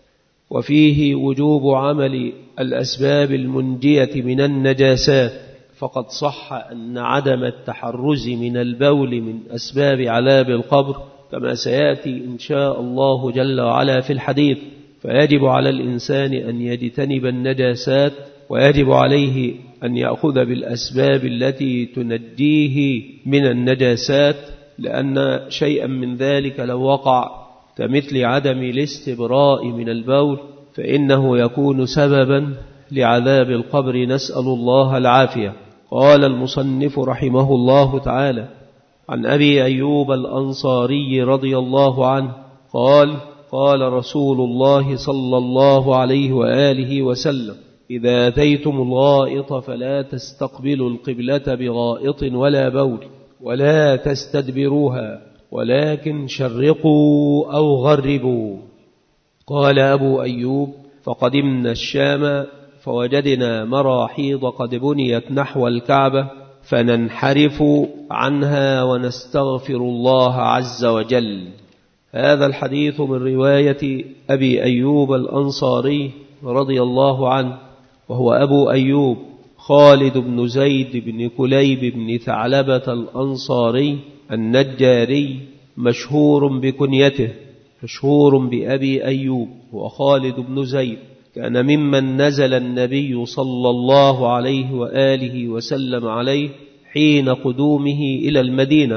وفيه وجوب عمل الأسباب المنجية من النجاسات، فقد صح أن عدم التحرز من البول من أسباب عذاب القبر كما سيأتي إن شاء الله جل وعلا في الحديث. فيجب على الإنسان أن يجتنب النجاسات، ويجب عليه أن يأخذ بالأسباب التي تنجيه من النجاسات، لأن شيئا من ذلك لو وقع كمثل عدم الاستبراء من البول فإنه يكون سببا لعذاب القبر، نسأل الله العافية. قال المصنف رحمه الله تعالى عن أبي أيوب الأنصاري رضي الله عنه قال: قال رسول الله صلى الله عليه وآله وسلم: إذا أتيتم الغائط فلا تستقبلوا القبلة بغائط ولا بول، ولا تستدبروها، ولكن شرقوا أو غربوا. قال أبو أيوب: فقدمنا الشام فوجدنا مراحيض قد بنيت نحو الكعبة، فننحرف عنها ونستغفر الله عز وجل. هذا الحديث من رواية أبي أيوب الأنصاري رضي الله عنه، وهو أبو أيوب خالد بن زيد بن كليب بن ثعلبة الأنصاري النجاري، مشهور بكنيته، مشهور بأبي أيوب، وخالد بن زيد كان ممن نزل النبي صلى الله عليه وآله وسلم عليه حين قدومه إلى المدينة،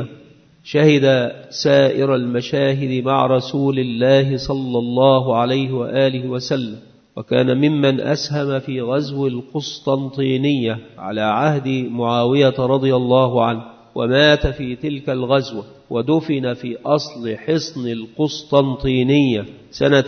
شهد سائر المشاهد مع رسول الله صلى الله عليه وآله وسلم، وكان ممن أسهم في غزو القسطنطينية على عهد معاوية رضي الله عنه، ومات في تلك الغزوة، ودفن في أصل حصن القسطنطينية سنة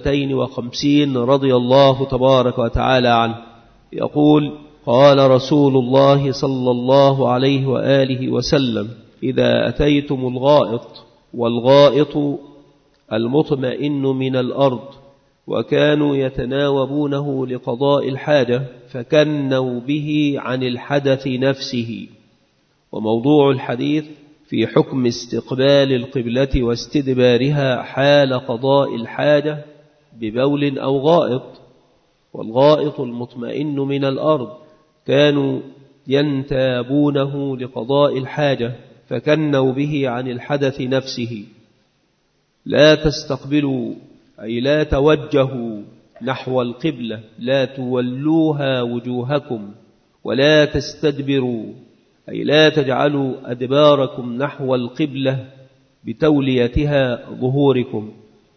52 رضي الله تبارك وتعالى عنه. يقول: قال رسول الله صلى الله عليه وآله وسلم: إذا أتيتم الغائط، والغائط المطمئن من الأرض، وكانوا يتناوبونه لقضاء الحاجة فكنوا به عن الحدث نفسه. وموضوع الحديث في حكم استقبال القبلة واستدبارها حال قضاء الحاجة ببول أو غائط. والغائط المطمئن من الأرض كانوا ينتابونه لقضاء الحاجة فكنوا به عن الحدث نفسه. لا تستقبلوا أي لا توجهوا نحو القبلة، لا تولوها وجوهكم، ولا تستدبروا أي لا تجعلوا أدباركم نحو القبلة بتوليتها ظهوركم.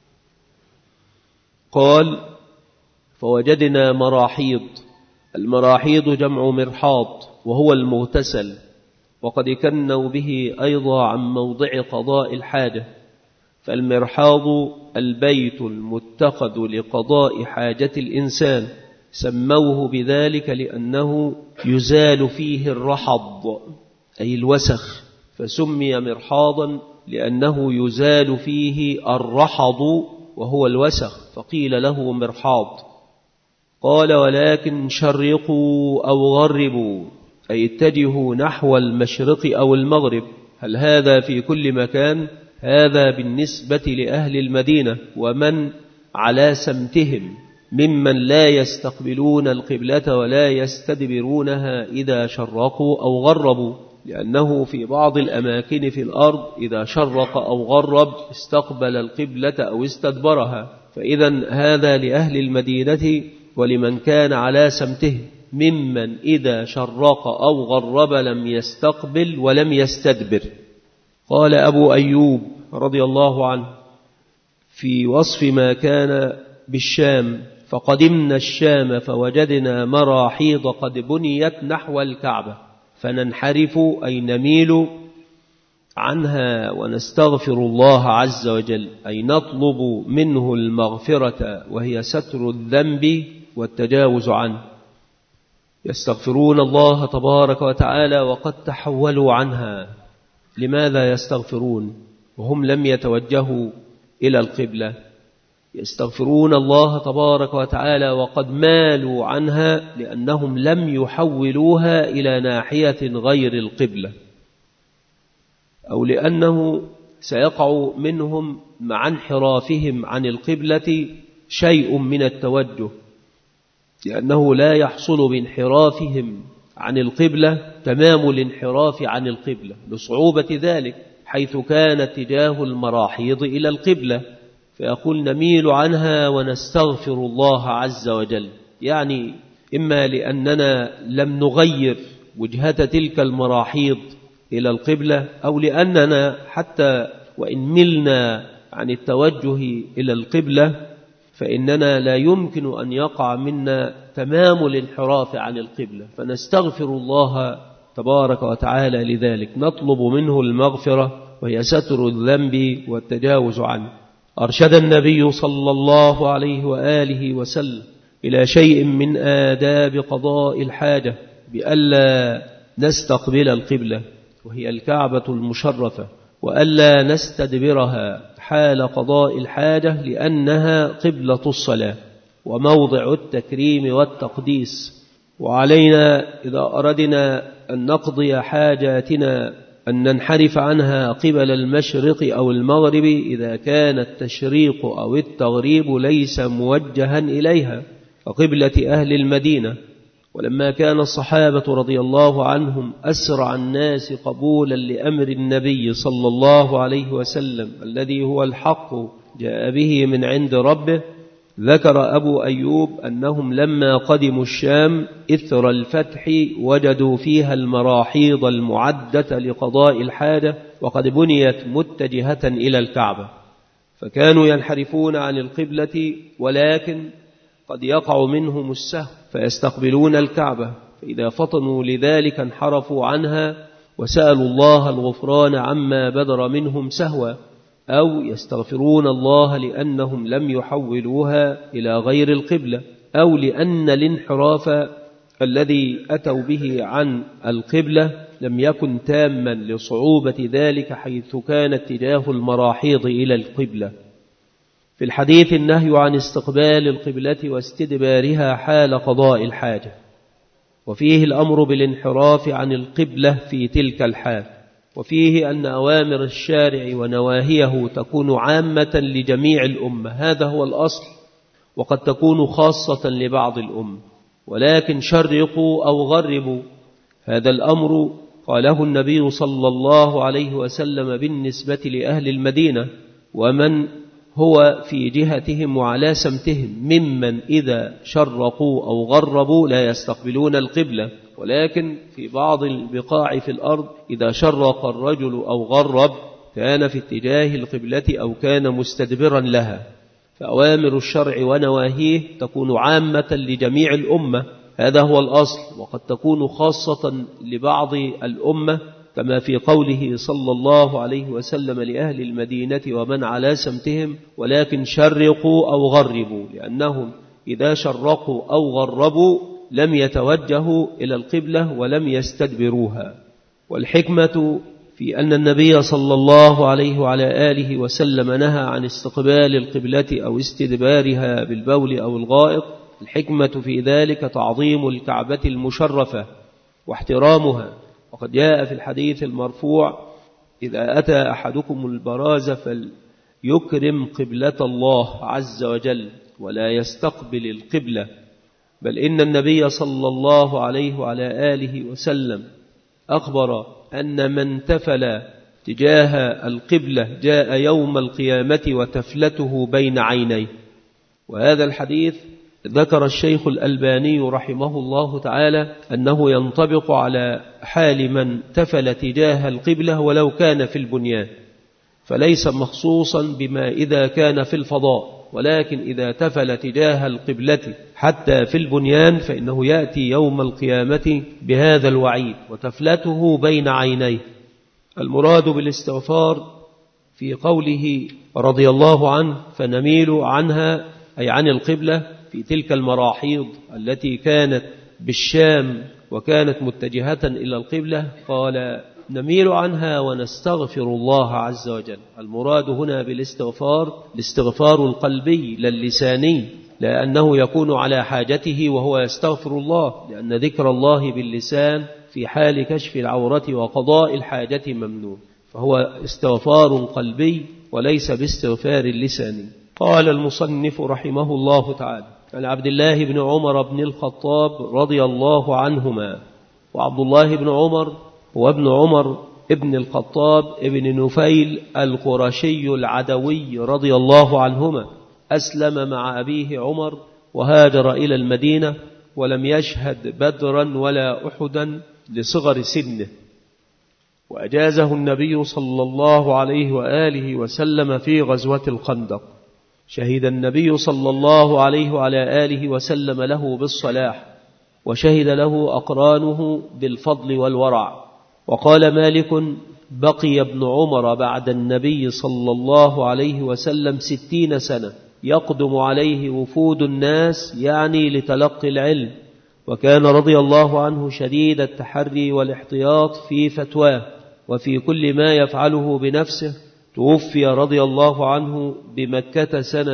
قال: فوجدنا مراحيض. المراحيض جمع مرحاض، وهو المغتسل، وقد كنوا به أيضا عن موضع قضاء الحاجة. فالمرحاض البيت المتخذ لقضاء حاجة الإنسان، سموه بذلك لأنه يزال فيه الرحض أي الوسخ، فسمي مرحاضا لأنه يزال فيه الرحض وهو الوسخ، فقيل له مرحاض. قال: ولكن شرقوا أو غربوا أي اتجهوا نحو المشرق أو المغرب. هل هذا في كل مكان؟ هذا بالنسبة لأهل المدينة ومن على سمتهم ممن لا يستقبلون القبلة ولا يستدبرونها إذا شرقوا أو غربوا، لأنه في بعض الأماكن في الأرض إذا شرق أو غرب استقبل القبلة أو استدبرها. فإذا هذا لأهل المدينة ولمن كان على سمته ممن إذا شرق أو غرب لم يستقبل ولم يستدبر. قال أبو أيوب رضي الله عنه في وصف ما كان بالشام: فقدمنا الشام فوجدنا مراحيض قد بنيت نحو الكعبة، فننحرف أي نميل عنها ونستغفر الله عز وجل، أي نطلب منه المغفرة وهي ستر الذنب والتجاوز عنه. يستغفرون الله تبارك وتعالى وقد تحولوا عنها. لماذا يستغفرون وهم لم يتوجهوا إلى القبلة، يستغفرون الله تبارك وتعالى وقد مالوا عنها لأنهم لم يحولوها إلى ناحية غير القبلة، أو لأنه سيقع منهم مع انحرافهم عن القبلة شيء من التوجه، لأنه لا يحصل بانحرافهم عن القبلة تمام الانحراف عن القبلة لصعوبة ذلك، حيث كان اتجاه المراحيض إلى القبلة، فيقول نميل عنها ونستغفر الله عز وجل، يعني إما لأننا لم نغير وجهة تلك المراحيض إلى القبلة، أو لأننا حتى وإن ملنا عن التوجه إلى القبلة فإننا لا يمكن أن يقع منا تمام الانحراف عن القبلة، فنستغفر الله تبارك وتعالى لذلك، نطلب منه المغفرة وهي ستر الذنب والتجاوز عنه. أرشد النبي صلى الله عليه وآله وسلم إلى شيء من آداب قضاء الحاجة بألا نستقبل القبلة وهي الكعبة المشرفة، وألا نستدبرها حال قضاء الحاجة لأنها قبلة الصلاة وموضع التكريم والتقديس، وعلينا إذا أردنا أن نقضي حاجاتنا أن ننحرف عنها قبل المشرق أو المغرب إذا كان التشريق أو التغريب ليس موجها إليها كقبلة أهل المدينة. ولما كان الصحابة رضي الله عنهم أسرع الناس قبولا لأمر النبي صلى الله عليه وسلم الذي هو الحق جاء به من عند ربه، ذكر أبو أيوب أنهم لما قدموا الشام إثر الفتح وجدوا فيها المراحيض المعدة لقضاء الحاجة وقد بنيت متجهة إلى الكعبة، فكانوا ينحرفون عن القبلة ولكن قد يقع منهم السهو فيستقبلون الكعبة، فإذا فطنوا لذلك انحرفوا عنها وسألوا الله الغفران عما بدر منهم سهوا، أو يستغفرون الله لأنهم لم يحولوها إلى غير القبلة، أو لأن الانحراف الذي أتوا به عن القبلة لم يكن تاما لصعوبة ذلك حيث كان اتجاه المراحيض إلى القبلة. في الحديث النهي عن استقبال القبلة واستدبارها حال قضاء الحاجة، وفيه الأمر بالانحراف عن القبلة في تلك الحال، وفيه أن أوامر الشارع ونواهيه تكون عامة لجميع الأمة، هذا هو الأصل، وقد تكون خاصة لبعض الأمة، ولكن شرقوا أو غربوا هذا الأمر قاله النبي صلى الله عليه وسلم بالنسبة لأهل المدينة ومن هو في جهتهم وعلى سمتهم ممن إذا شرقوا أو غربوا لا يستقبلون القبلة، ولكن في بعض البقاع في الأرض إذا شرق الرجل أو غرب كان في اتجاه القبلة أو كان مستدبرا لها، فأوامر الشرع ونواهيه تكون عامة لجميع الأمة، هذا هو الأصل، وقد تكون خاصة لبعض الأمة كما في قوله صلى الله عليه وسلم لأهل المدينة ومن على سمتهم ولكن شرقوا أو غربوا، لأنهم إذا شرقوا أو غربوا لم يتوجهوا إلى القبلة ولم يستدبروها. والحكمة في أن النبي صلى الله عليه وعلى آله وسلم نهى عن استقبال القبلة أو استدبارها بالبول أو الغائط، الحكمة في ذلك تعظيم الكعبة المشرفة واحترامها، وقد جاء في الحديث المرفوع إذا أتى أحدكم البراز فليكرم قبلة الله عز وجل ولا يستقبل القبلة، بل إن النبي صلى الله عليه وعلى آله وسلم أخبر أن من تفل تجاه القبلة جاء يوم القيامة وتفلته بين عينيه. وهذا الحديث ذكر الشيخ الألباني رحمه الله تعالى أنه ينطبق على حال من تفل تجاه القبلة ولو كان في البنيان، فليس مخصوصا بما إذا كان في الفضاء، ولكن إذا تفل تجاه القبلة حتى في البنيان فإنه يأتي يوم القيامة بهذا الوعيد وتفلته بين عينيه. المراد بالاستغفار في قوله رضي الله عنه فنميل عنها أي عن القبلة في تلك المراحيض التي كانت بالشام وكانت متجهة إلى القبلة، قال نميل عنها ونستغفر الله عز وجل. المراد هنا بالاستغفار الاستغفار القلبي لا اللساني، لأنه يكون على حاجته وهو يستغفر الله، لأن ذكر الله باللسان في حال كشف العورة وقضاء الحاجة ممنوع، فهو استغفار قلبي وليس باستغفار لساني. قال المصنف رحمه الله تعالى: عن عبد الله بن عمر بن الخطاب رضي الله عنهما. وعبد الله بن عمر هو ابن عمر ابن الخطاب ابن نفيل القرشي العدوي رضي الله عنهما، أسلم مع أبيه عمر وهاجر إلى المدينة، ولم يشهد بدرا ولا أحدا لصغر سنه، وأجازه النبي صلى الله عليه وآله وسلم في غزوة الخندق. شهد النبي صلى الله عليه وعلى آله وسلم له بالصلاح، وشهد له أقرانه بالفضل والورع. وقال مالك: بقي ابن عمر بعد النبي صلى الله عليه وسلم 60 سنة يقدم عليه وفود الناس، يعني لتلقي العلم، وكان رضي الله عنه شديد التحري والاحتياط في فتواه وفي كل ما يفعله بنفسه. توفي رضي الله عنه بمكة سنة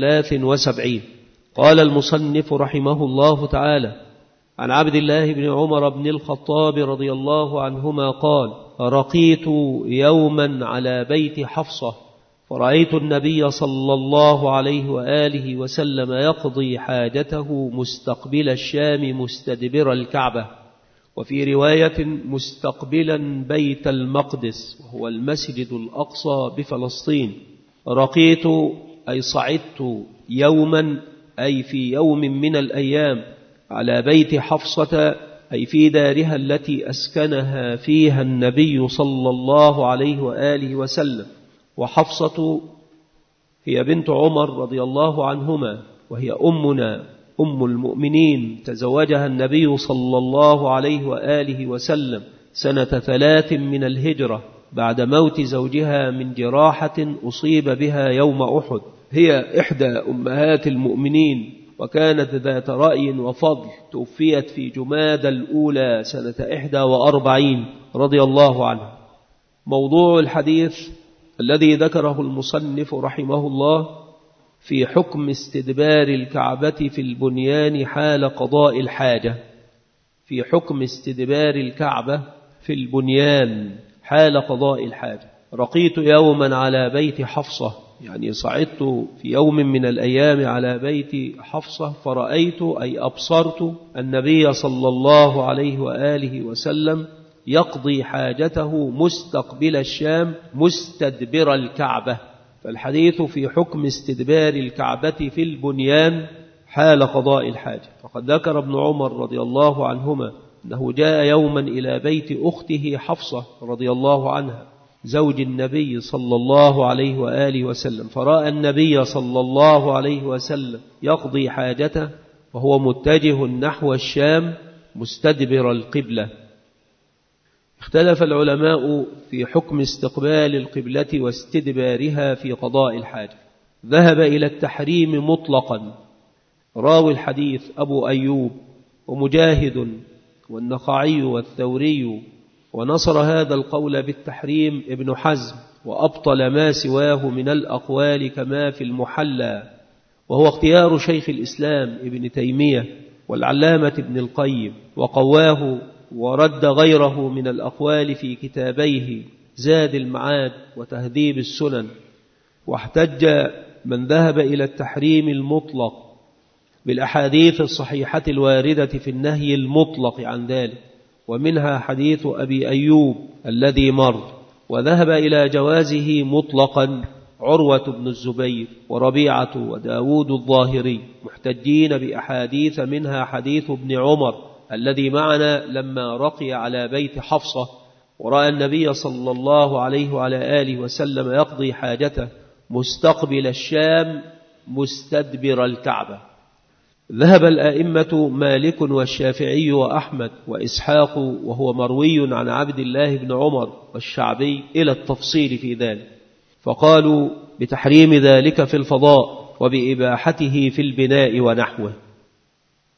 73. قال المصنف رحمه الله تعالى: عن عبد الله بن عمر بن الخطاب رضي الله عنهما قال: رقيت يوما على بيت حفصة، فرأيت النبي صلى الله عليه وآله وسلم يقضي حاجته مستقبل الشام مستدبر الكعبة، وفي رواية مستقبلا بيت المقدس وهو المسجد الأقصى بفلسطين. رقيت أي صعدت يوما أي في يوم من الأيام على بيت حفصة أي في دارها التي أسكنها فيها النبي صلى الله عليه وآله وسلم. وحفصة هي بنت عمر رضي الله عنهما، وهي أمنا أم المؤمنين، تزوجها النبي صلى الله عليه وآله وسلم سنة 3 من الهجرة بعد موت زوجها من جراحة أصيب بها يوم أحد. هي إحدى أمهات المؤمنين، وكانت ذات رأي وفضل، توفيت في جمادى الأولى سنة 41 رضي الله عنها. موضوع الحديث الذي ذكره المصنف رحمه الله في حكم استدبار الكعبة في البنيان حال قضاء الحاجة. في حكم استدبار الكعبة في البنيان حال قضاء الحاجة. رقيت يوما على بيت حفصة، يعني صعدت في يوم من الأيام على بيت حفصة، فرأيت أي أبصرت النبي صلى الله عليه وآله وسلم يقضي حاجته مستقبل الشام مستدبر الكعبة. فالحديث في حكم استدبار الكعبة في البنيان حال قضاء الحاجة. وقد ذكر ابن عمر رضي الله عنهما أنه جاء يوما إلى بيت أخته حفصة رضي الله عنها زوج النبي صلى الله عليه وآله وسلم، فرأى النبي صلى الله عليه وسلم يقضي حاجته وهو متجه نحو الشام مستدبر القبلة. اختلف العلماء في حكم استقبال القبلة واستدبارها في قضاء الحاجة. ذهب إلى التحريم مطلقا راوي الحديث أبو أيوب ومجاهد والنخعي والثوري، ونصر هذا القول بالتحريم ابن حزم، وأبطل ما سواه من الأقوال كما في المحلى، وهو اختيار شيخ الإسلام ابن تيمية والعلامة ابن القيم، وقواه ورد غيره من الأقوال في كتابيه زاد المعاد وتهذيب السنن. واحتج من ذهب إلى التحريم المطلق بالأحاديث الصحيحة الواردة في النهي المطلق عن ذلك، ومنها حديث أبي أيوب الذي مر. وذهب إلى جوازه مطلقا عروة بن الزبير وربيعة وداود الظاهري، محتجين بأحاديث منها حديث ابن عمر الذي معنا لما رقي على بيت حفصة ورأى النبي صلى الله عليه وعلى آله وسلم يقضي حاجته مستقبل الشام مستدبر الكعبة. ذهب الأئمة مالك والشافعي وأحمد وإسحاق، وهو مروي عن عبد الله بن عمر والشعبي، إلى التفصيل في ذلك، فقالوا بتحريم ذلك في الفضاء وبإباحته في البناء ونحوه.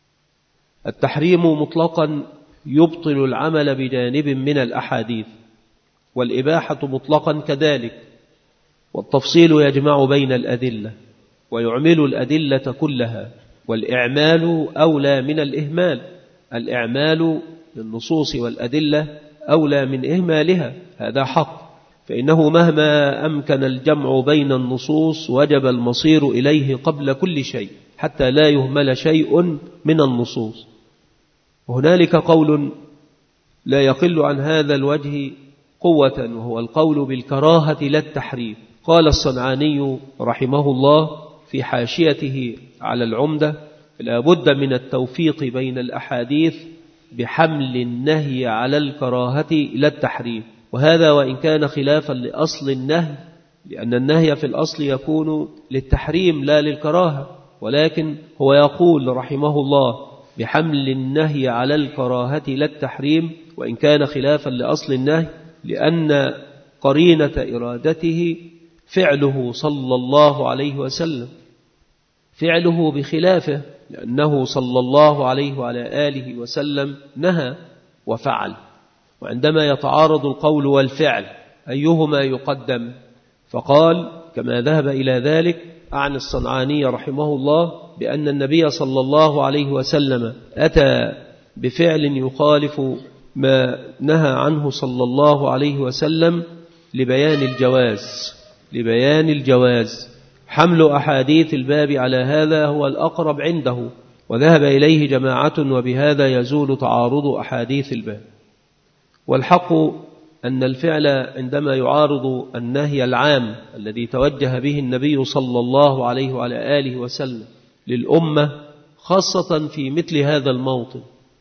التحريم مطلقا يبطل العمل بجانب من الأحاديث، والإباحة مطلقا كذلك، والتفصيل يجمع بين الأدلة ويعمل الأدلة كلها، والإعمال أولى من الإهمال. الإعمال بالنصوص والأدلة أولى من إهمالها، هذا حق، فإنه مهما أمكن الجمع بين النصوص وجب المصير إليه قبل كل شيء حتى لا يهمل شيء من النصوص. وهنالك قول لا يقل عن هذا الوجه قوة، وهو القول بالكراهة لا التحريم. قال الصنعاني رحمه الله في حاشيته على العمدة: لا بد من التوفيق بين الأحاديث بحمل النهي على الكراهة لا التحريم، وهذا وإن كان خلافا لأصل النهي، لأن النهي في الأصل يكون للتحريم لا للكراهة، ولكن هو يقول رحمه الله بحمل النهي على الكراهة لا التحريم وإن كان خلافا لأصل النهي، لأن قرينة إرادته فعله صلى الله عليه وسلم، فعله بخلافه، لأنه صلى الله عليه وعلى آله وسلم نهى وفعل. وعندما يتعارض القول والفعل أيهما يقدم؟ فقال كما ذهب إلى ذلك عن الصنعاني رحمه الله بأن النبي صلى الله عليه وسلم أتى بفعل يخالف ما نهى عنه صلى الله عليه وسلم لبيان الجواز. حمل أحاديث الباب على هذا هو الأقرب عنده، وذهب إليه جماعة، وبهذا يزول تعارض أحاديث الباب. والحق أن الفعل عندما يعارض النهي العام الذي توجه به النبي صلى الله عليه وعلى آله وسلم للأمة، خاصة في مثل هذا الموطن،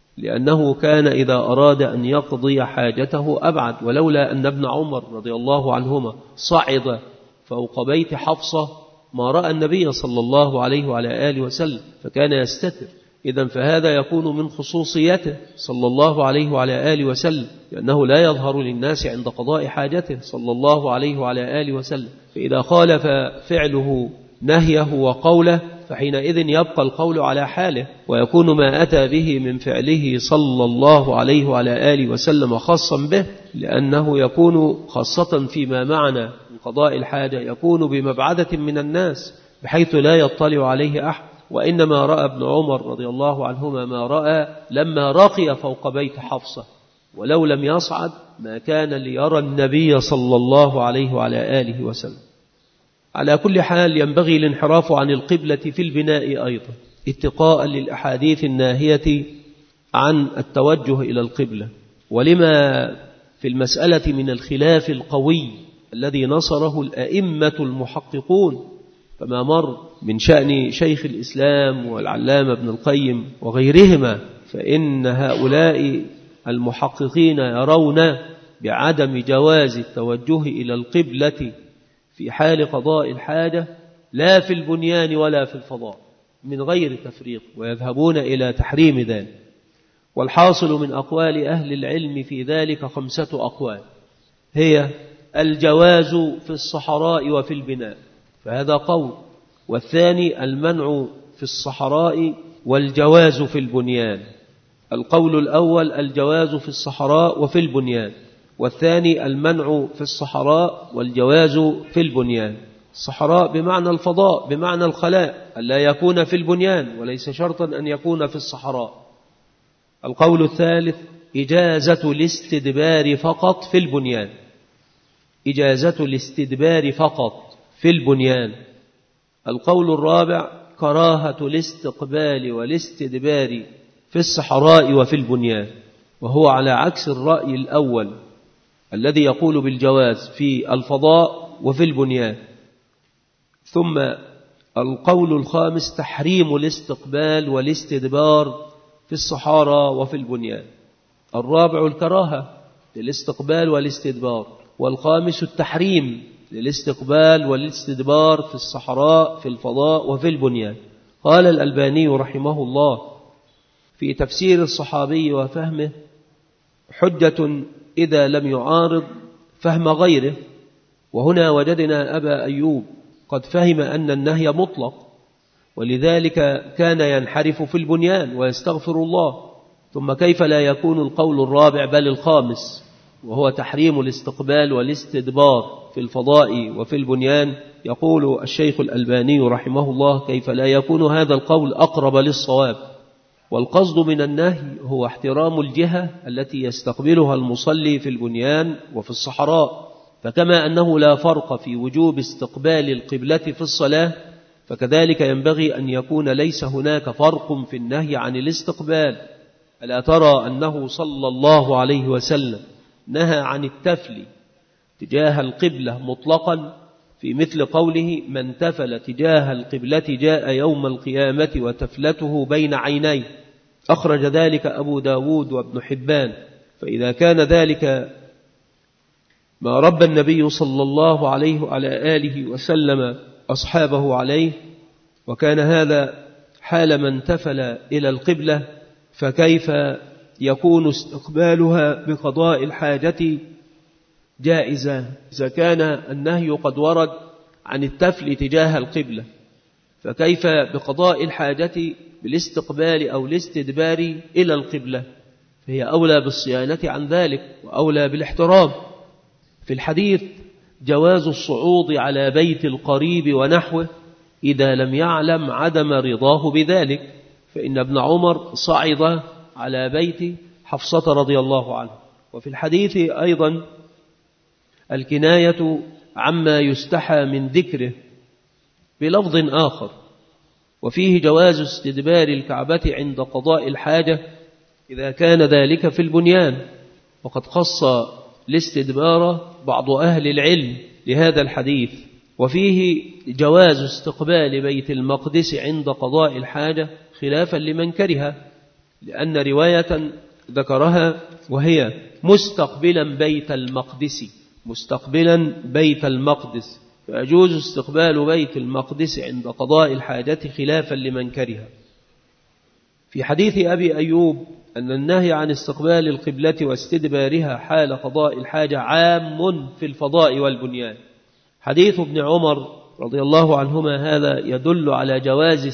لأنه كان إذا أراد أن يقضي حاجته أبعد. ولولا أن ابن عمر رضي الله عنهما صعد فوق بيت حفصة ما رأى النبي صلى الله عليه وعلى آله وسلم، فكان يستتر. إذن فهذا يكون من خصوصيته صلى الله عليه وعلى آله وسلم، لأنه لا يظهر للناس عند قضاء حاجته صلى الله عليه وعلى آله وسلم. فإذا خالف فعله نهيه وقوله فحينئذ يبقى القول على حاله، ويكون ما أتى به من فعله صلى الله عليه وعلى آله وسلم خاصا به، لأنه يكون خاصة فيما معنى من قضاء الحاجة، يكون بمبعدة من الناس بحيث لا يطلع عليه أحد. وإنما رأى ابن عمر رضي الله عنهما ما رأى لما رقي فوق بيت حفصة، ولو لم يصعد ما كان ليرى النبي صلى الله عليه وعلى آله وسلم. على كل حال ينبغي الانحراف عن القبلة في البناء أيضا اتقاء للأحاديث الناهية عن التوجه إلى القبلة، ولما في المسألة من الخلاف القوي الذي نصره الأئمة المحققون، فما مر من شأن شيخ الإسلام والعلامة ابن القيم وغيرهما، فإن هؤلاء المحققين يرون بعدم جواز التوجه إلى القبلة في حال قضاء الحاجة لا في البنيان ولا في الفضاء من غير تفريق، ويذهبون إلى تحريم ذلك. والحاصل من أقوال أهل العلم في ذلك 5 أقوال، هي الجواز في الصحراء وفي البناء، فهذا قول. والثاني المنع في الصحراء والجواز في البنيان. القول الأول الجواز في الصحراء وفي البنيان، والثاني المنع في الصحراء والجواز في البنيان. الصحراء بمعنى الفضاء، بمعنى الخلاء، ألا يكون في البنيان، وليس شرطا أن يكون في الصحراء. القول الثالث إجازة الاستدبار فقط في البنيان، إجازة الاستدبار فقط في البنيان. القول الرابع كراهة الاستقبال والاستدبار في الصحراء وفي البنيان، وهو على عكس الرأي الأول الذي يقول بالجواز في الفضاء وفي البنيان. ثم القول الخامس تحريم الاستقبال والاستدبار في الصحراء وفي البنيان. الرابع الكراهة للاستقبال والاستدبار، والخامس التحريم للاستقبال والاستدبار في الصحراء في الفضاء وفي البنيان. قال الألباني رحمه الله في تفسير الصحابي وفهمه: حجة إذا لم يعارض فهم غيره. وهنا وجدنا أبا أيوب قد فهم أن النهي مطلق، ولذلك كان ينحرف في البنيان ويستغفر الله. ثم كيف لا يكون القول الرابع بل الخامس وهو تحريم الاستقبال والاستدبار في الفضاء وفي البنيان، يقول الشيخ الألباني رحمه الله: كيف لا يكون هذا القول أقرب للصواب؟ والقصد من النهي هو احترام الجهة التي يستقبلها المصلي في البنيان وفي الصحراء، فكما أنه لا فرق في وجوب استقبال القبلة في الصلاة، فكذلك ينبغي أن يكون ليس هناك فرق في النهي عن الاستقبال. ألا ترى أنه صلى الله عليه وسلم نهى عن التفل تجاه القبلة مطلقا، في مثل قوله: من تفل تجاه القبلة جاء يوم القيامة وتفلته بين عينيه، أخرج ذلك أبو داود وابن حبان. فإذا كان ذلك ما رب النبي صلى الله عليه وعلى آله وسلم أصحابه عليه، وكان هذا حال من تفل إلى القبلة، فكيف يكون استقبالها بقضاء الحاجة جائزة إذا كان النهي قد ورد عن التفل تجاه القبلة؟ فكيف بقضاء الحاجة بالاستقبال أو الاستدبار إلى القبلة؟ فهي أولى بالصيانة عن ذلك وأولى بالاحترام. في الحديث جواز الصعود على بيت القريب ونحوه إذا لم يعلم عدم رضاه بذلك، فإن ابن عمر صعد على بيت حفصة رضي الله عنه. وفي الحديث أيضا الكناية عما يستحى من ذكره بلفظ آخر، وفيه جواز استدبار الكعبة عند قضاء الحاجة إذا كان ذلك في البنيان، وقد خص الاستدبار بعض أهل العلم لهذا الحديث. وفيه جواز استقبال بيت المقدس عند قضاء الحاجة خلافا لمن كره، لأن رواية ذكرها وهي مستقبلا بيت المقدس، مستقبلا بيت المقدس، فيجوز استقبال بيت المقدس عند قضاء الحاجة خلافا لمن كره. في حديث أبي أيوب أن النهي عن استقبال القبلة واستدبارها حال قضاء الحاجة عام في الفضاء والبنيان. حديث ابن عمر رضي الله عنهما هذا يدل على جواز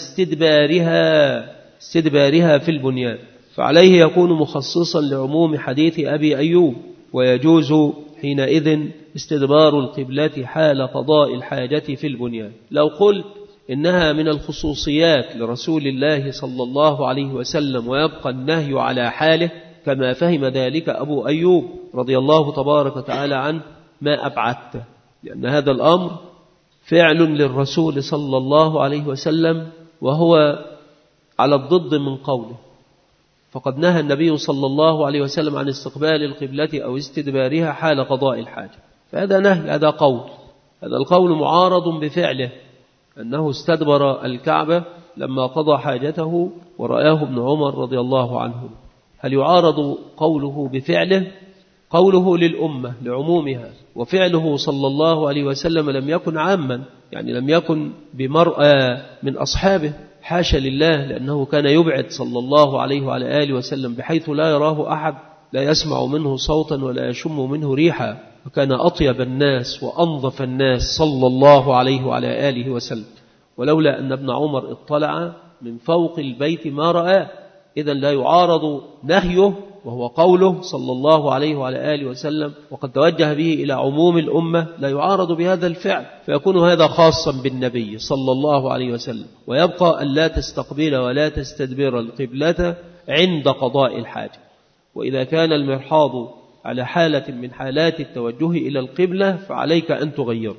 استدبارها في البنيان، فعليه يكون مخصصا لعموم حديث أبي أيوب، ويجوز حينئذ استدبار القبلة حال قضاء الحاجة في البنيان. لو قلت إنها من الخصوصيات لرسول الله صلى الله عليه وسلم ويبقى النهي على حاله كما فهم ذلك أبو أيوب رضي الله تبارك وتعالى عنه، ما أبعدته، لأن هذا الأمر فعل للرسول صلى الله عليه وسلم وهو على الضد من قوله، فقد نهى النبي صلى الله عليه وسلم عن استقبال القبلة أو استدبارها حال قضاء الحاجة، فهذا نهي، هذا قول، هذا القول معارض بفعله، أنه استدبر الكعبة لما قضى حاجته ورآه ابن عمر رضي الله عنه. هل يعارض قوله بفعله؟ قوله للأمة لعمومها، وفعله صلى الله عليه وسلم لم يكن عاما، يعني لم يكن بمرأى من أصحابه، حاشا لله، لأنه كان يبعد صلى الله عليه وعلى آله وسلم بحيث لا يراه أحد، لا يسمع منه صوتا ولا يشم منه ريحا، وكان أطيب الناس وأنظف الناس صلى الله عليه وعلى آله وسلم. ولولا أن ابن عمر اطلع من فوق البيت ما رآه، إذن لا يعارض نهيه وهو قوله صلى الله عليه وعلى آله وسلم، وقد توجه به إلى عموم الأمة، لا يعارض بهذا الفعل، فيكون هذا خاصا بالنبي صلى الله عليه وسلم. ويبقى أن لا تستقبل ولا تستدبر القبلة عند قضاء الحاجة. وإذا كان المرحاض على حالة من حالات التوجه إلى القبلة فعليك أن تغير،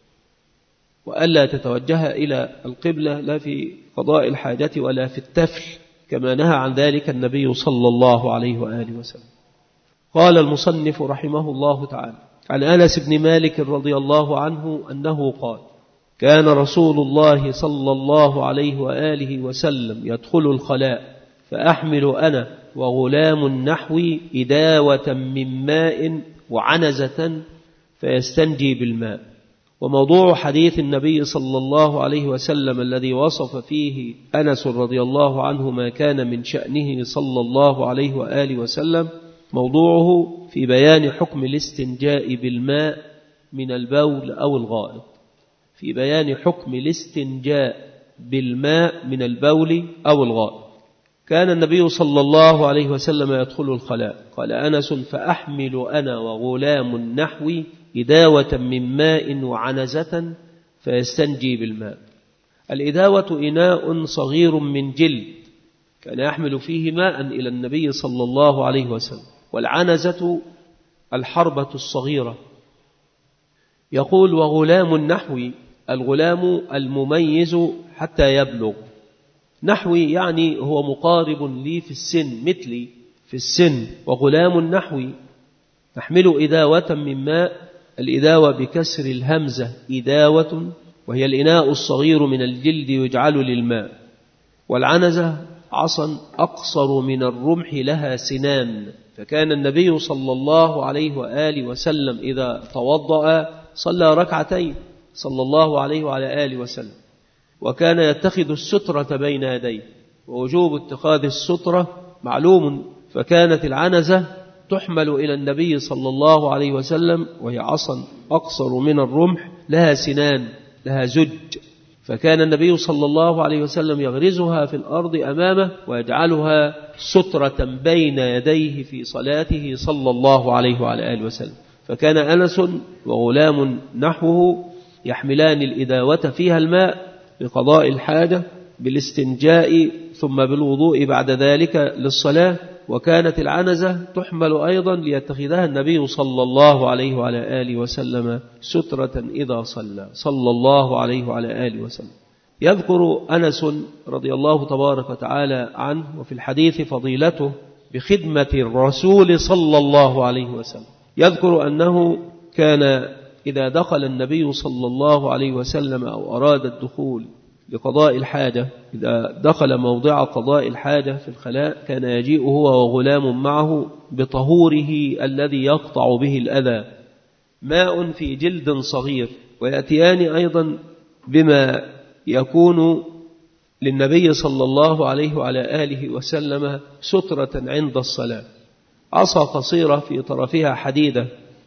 وألا تتوجه إلى القبلة لا في قضاء الحاجة ولا في التفل، كما نهى عن ذلك النبي صلى الله عليه وآله وسلم. قال المصنف رحمه الله تعالى: عن أنس بن مالك رضي الله عنه أنه قال: كان رسول الله صلى الله عليه وآله وسلم يدخل الخلاء فأحمل أنا وغلام نحوي إداوة من ماء وعنزة فيستنجي بالماء. وموضوع حديث النبي صلى الله عليه وسلم الذي وصف فيه أنس رضي الله عنه ما كان من شأنه صلى الله عليه وآله وسلم، موضوعه في بيان حكم الاستنجاء بالماء من البول أو الغائط، في بيان حكم الاستنجاء بالماء من البول أو الغائط. كان النبي صلى الله عليه وسلم يدخل الخلاء. قال أنس: فأحمل أنا وغلام نحوي إداوة من ماء وعنزة فيستنجي بالماء. الإداوة إناء صغير من جلد كان يحمل فيه ماء إلى النبي صلى الله عليه وسلم. والعنزة الحربة الصغيرة. يقول: وغلام نحوي، الغلام المميز حتى يبلغ. نحوي يعني هو مقارب لي في السن، مثلي في السن. وغلام نحوي نحمل إداوة من ماء. الإداوة بكسر الهمزة إداوة، وهي الإناء الصغير من الجلد يجعل للماء. والعنزة عصا أقصر من الرمح لها سنان. فكان النبي صلى الله عليه وآله وسلم إذا توضأ صلى ركعتين صلى الله عليه وعلى آله وسلم، وكان يتخذ السترة بين يديه، ووجوب اتخاذ السترة معلوم. فكانت العنزة تحمل إلى النبي صلى الله عليه وسلم، وهي عصا أقصر من الرمح لها سنان، لها زج. فكان النبي صلى الله عليه وسلم يغرزها في الأرض أمامه ويجعلها سترة بين يديه في صلاته صلى الله عليه وعلى آله وسلم. فكان أنس وغلام نحوه يحملان الإداوة فيها الماء لقضاء الحاجة بالاستنجاء ثم بالوضوء بعد ذلك للصلاة. وكانت العنزة تحمل أيضا ليتخذها النبي صلى الله عليه وعلى آله وسلم سترة إذا صلى الله عليه وعلى آله وسلم. يذكر أنس رضي الله تبارك وتعالى عنه وفي الحديث فضيلته بخدمة الرسول صلى الله عليه وسلم. يذكر أنه كان إذا دخل النبي صلى الله عليه وسلم أو أراد الدخول لقضاء الحاجة، إذا دخل موضع قضاء الحاجة في الخلاء كان يجيء هو وغلام معه بطهوره الذي يقطع به الأذى، ماء في جلد صغير. ويأتيان أيضا بما يكون للنبي صلى الله عليه وعلى آله وسلم سترة عند الصلاة، عصا قصيرة في طرفها حديدة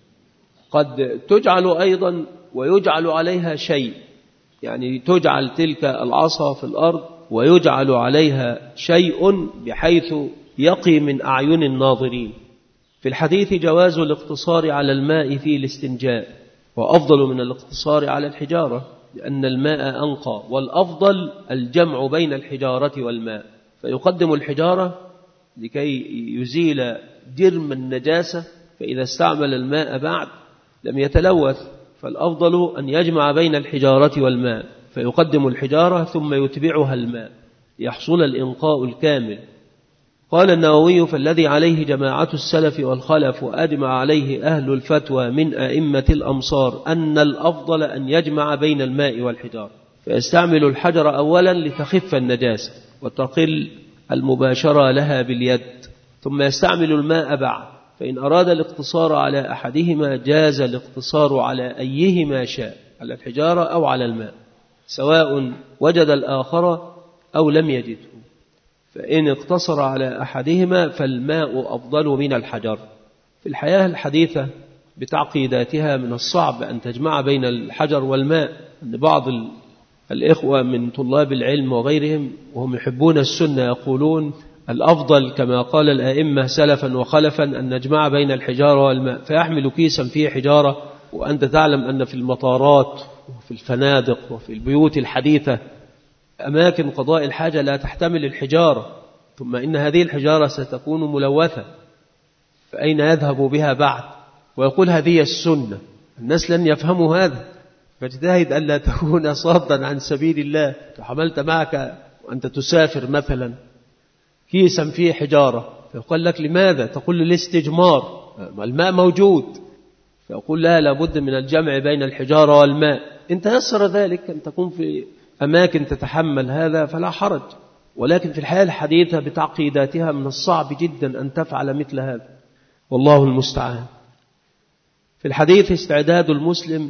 قد تجعل أيضا ويجعل عليها شيء، يعني تجعل تلك العصا في الأرض ويجعل عليها شيء بحيث يقي من أعين الناظرين. في الحديث جواز الاقتصار على الماء في الاستنجاء، وأفضل من الاقتصار على الحجارة لأن الماء أنقى، والأفضل الجمع بين الحجارة والماء، فيقدم الحجارة لكي يزيل جرم النجاسة، فإذا استعمل الماء بعد لم يتلوث، فالأفضل أن يجمع بين الحجارة والماء، فيقدم الحجارة ثم يتبعها الماء يحصل الإنقاء الكامل. قال النووي: فالذي عليه جماعة السلف والخلف وأجمع عليه أهل الفتوى من أئمة الأمصار أن الأفضل أن يجمع بين الماء والحجارة، فيستعمل الحجر أولا لتخف النجاسة وتقل المباشرة لها باليد، ثم يستعمل الماء بعد. فإن أراد الاقتصار على أحدهما جاز الاقتصار على أيهما شاء، على الحجارة أو على الماء، سواء وجد الآخر أو لم يجده. فإن اقتصر على أحدهما فالماء أفضل من الحجر. في الحياة الحديثة بتعقيداتها من الصعب أن تجمع بين الحجر والماء، أن بعض الإخوة من طلاب العلم وغيرهم وهم يحبون السنة يقولون الأفضل كما قال الأئمة سلفا وخلفا أن نجمع بين الحجارة والماء، فيحمل كيسا فيه حجارة، وأنت تعلم أن في المطارات وفي الفنادق وفي البيوت الحديثة أماكن قضاء الحاجة لا تحتمل الحجارة، ثم إن هذه الحجارة ستكون ملوثة، فأين يذهب بها بعد؟ ويقول هذه السنة. الناس لن يفهموا هذا، فاجتهد ألا تكون صادا عن سبيل الله. فحملت معك وأنت تسافر مثلا كيسا فيه حجارة، فيقول لك لماذا؟ تقول للاستجمار، الماء موجود، فيقول لا، لابد من الجمع بين الحجارة والماء. إن تيسر ذلك أن تكون في أماكن تتحمل هذا فلا حرج، ولكن في الحياة الحديثة بتعقيداتها من الصعب جدا أن تفعل مثل هذا، والله المستعان. في الحديث استعداد المسلم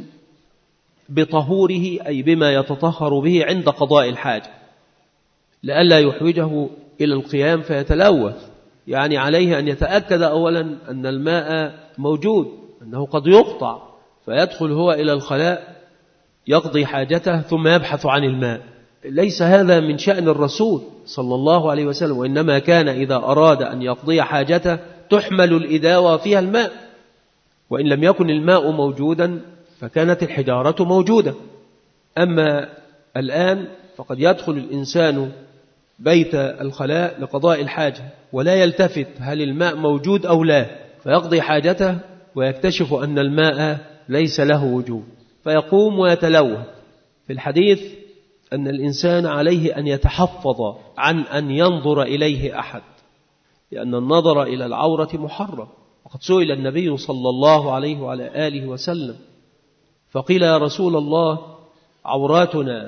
بطهوره، أي بما يتطهر به عند قضاء الحاجة، لئلا يحوجه إلى القيام فيتلوث. يعني عليه أن يتأكد أولا أن الماء موجود، أنه قد يقطع، فيدخل هو إلى الخلاء يقضي حاجته ثم يبحث عن الماء. ليس هذا من شأن الرسول صلى الله عليه وسلم، وإنما كان إذا أراد أن يقضي حاجته تحمل الإداوة فيها الماء، وإن لم يكن الماء موجودا فكانت الحجارة موجودة. أما الآن فقد يدخل الإنسان بيت الخلاء لقضاء الحاجة ولا يلتفت هل الماء موجود أو لا، فيقضي حاجته ويكتشف أن الماء ليس له وجود فيقوم ويتلوه. في الحديث أن الإنسان عليه أن يتحفظ عن أن ينظر إليه أحد، لأن النظر إلى العورة محرم. وقد سئل النبي صلى الله عليه وعلى آله وسلم فقيل يا رسول الله عوراتنا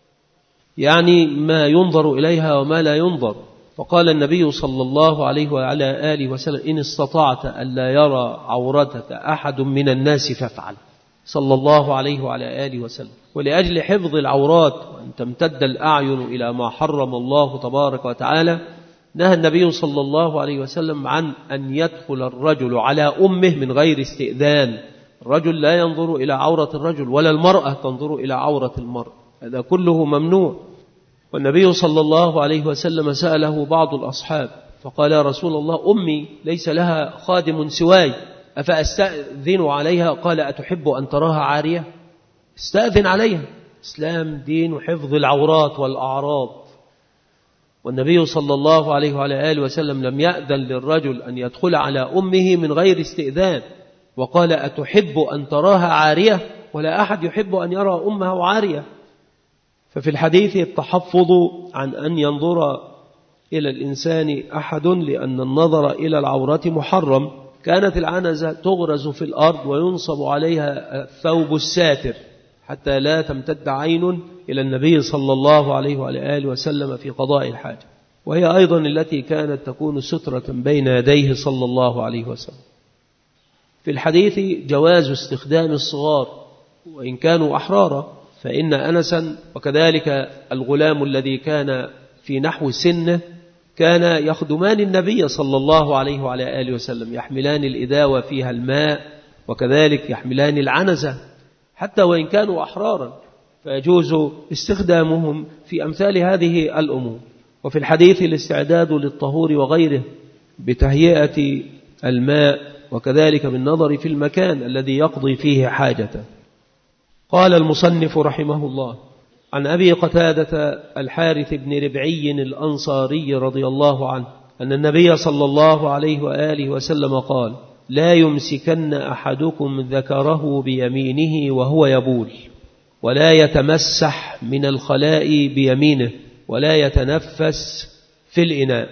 يعني ما ينظر إليها وما لا ينظر، فقال النبي صلى الله عليه وعلى آله وسلم إن استطعت أن لا يرى عورتك أحد من الناس فافعل، صلى الله عليه وعلى آله وسلم. ولأجل حفظ العورات وأن تمتد الأعين إلى ما حرم الله تبارك وتعالى نهى النبي صلى الله عليه وسلم عن أن يدخل الرجل على أمه من غير استئذان. الرجل لا ينظر إلى عورة الرجل ولا المرأة تنظر إلى عورة المرأة، هذا كله ممنوع. والنبي صلى الله عليه وسلم سأله بعض الأصحاب فقال يا رسول الله أمي ليس لها خادم سواي أفأستأذن عليها؟ قال أتحب أن تراها عارية؟ استأذن عليها. إسلام دين حفظ العورات والأعراض، والنبي صلى الله عليه وعلى آله وسلم لم يأذن للرجل أن يدخل على أمه من غير استئذان، وقال أتحب أن تراها عارية؟ ولا أحد يحب أن يرى أمه عارية. ففي الحديث التحفظ عن أن ينظر إلى الإنسان أحد، لأن النظر إلى العورات محرم. كانت العنزة تغرز في الأرض وينصب عليها الثوب الساتر حتى لا تمتد عين إلى النبي صلى الله عليه وعلى آله وسلم في قضاء الحاجة، وهي أيضا التي كانت تكون سترة بين يديه صلى الله عليه وسلم. في الحديث جواز استخدام الصغار وإن كانوا أحرارا، فإن أنسا وكذلك الغلام الذي كان في نحو سنه كان يخدمان النبي صلى الله عليه وعلى آله وسلم، يحملان الإداوة فيها الماء وكذلك يحملان العنزة حتى وإن كانوا أحرارا، فيجوز استخدامهم في أمثال هذه الأمور. وفي الحديث الاستعداد للطهور وغيره بتهيئة الماء وكذلك بالنظر في المكان الذي يقضي فيه حاجته. قال المصنف رحمه الله عن أبي قتادة الحارث بن ربعي الأنصاري رضي الله عنه أن النبي صلى الله عليه وآله وسلم قال لا يمسكن أحدكم ذكره بيمينه وهو يبول، ولا يتمسح من الخلاء بيمينه، ولا يتنفس في الإناء.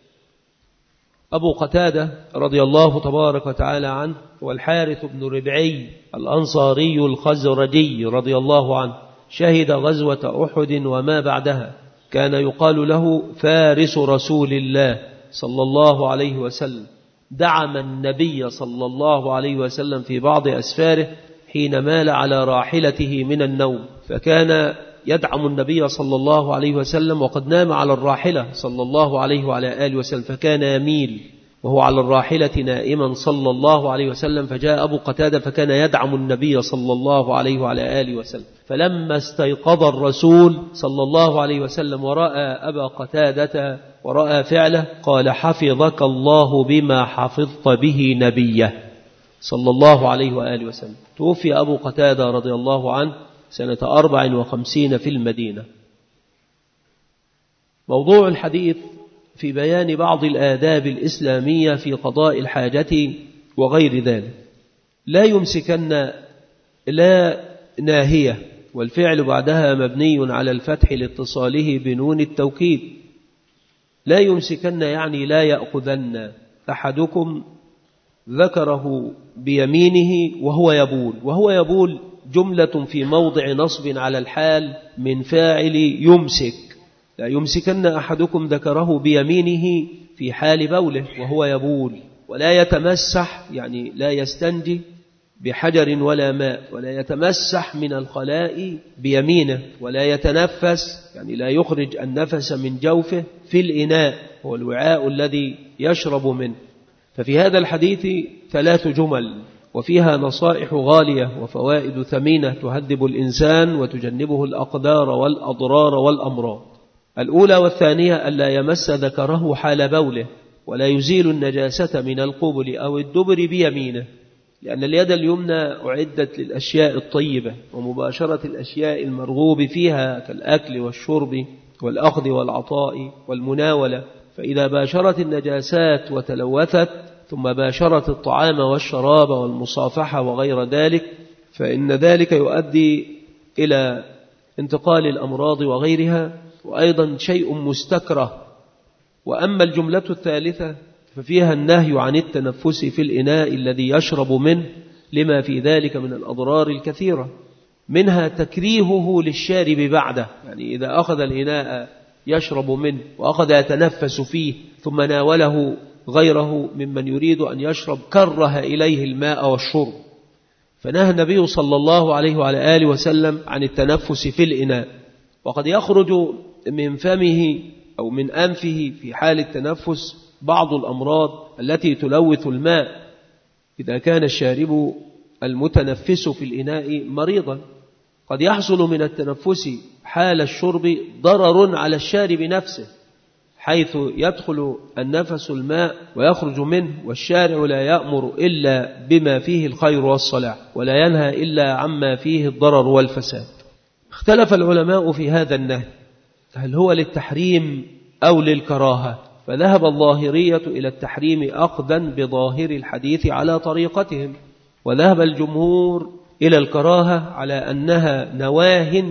أبو قتادة رضي الله تبارك وتعالى عنه والحارث بن ربعي الأنصاري الخزرجي رضي الله عنه شهد غزوة أحد وما بعدها، كان يقال له فارس رسول الله صلى الله عليه وسلم، دعم النبي صلى الله عليه وسلم في بعض أسفاره حين مال على راحلته من النوم، فكان يدعم النبي صلى الله عليه وسلم وقد نام على الراحلة صلى الله عليه وعلى آله وسلم، فكان يميل وهو على الراحلة نائما صلى الله عليه وسلم، فجاء أبو قتادة فكان يدعم النبي صلى الله عليه وعلى آله وسلم، فلما استيقظ الرسول صلى الله عليه وسلم ورأى أبا قتادة ورأى فعله قال حفظك الله بما حفظت به نبيه صلى الله عليه وآله وسلم. توفي أبو قتادة رضي الله عنه سنة 54 في المدينة. موضوع الحديث في بيان بعض الآداب الإسلامية في قضاء الحاجة وغير ذلك. لا يمسكن لا ناهية، والفعل بعدها مبني على الفتح لاتصاله بنون التوكيد. لا يمسكن يعني لا يأخذن أحدكم ذكره بيمينه وهو يبول. وهو يبول جملة في موضع نصب على الحال من فاعل يمسك. لا يمسكن أحدكم ذكره بيمينه في حال بوله وهو يبول. ولا يتمسح يعني لا يستنجي بحجر ولا ماء، ولا يتمسح من الخلاء بيمينه، ولا يتنفس يعني لا يخرج النفس من جوفه في الإناء هو الوعاء الذي يشرب منه. ففي هذا الحديث 3 جمل. وفيها نصائح غالية وفوائد ثمينة تهذب الإنسان وتجنبه الأقدار والأضرار والأمراض. الأولى والثانية ألا يمس ذكره حال بوله، ولا يزيل النجاسة من القبل أو الدبر بيمينه، لأن اليد اليمنى أعدت للأشياء الطيبة ومباشرة الأشياء المرغوب فيها كالأكل والشرب والأخذ والعطاء والمناولة، فإذا باشرت النجاسات وتلوثت ثم باشرت الطعام والشراب والمصافحة وغير ذلك، فإن ذلك يؤدي إلى انتقال الأمراض وغيرها، وأيضا شيء مستكره. وأما الجملة الثالثة ففيها النهي عن التنفس في الإناء الذي يشرب منه لما في ذلك من الأضرار الكثيرة، منها تكريهه للشارب بعده، يعني إذا أخذ الإناء يشرب منه وأخذ يتنفس فيه ثم ناوله غيره ممن يريد أن يشرب كره إليه الماء والشرب، فنهى النبي صلى الله عليه وعلى آله وسلم عن التنفس في الإناء. وقد يخرج من فمه أو من أنفه في حال التنفس بعض الأمراض التي تلوث الماء إذا كان الشارب المتنفس في الإناء مريضا. قد يحصل من التنفس حال الشرب ضرر على الشارب نفسه، حيث يدخل النفس الماء ويخرج منه، والشارع لا يأمر إلا بما فيه الخير والصلاح، ولا ينهى إلا عما فيه الضرر والفساد. اختلف العلماء في هذا النهي، هل هو للتحريم أو للكراهة؟ فذهب الظاهرية إلى التحريم أخذا بظاهر الحديث على طريقتهم، وذهب الجمهور إلى الكراهة على أنها نواه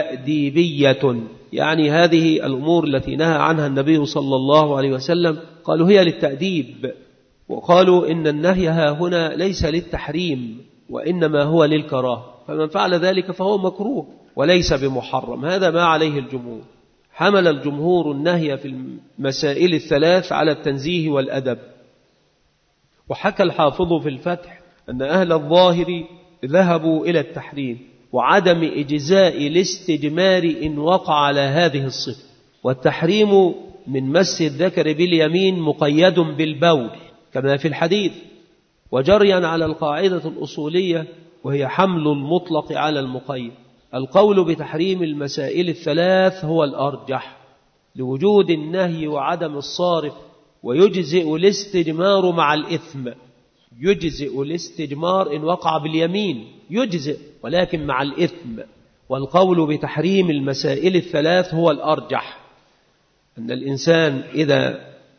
تأديبية، يعني هذه الأمور التي نهى عنها النبي صلى الله عليه وسلم قالوا هي للتأديب، وقالوا إن النهي هنا ليس للتحريم وإنما هو للكراهة، فمن فعل ذلك فهو مكروه وليس بمحرم. هذا ما عليه الجمهور. حمل الجمهور النهي في المسائل الثلاث على التنزيه والأدب. وحكى الحافظ في الفتح أن أهل الظاهر ذهبوا إلى التحريم وعدم إجزاء الاستجمار إن وقع على هذه الصفة، والتحريم من مس الذكر باليمين مقيد بالبول كما في الحديث، وجريا على القاعدة الأصولية وهي حمل المطلق على المقيد. القول بتحريم المسائل الثلاث هو الأرجح لوجود النهي وعدم الصارف، ويجزئ الاستجمار مع الإثم، يجزئ الاستجمار إن وقع باليمين يجزئ ولكن مع الإثم. والقول بتحريم المسائل الثلاث هو الأرجح، أن الإنسان إذا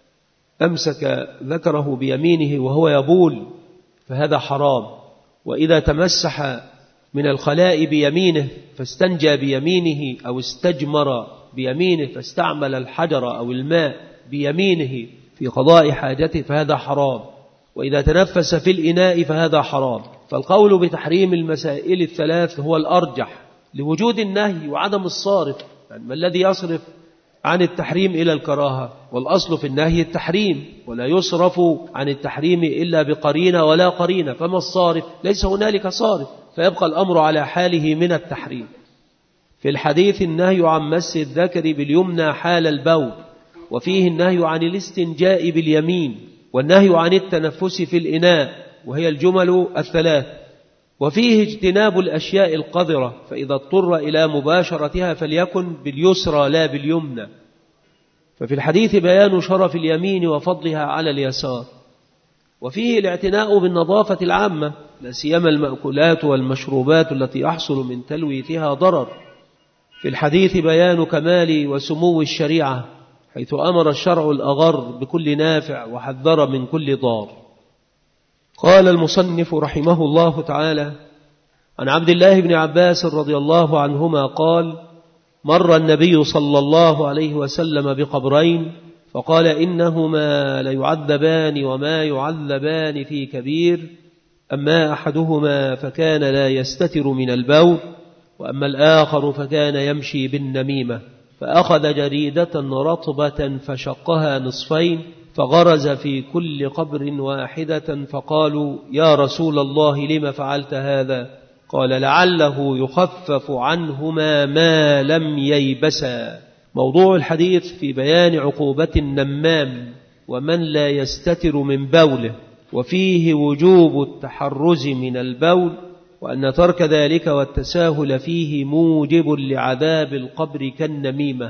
أمسك ذكره بيمينه وهو يبول فهذا حرام، وإذا تمسح من الخلاء بيمينه فاستنجى بيمينه أو استجمر بيمينه فاستعمل الحجر أو الماء بيمينه في قضاء حاجته فهذا حرام، وإذا تنفس في الإناء فهذا حرام. فالقول بتحريم المسائل الثلاث هو الأرجح لوجود النهي وعدم الصارف، يعني ما الذي يصرف عن التحريم إلى الكراهة؟ والأصل في النهي التحريم، ولا يصرف عن التحريم إلا بقرينة ولا قرينة، فما الصارف؟ ليس هنالك صارف، فيبقى الأمر على حاله من التحريم. في الحديث النهي عن مس الذكر باليمنى حال البول، وفيه النهي عن الاستنجاء باليمين، والنهي عن التنفس في الإناء، وهي الجمل الثلاث، وفيه اجتناب الأشياء القذرة، فإذا اضطر إلى مباشرتها فليكن باليسرى لا باليمنى. ففي الحديث بيان شرف اليمين وفضلها على اليسار، وفيه الاعتناء بالنظافة العامة، لا سيما المأكولات والمشروبات التي يحصل من تلويثها ضرر. في الحديث بيان كمال وسمو الشريعة، حيث أمر الشرع الأغر بكل نافع وحذر من كل ضار. قال المصنف رحمه الله تعالى: عن عبد الله بن عباس رضي الله عنهما قال: مر النبي صلى الله عليه وسلم بقبرين فقال: إنهما ليعذبان وما يعذبان في كبير، أما أحدهما فكان لا يستتر من البول، وأما الآخر فكان يمشي بالنميمة، فأخذ جريدة رطبة فشقها نصفين فغرز في كل قبر واحدة، فقالوا: يا رسول الله لم فعلت هذا؟ قال: لعله يخفف عنهما ما لم ييبسا. موضوع الحديث في بيان عقوبة النمام ومن لا يستتر من بوله، وفيه وجوب التحرز من البول، وأن ترك ذلك والتساهل فيه موجب لعذاب القبر كالنميمة.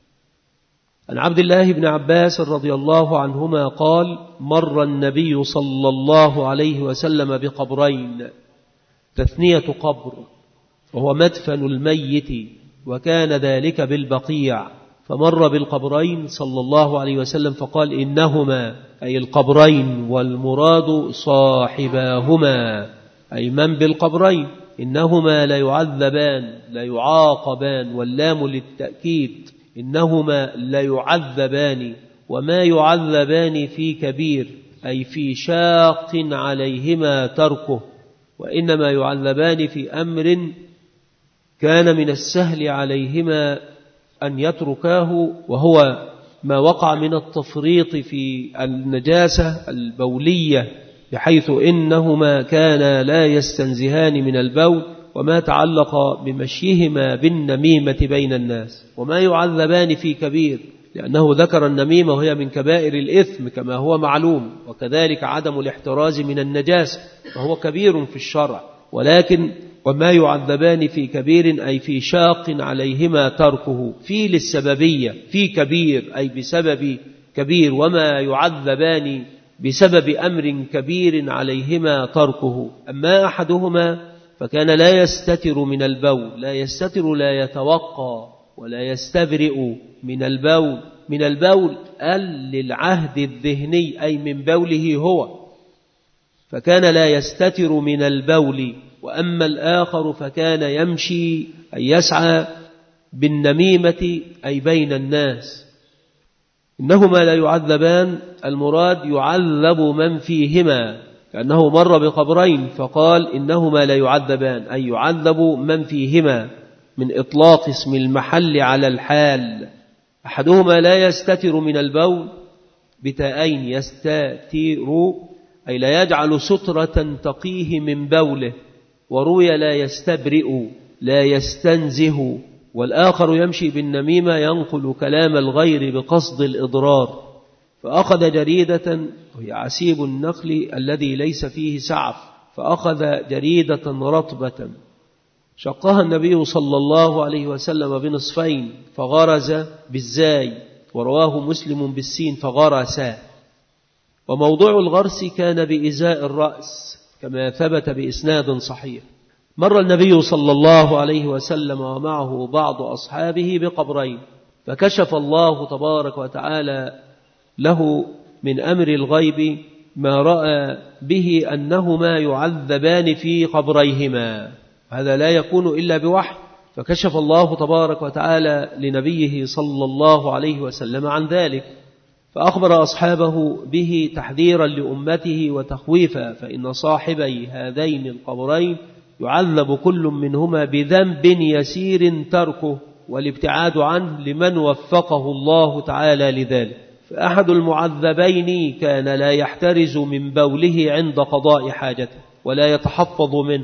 عن عبد الله بن عباس رضي الله عنهما قال: مر النبي صلى الله عليه وسلم بقبرين، تثنية قبر وهو مدفن الميت، وكان ذلك بالبقيع، فمر بالقبرين صلى الله عليه وسلم فقال: إنهما أي القبرين، والمراد صاحباهما أي من بالقبرين، إنهما لا يعذبان لا يعاقبان، واللام للتأكيد، إنهما لا يعذبان، وما يعذبان في كبير أي في شاق عليهما تركه، وإنما يعذبان في أمر كان من السهل عليهما أن يتركاه، وهو ما وقع من التفريط في النجاسة البولية، بحيث إنهما كانا لا يستنزهان من البول، وما تعلق بمشيهما بالنميمة بين الناس. وما يعذبان في كبير لأنه ذكر النميمة وهي من كبائر الإثم كما هو معلوم، وكذلك عدم الاحتراز من النجاسة فهو كبير في الشرع، ولكن وما يعذبان في كبير أي في شاق عليهما تركه، في للسببية، في كبير أي بسبب كبير، وما يعذبان بسبب أمر كبير عليهما تركه. أما أحدهما فكان لا يستتر من البول، لا يستتر لا يتوقى ولا يستبرئ من البول للعهد الذهني أي من بوله هو، فكان لا يستتر من البول. وأما الآخر فكان يمشي أي يسعى بالنميمة أي بين الناس. إنهما لا يعذبان، المراد يعذب من فيهما، لأنه مر بقبرين فقال إنهما لا يعذبان أي يعذب من فيهما، من إطلاق اسم المحل على الحال. أحدهما لا يستتر من البول بتاءين، يستتر أي لا يجعل سترة تقيه من بوله، وروي لا يستبرئ لا يستنزه. والآخر يمشي بالنميمة ينقل كلام الغير بقصد الإضرار، فأخذ جريدة وهي عسيب النخل الذي ليس فيه سعف، فأخذ جريدة رطبة شقها النبي صلى الله عليه وسلم بنصفين فغرز بالزاي، ورواه مسلم بالسين فغرسا. وموضوع الغرس كان بإزاء الرأس كما ثبت بإسناد صحيح. مر النبي صلى الله عليه وسلم ومعه بعض أصحابه بقبرين، فكشف الله تبارك وتعالى له من أمر الغيب ما رأى به أنهما يعذبان في قبريهما، هذا لا يكون إلا بوحي، فكشف الله تبارك وتعالى لنبيه صلى الله عليه وسلم عن ذلك، فأخبر أصحابه به تحذيرا لأمته وتخويفا، فإن صاحبي هذين القبرين يعذب كل منهما بذنب يسير تركه والابتعاد عنه لمن وفقه الله تعالى لذلك. فأحد المعذبين كان لا يحترز من بوله عند قضاء حاجته ولا يتحفظ منه،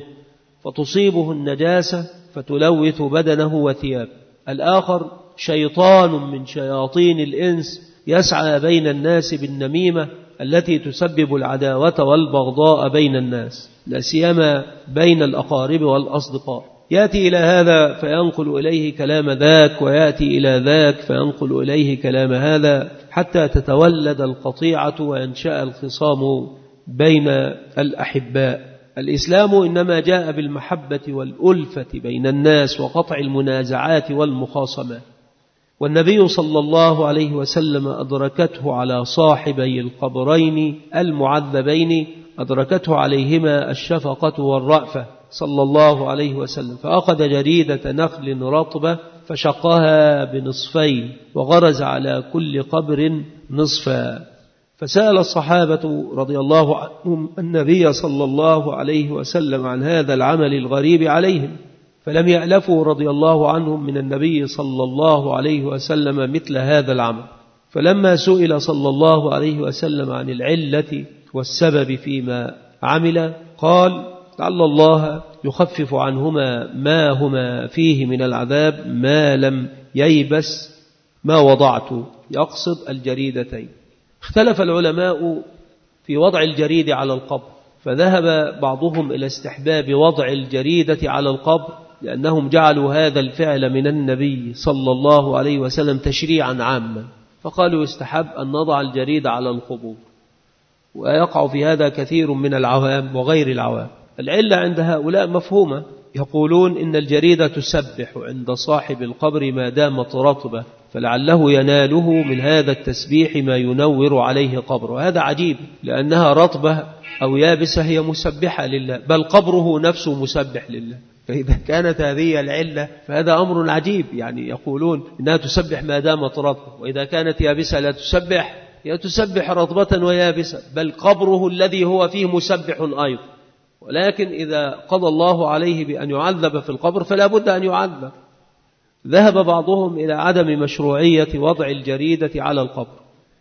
فتصيبه النجاسة فتلوث بدنه وثيابه. الآخر شيطان من شياطين الإنس يسعى بين الناس بالنميمة التي تسبب العداوة والبغضاء بين الناس، لا سيما بين الأقارب والأصدقاء. يأتي إلى هذا فينقل إليه كلام ذاك، ويأتي إلى ذاك فينقل إليه كلام هذا، حتى تتولد القطيعة وينشأ الخصام بين الأحباء. الإسلام إنما جاء بالمحبة والألفة بين الناس وقطع المنازعات والمخاصمات، والنبي صلى الله عليه وسلم أدركته على صاحبي القبرين المعذبين، أدركته عليهما الشفقة والرأفة صلى الله عليه وسلم، فأخذ جريدة نخل رطبة فشقها بنصفين وغرز على كل قبر نصفا. فسأل الصحابة رضي الله عنهم النبي صلى الله عليه وسلم عن هذا العمل الغريب عليهم، فلم يألفوا رضي الله عنهم من النبي صلى الله عليه وسلم مثل هذا العمل. فلما سئل صلى الله عليه وسلم عن العلة والسبب فيما عمل قال: لعل الله يخفف عنهما ما هما فيه من العذاب ما لم ييبس ما وضعت، يقصد الجريدتين. اختلف العلماء في وضع الجريد على القبر، فذهب بعضهم إلى استحباب وضع الجريدة على القبر لأنهم جعلوا هذا الفعل من النبي صلى الله عليه وسلم تشريعا عاما، فقالوا يستحب أن نضع الجريد على القبور، ويقع في هذا كثير من العوام وغير العوام. العلة عند هؤلاء مفهومة، يقولون إن الجريدة تسبح عند صاحب القبر ما دامت رطبة، فلعله يناله من هذا التسبيح ما ينور عليه قبره. وهذا عجيب، لأنها رطبة أو يابسة هي مسبحة لله، بل قبره نفسه مسبح لله. فإذا كانت هذه العلة فهذا أمر عجيب، يعني يقولون إنها تسبح ما دامت رطبة، وإذا كانت يابسة لا تسبح، هي تسبح رطبة ويابسة، بل قبره الذي هو فيه مسبح أيضا. ولكن إذا قضى الله عليه بأن يعذب في القبر فلا بد أن يعذب. ذهب بعضهم إلى عدم مشروعية وضع الجريدة على القبر،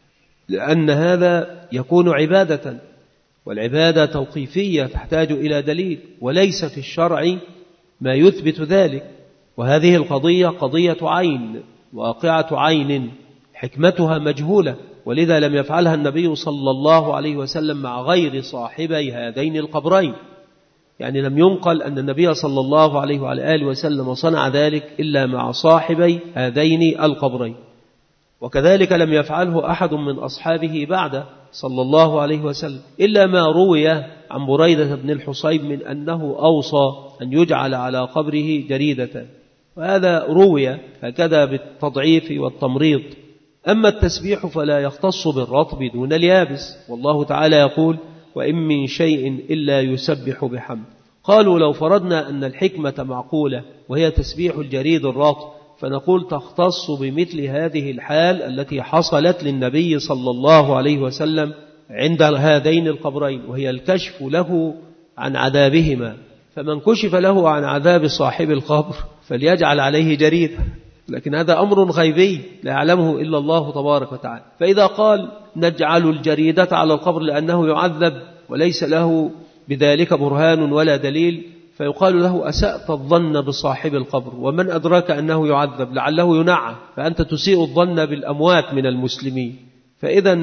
لأن هذا يكون عبادة، والعبادة توقيفية تحتاج إلى دليل، وليس في الشرع ما يثبت ذلك. وهذه القضية قضية عين، واقعة عين، حكمتها مجهولة، ولذا لم يفعلها النبي صلى الله عليه وسلم مع غير صاحبي هذين القبرين. يعني لم ينقل أن النبي صلى الله عليه وعلى آله وسلم صنع ذلك إلا مع صاحبي هذين القبرين، وكذلك لم يفعله أحد من أصحابه بعد صلى الله عليه وسلم، إلا ما روي عن بريدة بن الحصيب من أنه أوصى أن يجعل على قبره جريدة، وهذا روي هكذا بالتضعيف والتمريض. أما التسبيح فلا يختص بالرطب دون اليابس، والله تعالى يقول: وإن من شيء إلا يسبح بحمد. قالوا لو فرضنا أن الحكمة معقولة وهي تسبيح الجريد الرطب، فنقول تختص بمثل هذه الحال التي حصلت للنبي صلى الله عليه وسلم عند هذين القبرين، وهي الكشف له عن عذابهما. فمن كشف له عن عذاب صاحب القبر فليجعل عليه جريدة، لكن هذا أمر غيبي لا يعلمه إلا الله تبارك وتعالى. فإذا قال نجعل الجريدة على القبر لأنه يعذب وليس له بذلك برهان ولا دليل، فيقال له أسأت الظن بصاحب القبر، ومن أدرك أنه يعذب لعله ينعى، فأنت تسيء الظن بالأموات من المسلمين. فإذا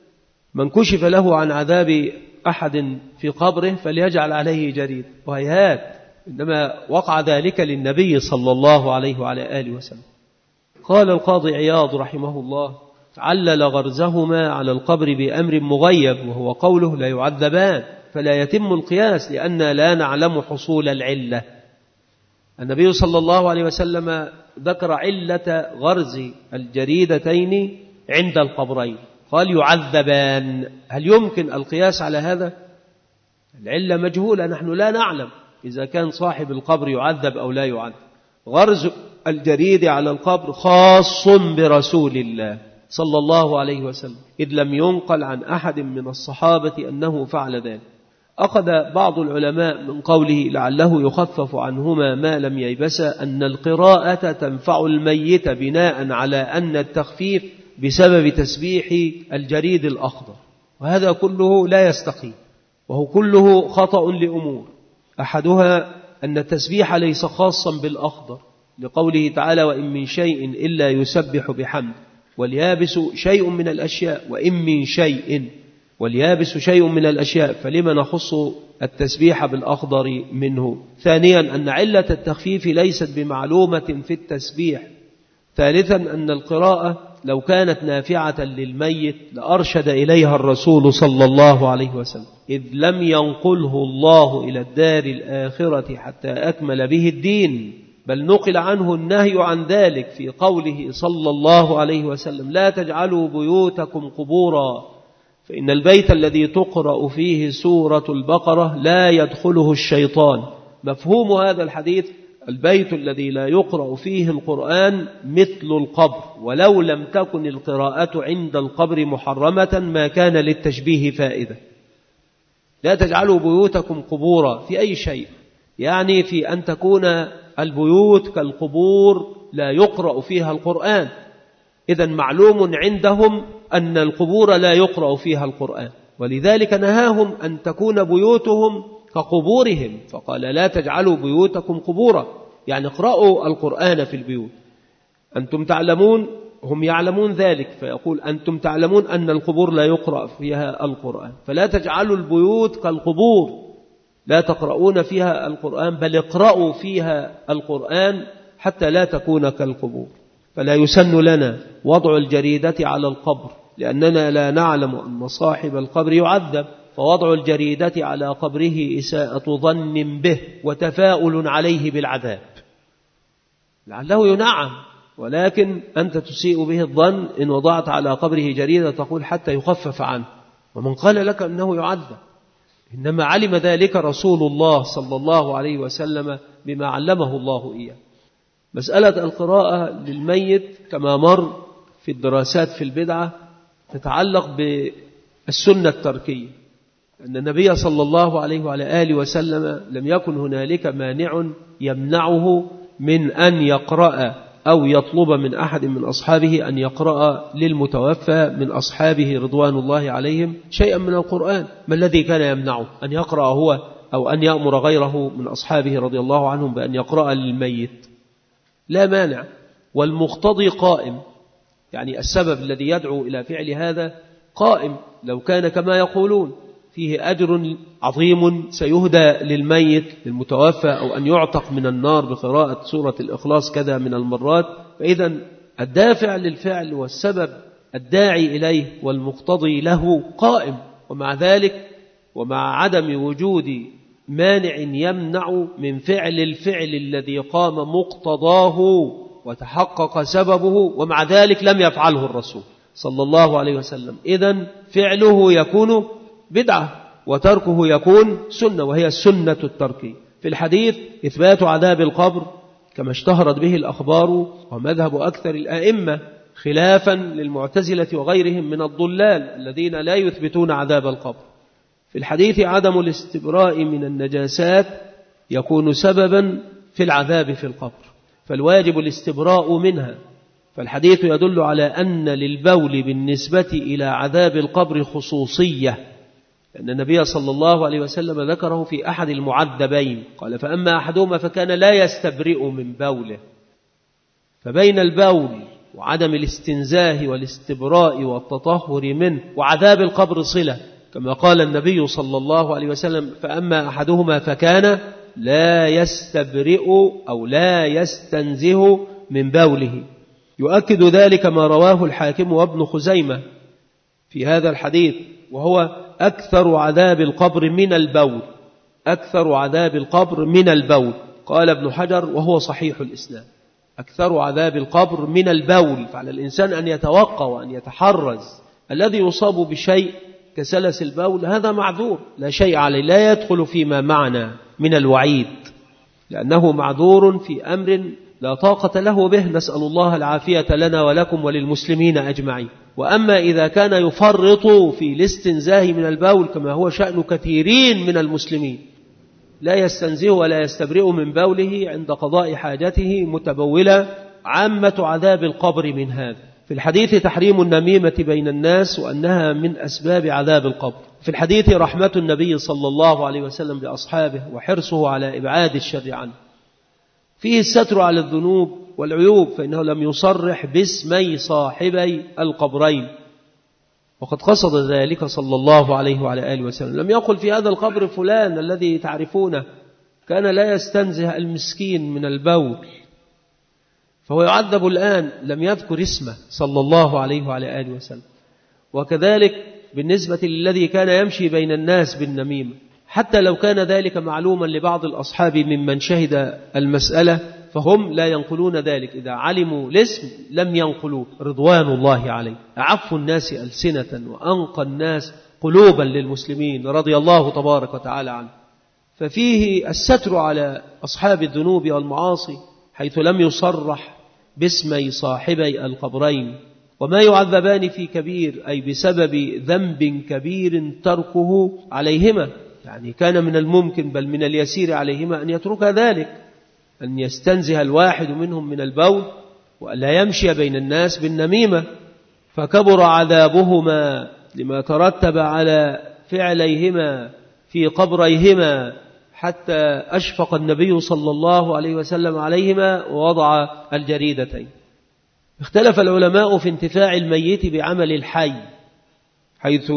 من كشف له عن عذاب أحد في قبره فليجعل عليه جريد، وهيهات، إنما وقع ذلك للنبي صلى الله عليه وعلى آله وسلم. قال القاضي عياض رحمه الله: علل غرزهما على القبر بأمر مغيب، وهو قوله لا يعذبان، فلا يتم القياس لأن لا نعلم حصول العلة. النبي صلى الله عليه وسلم ذكر علة غرز الجريدتين عند القبرين، قال يعذبان. هل يمكن القياس على هذا؟ العلة مجهولة، نحن لا نعلم إذا كان صاحب القبر يعذب أو لا يعذب. غرز الجريد على القبر خاص برسول الله صلى الله عليه وسلم، إذ لم ينقل عن أحد من الصحابة أنه فعل ذلك. أخذ بعض العلماء من قوله لعله يخفف عنهما ما لم ييبسا أن القراءة تنفع الميت بناء على أن التخفيف بسبب تسبيح الجريد الأخضر، وهذا كله لا يستقيم، وهو كله خطأ لأمور. أحدها أن التسبيح ليس خاصا بالأخضر، لقوله تعالى: وإن من شيء إلا يسبح بحمد، واليابس شيء من الأشياء، وإن من شيء، واليابس شيء من الأشياء، فلما نخص التسبيح بالأخضر منه. ثانيا أن علة التخفيف ليست بمعلومة في التسبيح. ثالثا أن القراءة لو كانت نافعة للميت لأرشد إليها الرسول صلى الله عليه وسلم، إذ لم ينقله الله إلى الدار الآخرة حتى أكمل به الدين، بل نقل عنه النهي عن ذلك في قوله صلى الله عليه وسلم: لا تجعلوا بيوتكم قبورا، فإن البيت الذي تقرأ فيه سورة البقرة لا يدخله الشيطان. مفهوم هذا الحديث: البيت الذي لا يقرأ فيه القرآن مثل القبر، ولو لم تكن القراءة عند القبر محرمة ما كان للتشبيه فائدة. لا تجعلوا بيوتكم قبورا في أي شيء، يعني في أن تكون البيوت كالقبور لا يقرأ فيها القرآن. إذن معلوم عندهم أن القبور لا يقرأ فيها القرآن، ولذلك نهاهم أن تكون بيوتهم كقبورهم، فقال: لا تجعلوا بيوتكم قبورا، يعني اقرأوا القرآن في البيوت. أنتم تعلمون هم يعلمون ذلك، فيقول أنتم تعلمون أن القبور لا يقرأ فيها القرآن، فلا تجعلوا البيوت كالقبور، لا تقرؤون فيها القرآن، بل اقرأوا فيها القرآن حتى لا تكون كالقبور. فلا يسن لنا وضع الجريدة على القبر، لأننا لا نعلم أن صاحب القبر يعذب، فوضع الجريدة على قبره إساءة ظن به وتفاؤل عليه بالعذاب، لعله ينعم، ولكن أنت تسيء به الظن إن وضعت على قبره جريدة تقول حتى يخفف عنه، ومن قال لك أنه يعذب؟ إنما علم ذلك رسول الله صلى الله عليه وسلم بما علمه الله إياه. مسألة القراءة للميت كما مر في الدراسات في البدعة تتعلق بالسنة التركية، أن النبي صلى الله عليه وعلى آله وسلم لم يكن هنالك مانع يمنعه من أن يقرأ أو يطلب من أحد من أصحابه أن يقرأ للمتوفى من أصحابه رضوان الله عليهم شيئا من القرآن. ما الذي كان يمنعه أن يقرأ هو أو أن يأمر غيره من أصحابه رضي الله عنهم بأن يقرأ للميت؟ لا مانع، والمقتضي قائم، يعني السبب الذي يدعو إلى فعل هذا قائم، لو كان كما يقولون فيه أجر عظيم سيهدى للميت للمتوفى، أو أن يعتق من النار بقراءة سورة الإخلاص كذا من المرات، فإذا الدافع للفعل والسبب الداعي إليه والمقتضي له قائم. ومع ذلك ومع عدم وجود مانع يمنع من فعل الفعل الذي قام مقتضاه وتحقق سببه، ومع ذلك لم يفعله الرسول صلى الله عليه وسلم، إذن فعله يكون بدعة وتركه يكون سنة، وهي السنة التركية. في الحديث إثبات عذاب القبر كما اشتهرت به الأخبار، ومذهب أكثر الأئمة خلافا للمعتزلة وغيرهم من الضلال الذين لا يثبتون عذاب القبر. في الحديث عدم الاستبراء من النجاسات يكون سببا في العذاب في القبر، فالواجب الاستبراء منها. فالحديث يدل على أن للبول بالنسبة إلى عذاب القبر خصوصية، لأن النبي صلى الله عليه وسلم ذكره في أحد المعذبين، قال فأما أحدهما فكان لا يستبرئ من بوله. فبين البول وعدم الاستنزاه والاستبراء والتطهر منه وعذاب القبر صلة، كما قال النبي صلى الله عليه وسلم فأما أحدهما فكان لا يستبرئ أو لا يستنزه من بوله. يؤكد ذلك ما رواه الحاكم وابن خزيمة في هذا الحديث، وهو أكثر عذاب القبر من البول، أكثر عذاب القبر من البول. قال ابن حجر وهو صحيح الإسلام، أكثر عذاب القبر من البول، فعلى الإنسان أن يتوقى وأن يتحرز. الذي يصاب بشيء كسلس البول هذا معذور لا شيء عليه، لا يدخل فيما معنى من الوعيد، لأنه معذور في أمر لا طاقة له به، نسأل الله العافية لنا ولكم وللمسلمين أجمعين. وأما إذا كان يفرط في الاستنزاه من البول كما هو شأن كثيرين من المسلمين، لا يستنزه ولا يستبرئ من بوله عند قضاء حاجته متبولا، عامة عذاب القبر من هذا. في الحديث تحريم النميمة بين الناس وأنها من أسباب عذاب القبر. في الحديث رحمة النبي صلى الله عليه وسلم بأصحابه وحرصه على إبعاد الشر عنه. فيه الستر على الذنوب والعيوب، فإنه لم يصرح باسمي صاحبي القبرين، وقد قصد ذلك صلى الله عليه وعلى آله وسلم. لم يقل في هذا القبر فلان الذي تعرفونه كان لا يستنزه المسكين من البول فهو يعذب الآن، لم يذكر اسمه صلى الله عليه وعلى آله وسلم. وكذلك بالنسبة للذي كان يمشي بين الناس بالنميمة، حتى لو كان ذلك معلوما لبعض الأصحاب ممن شهد المسألة فهم لا ينقلون ذلك، إذا علموا الاسم لم ينقلوه رضوان الله عليه. أعف الناس ألسنة وأنقى الناس قلوبا للمسلمين رضي الله تبارك وتعالى عنه. ففيه الستر على أصحاب الذنوب والمعاصي حيث لم يصرح باسمي صاحبي القبرين. وما يعذبان في كبير أي بسبب ذنب كبير تركه عليهما، يعني كان من الممكن بل من اليسير عليهما أن يترك ذلك، أن يستنزه الواحد منهم من البول وألا يمشي بين الناس بالنميمة، فكبر عذابهما لما ترتب على فعليهما في قبريهما، حتى أشفق النبي صلى الله عليه وسلم عليهما ووضع الجريدتين. اختلف العلماء في انتفاع الميت بعمل الحي، حيث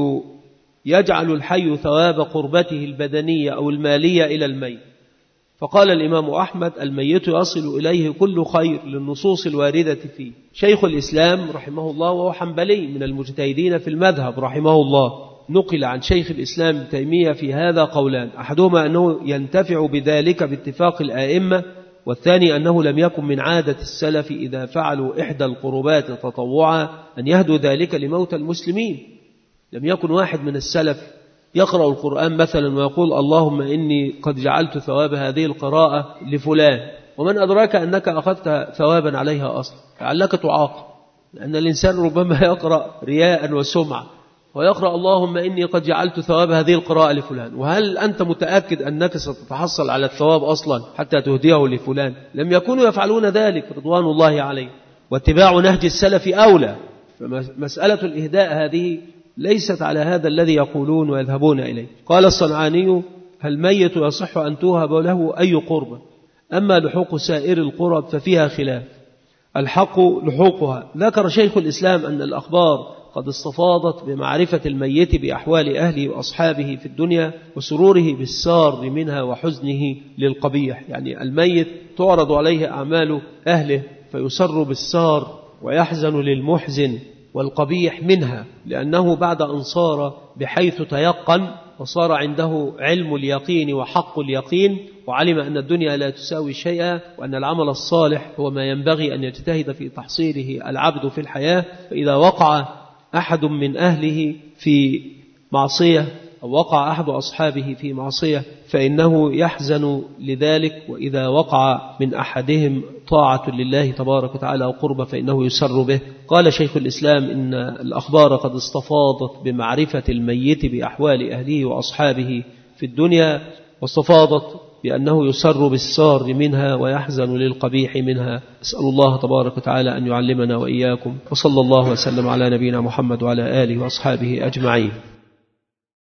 يجعل الحي ثواب قربته البدنية أو المالية إلى الميت. فقال الإمام أحمد: الميت يصل إليه كل خير للنصوص الواردة فيه. شيخ الإسلام رحمه الله وهو حنبلي من المجتهدين في المذهب رحمه الله، نقل عن شيخ الإسلام ابن تيمية في هذا قولان: أحدهما أنه ينتفع بذلك باتفاق الآئمة، والثاني أنه لم يكن من عادة السلف إذا فعلوا إحدى القربات تطوعا أن يهدوا ذلك لموتى المسلمين. لم يكن واحد من السلف يقرأ القرآن مثلا ويقول: اللهم إني قد جعلت ثواب هذه القراءة لفلان، ومن أدراك أنك أخذت ثوابا عليها أصلا، فعلك تعاقب، لأن الإنسان ربما يقرأ رياء وسمعة ويقرأ اللهم إني قد جعلت ثواب هذه القراءة لفلان، وهل أنت متأكد أنك ستتحصل على الثواب أصلا حتى تهديه لفلان؟ لم يكونوا يفعلون ذلك رضوان الله عليه، واتباع نهج السلف أولى. فمسألة الإهداء هذه ليست على هذا الذي يقولون ويذهبون إليه. قال الصنعاني: الميت يصح أن توهب له أي قربة، أما لحوق سائر القرب ففيها خلاف، الحق لحوقها. ذكر شيخ الإسلام أن الأخبار قد استفاضت بمعرفة الميت بأحوال أهله وأصحابه في الدنيا وسروره بالسار منها وحزنه للقبيح، يعني الميت تعرض عليه أعمال أهله فيسر بالسار ويحزن للمحزن والقبيح منها، لأنه بعد أن صار بحيث تيقن وصار عنده علم اليقين وحق اليقين، وعلم أن الدنيا لا تساوي شيئا، وأن العمل الصالح هو ما ينبغي أن يجتهد في تحصيله العبد في الحياة. فإذا وقع أحد من أهله في معصية أو وقع أحد أصحابه في معصية فإنه يحزن لذلك، وإذا وقع من أحدهم طاعة لله تبارك وتعالى وقربة فإنه يسر به. قال شيخ الإسلام: إن الأخبار قد استفاضت بمعرفة الميت بأحوال أهله وأصحابه في الدنيا، واستفاضت بأنه يسر بالسار منها ويحزن للقبيح منها. أسأل الله تبارك وتعالى أن يعلمنا وإياكم، وصلى الله وسلم على نبينا محمد وعلى آله وأصحابه أجمعين.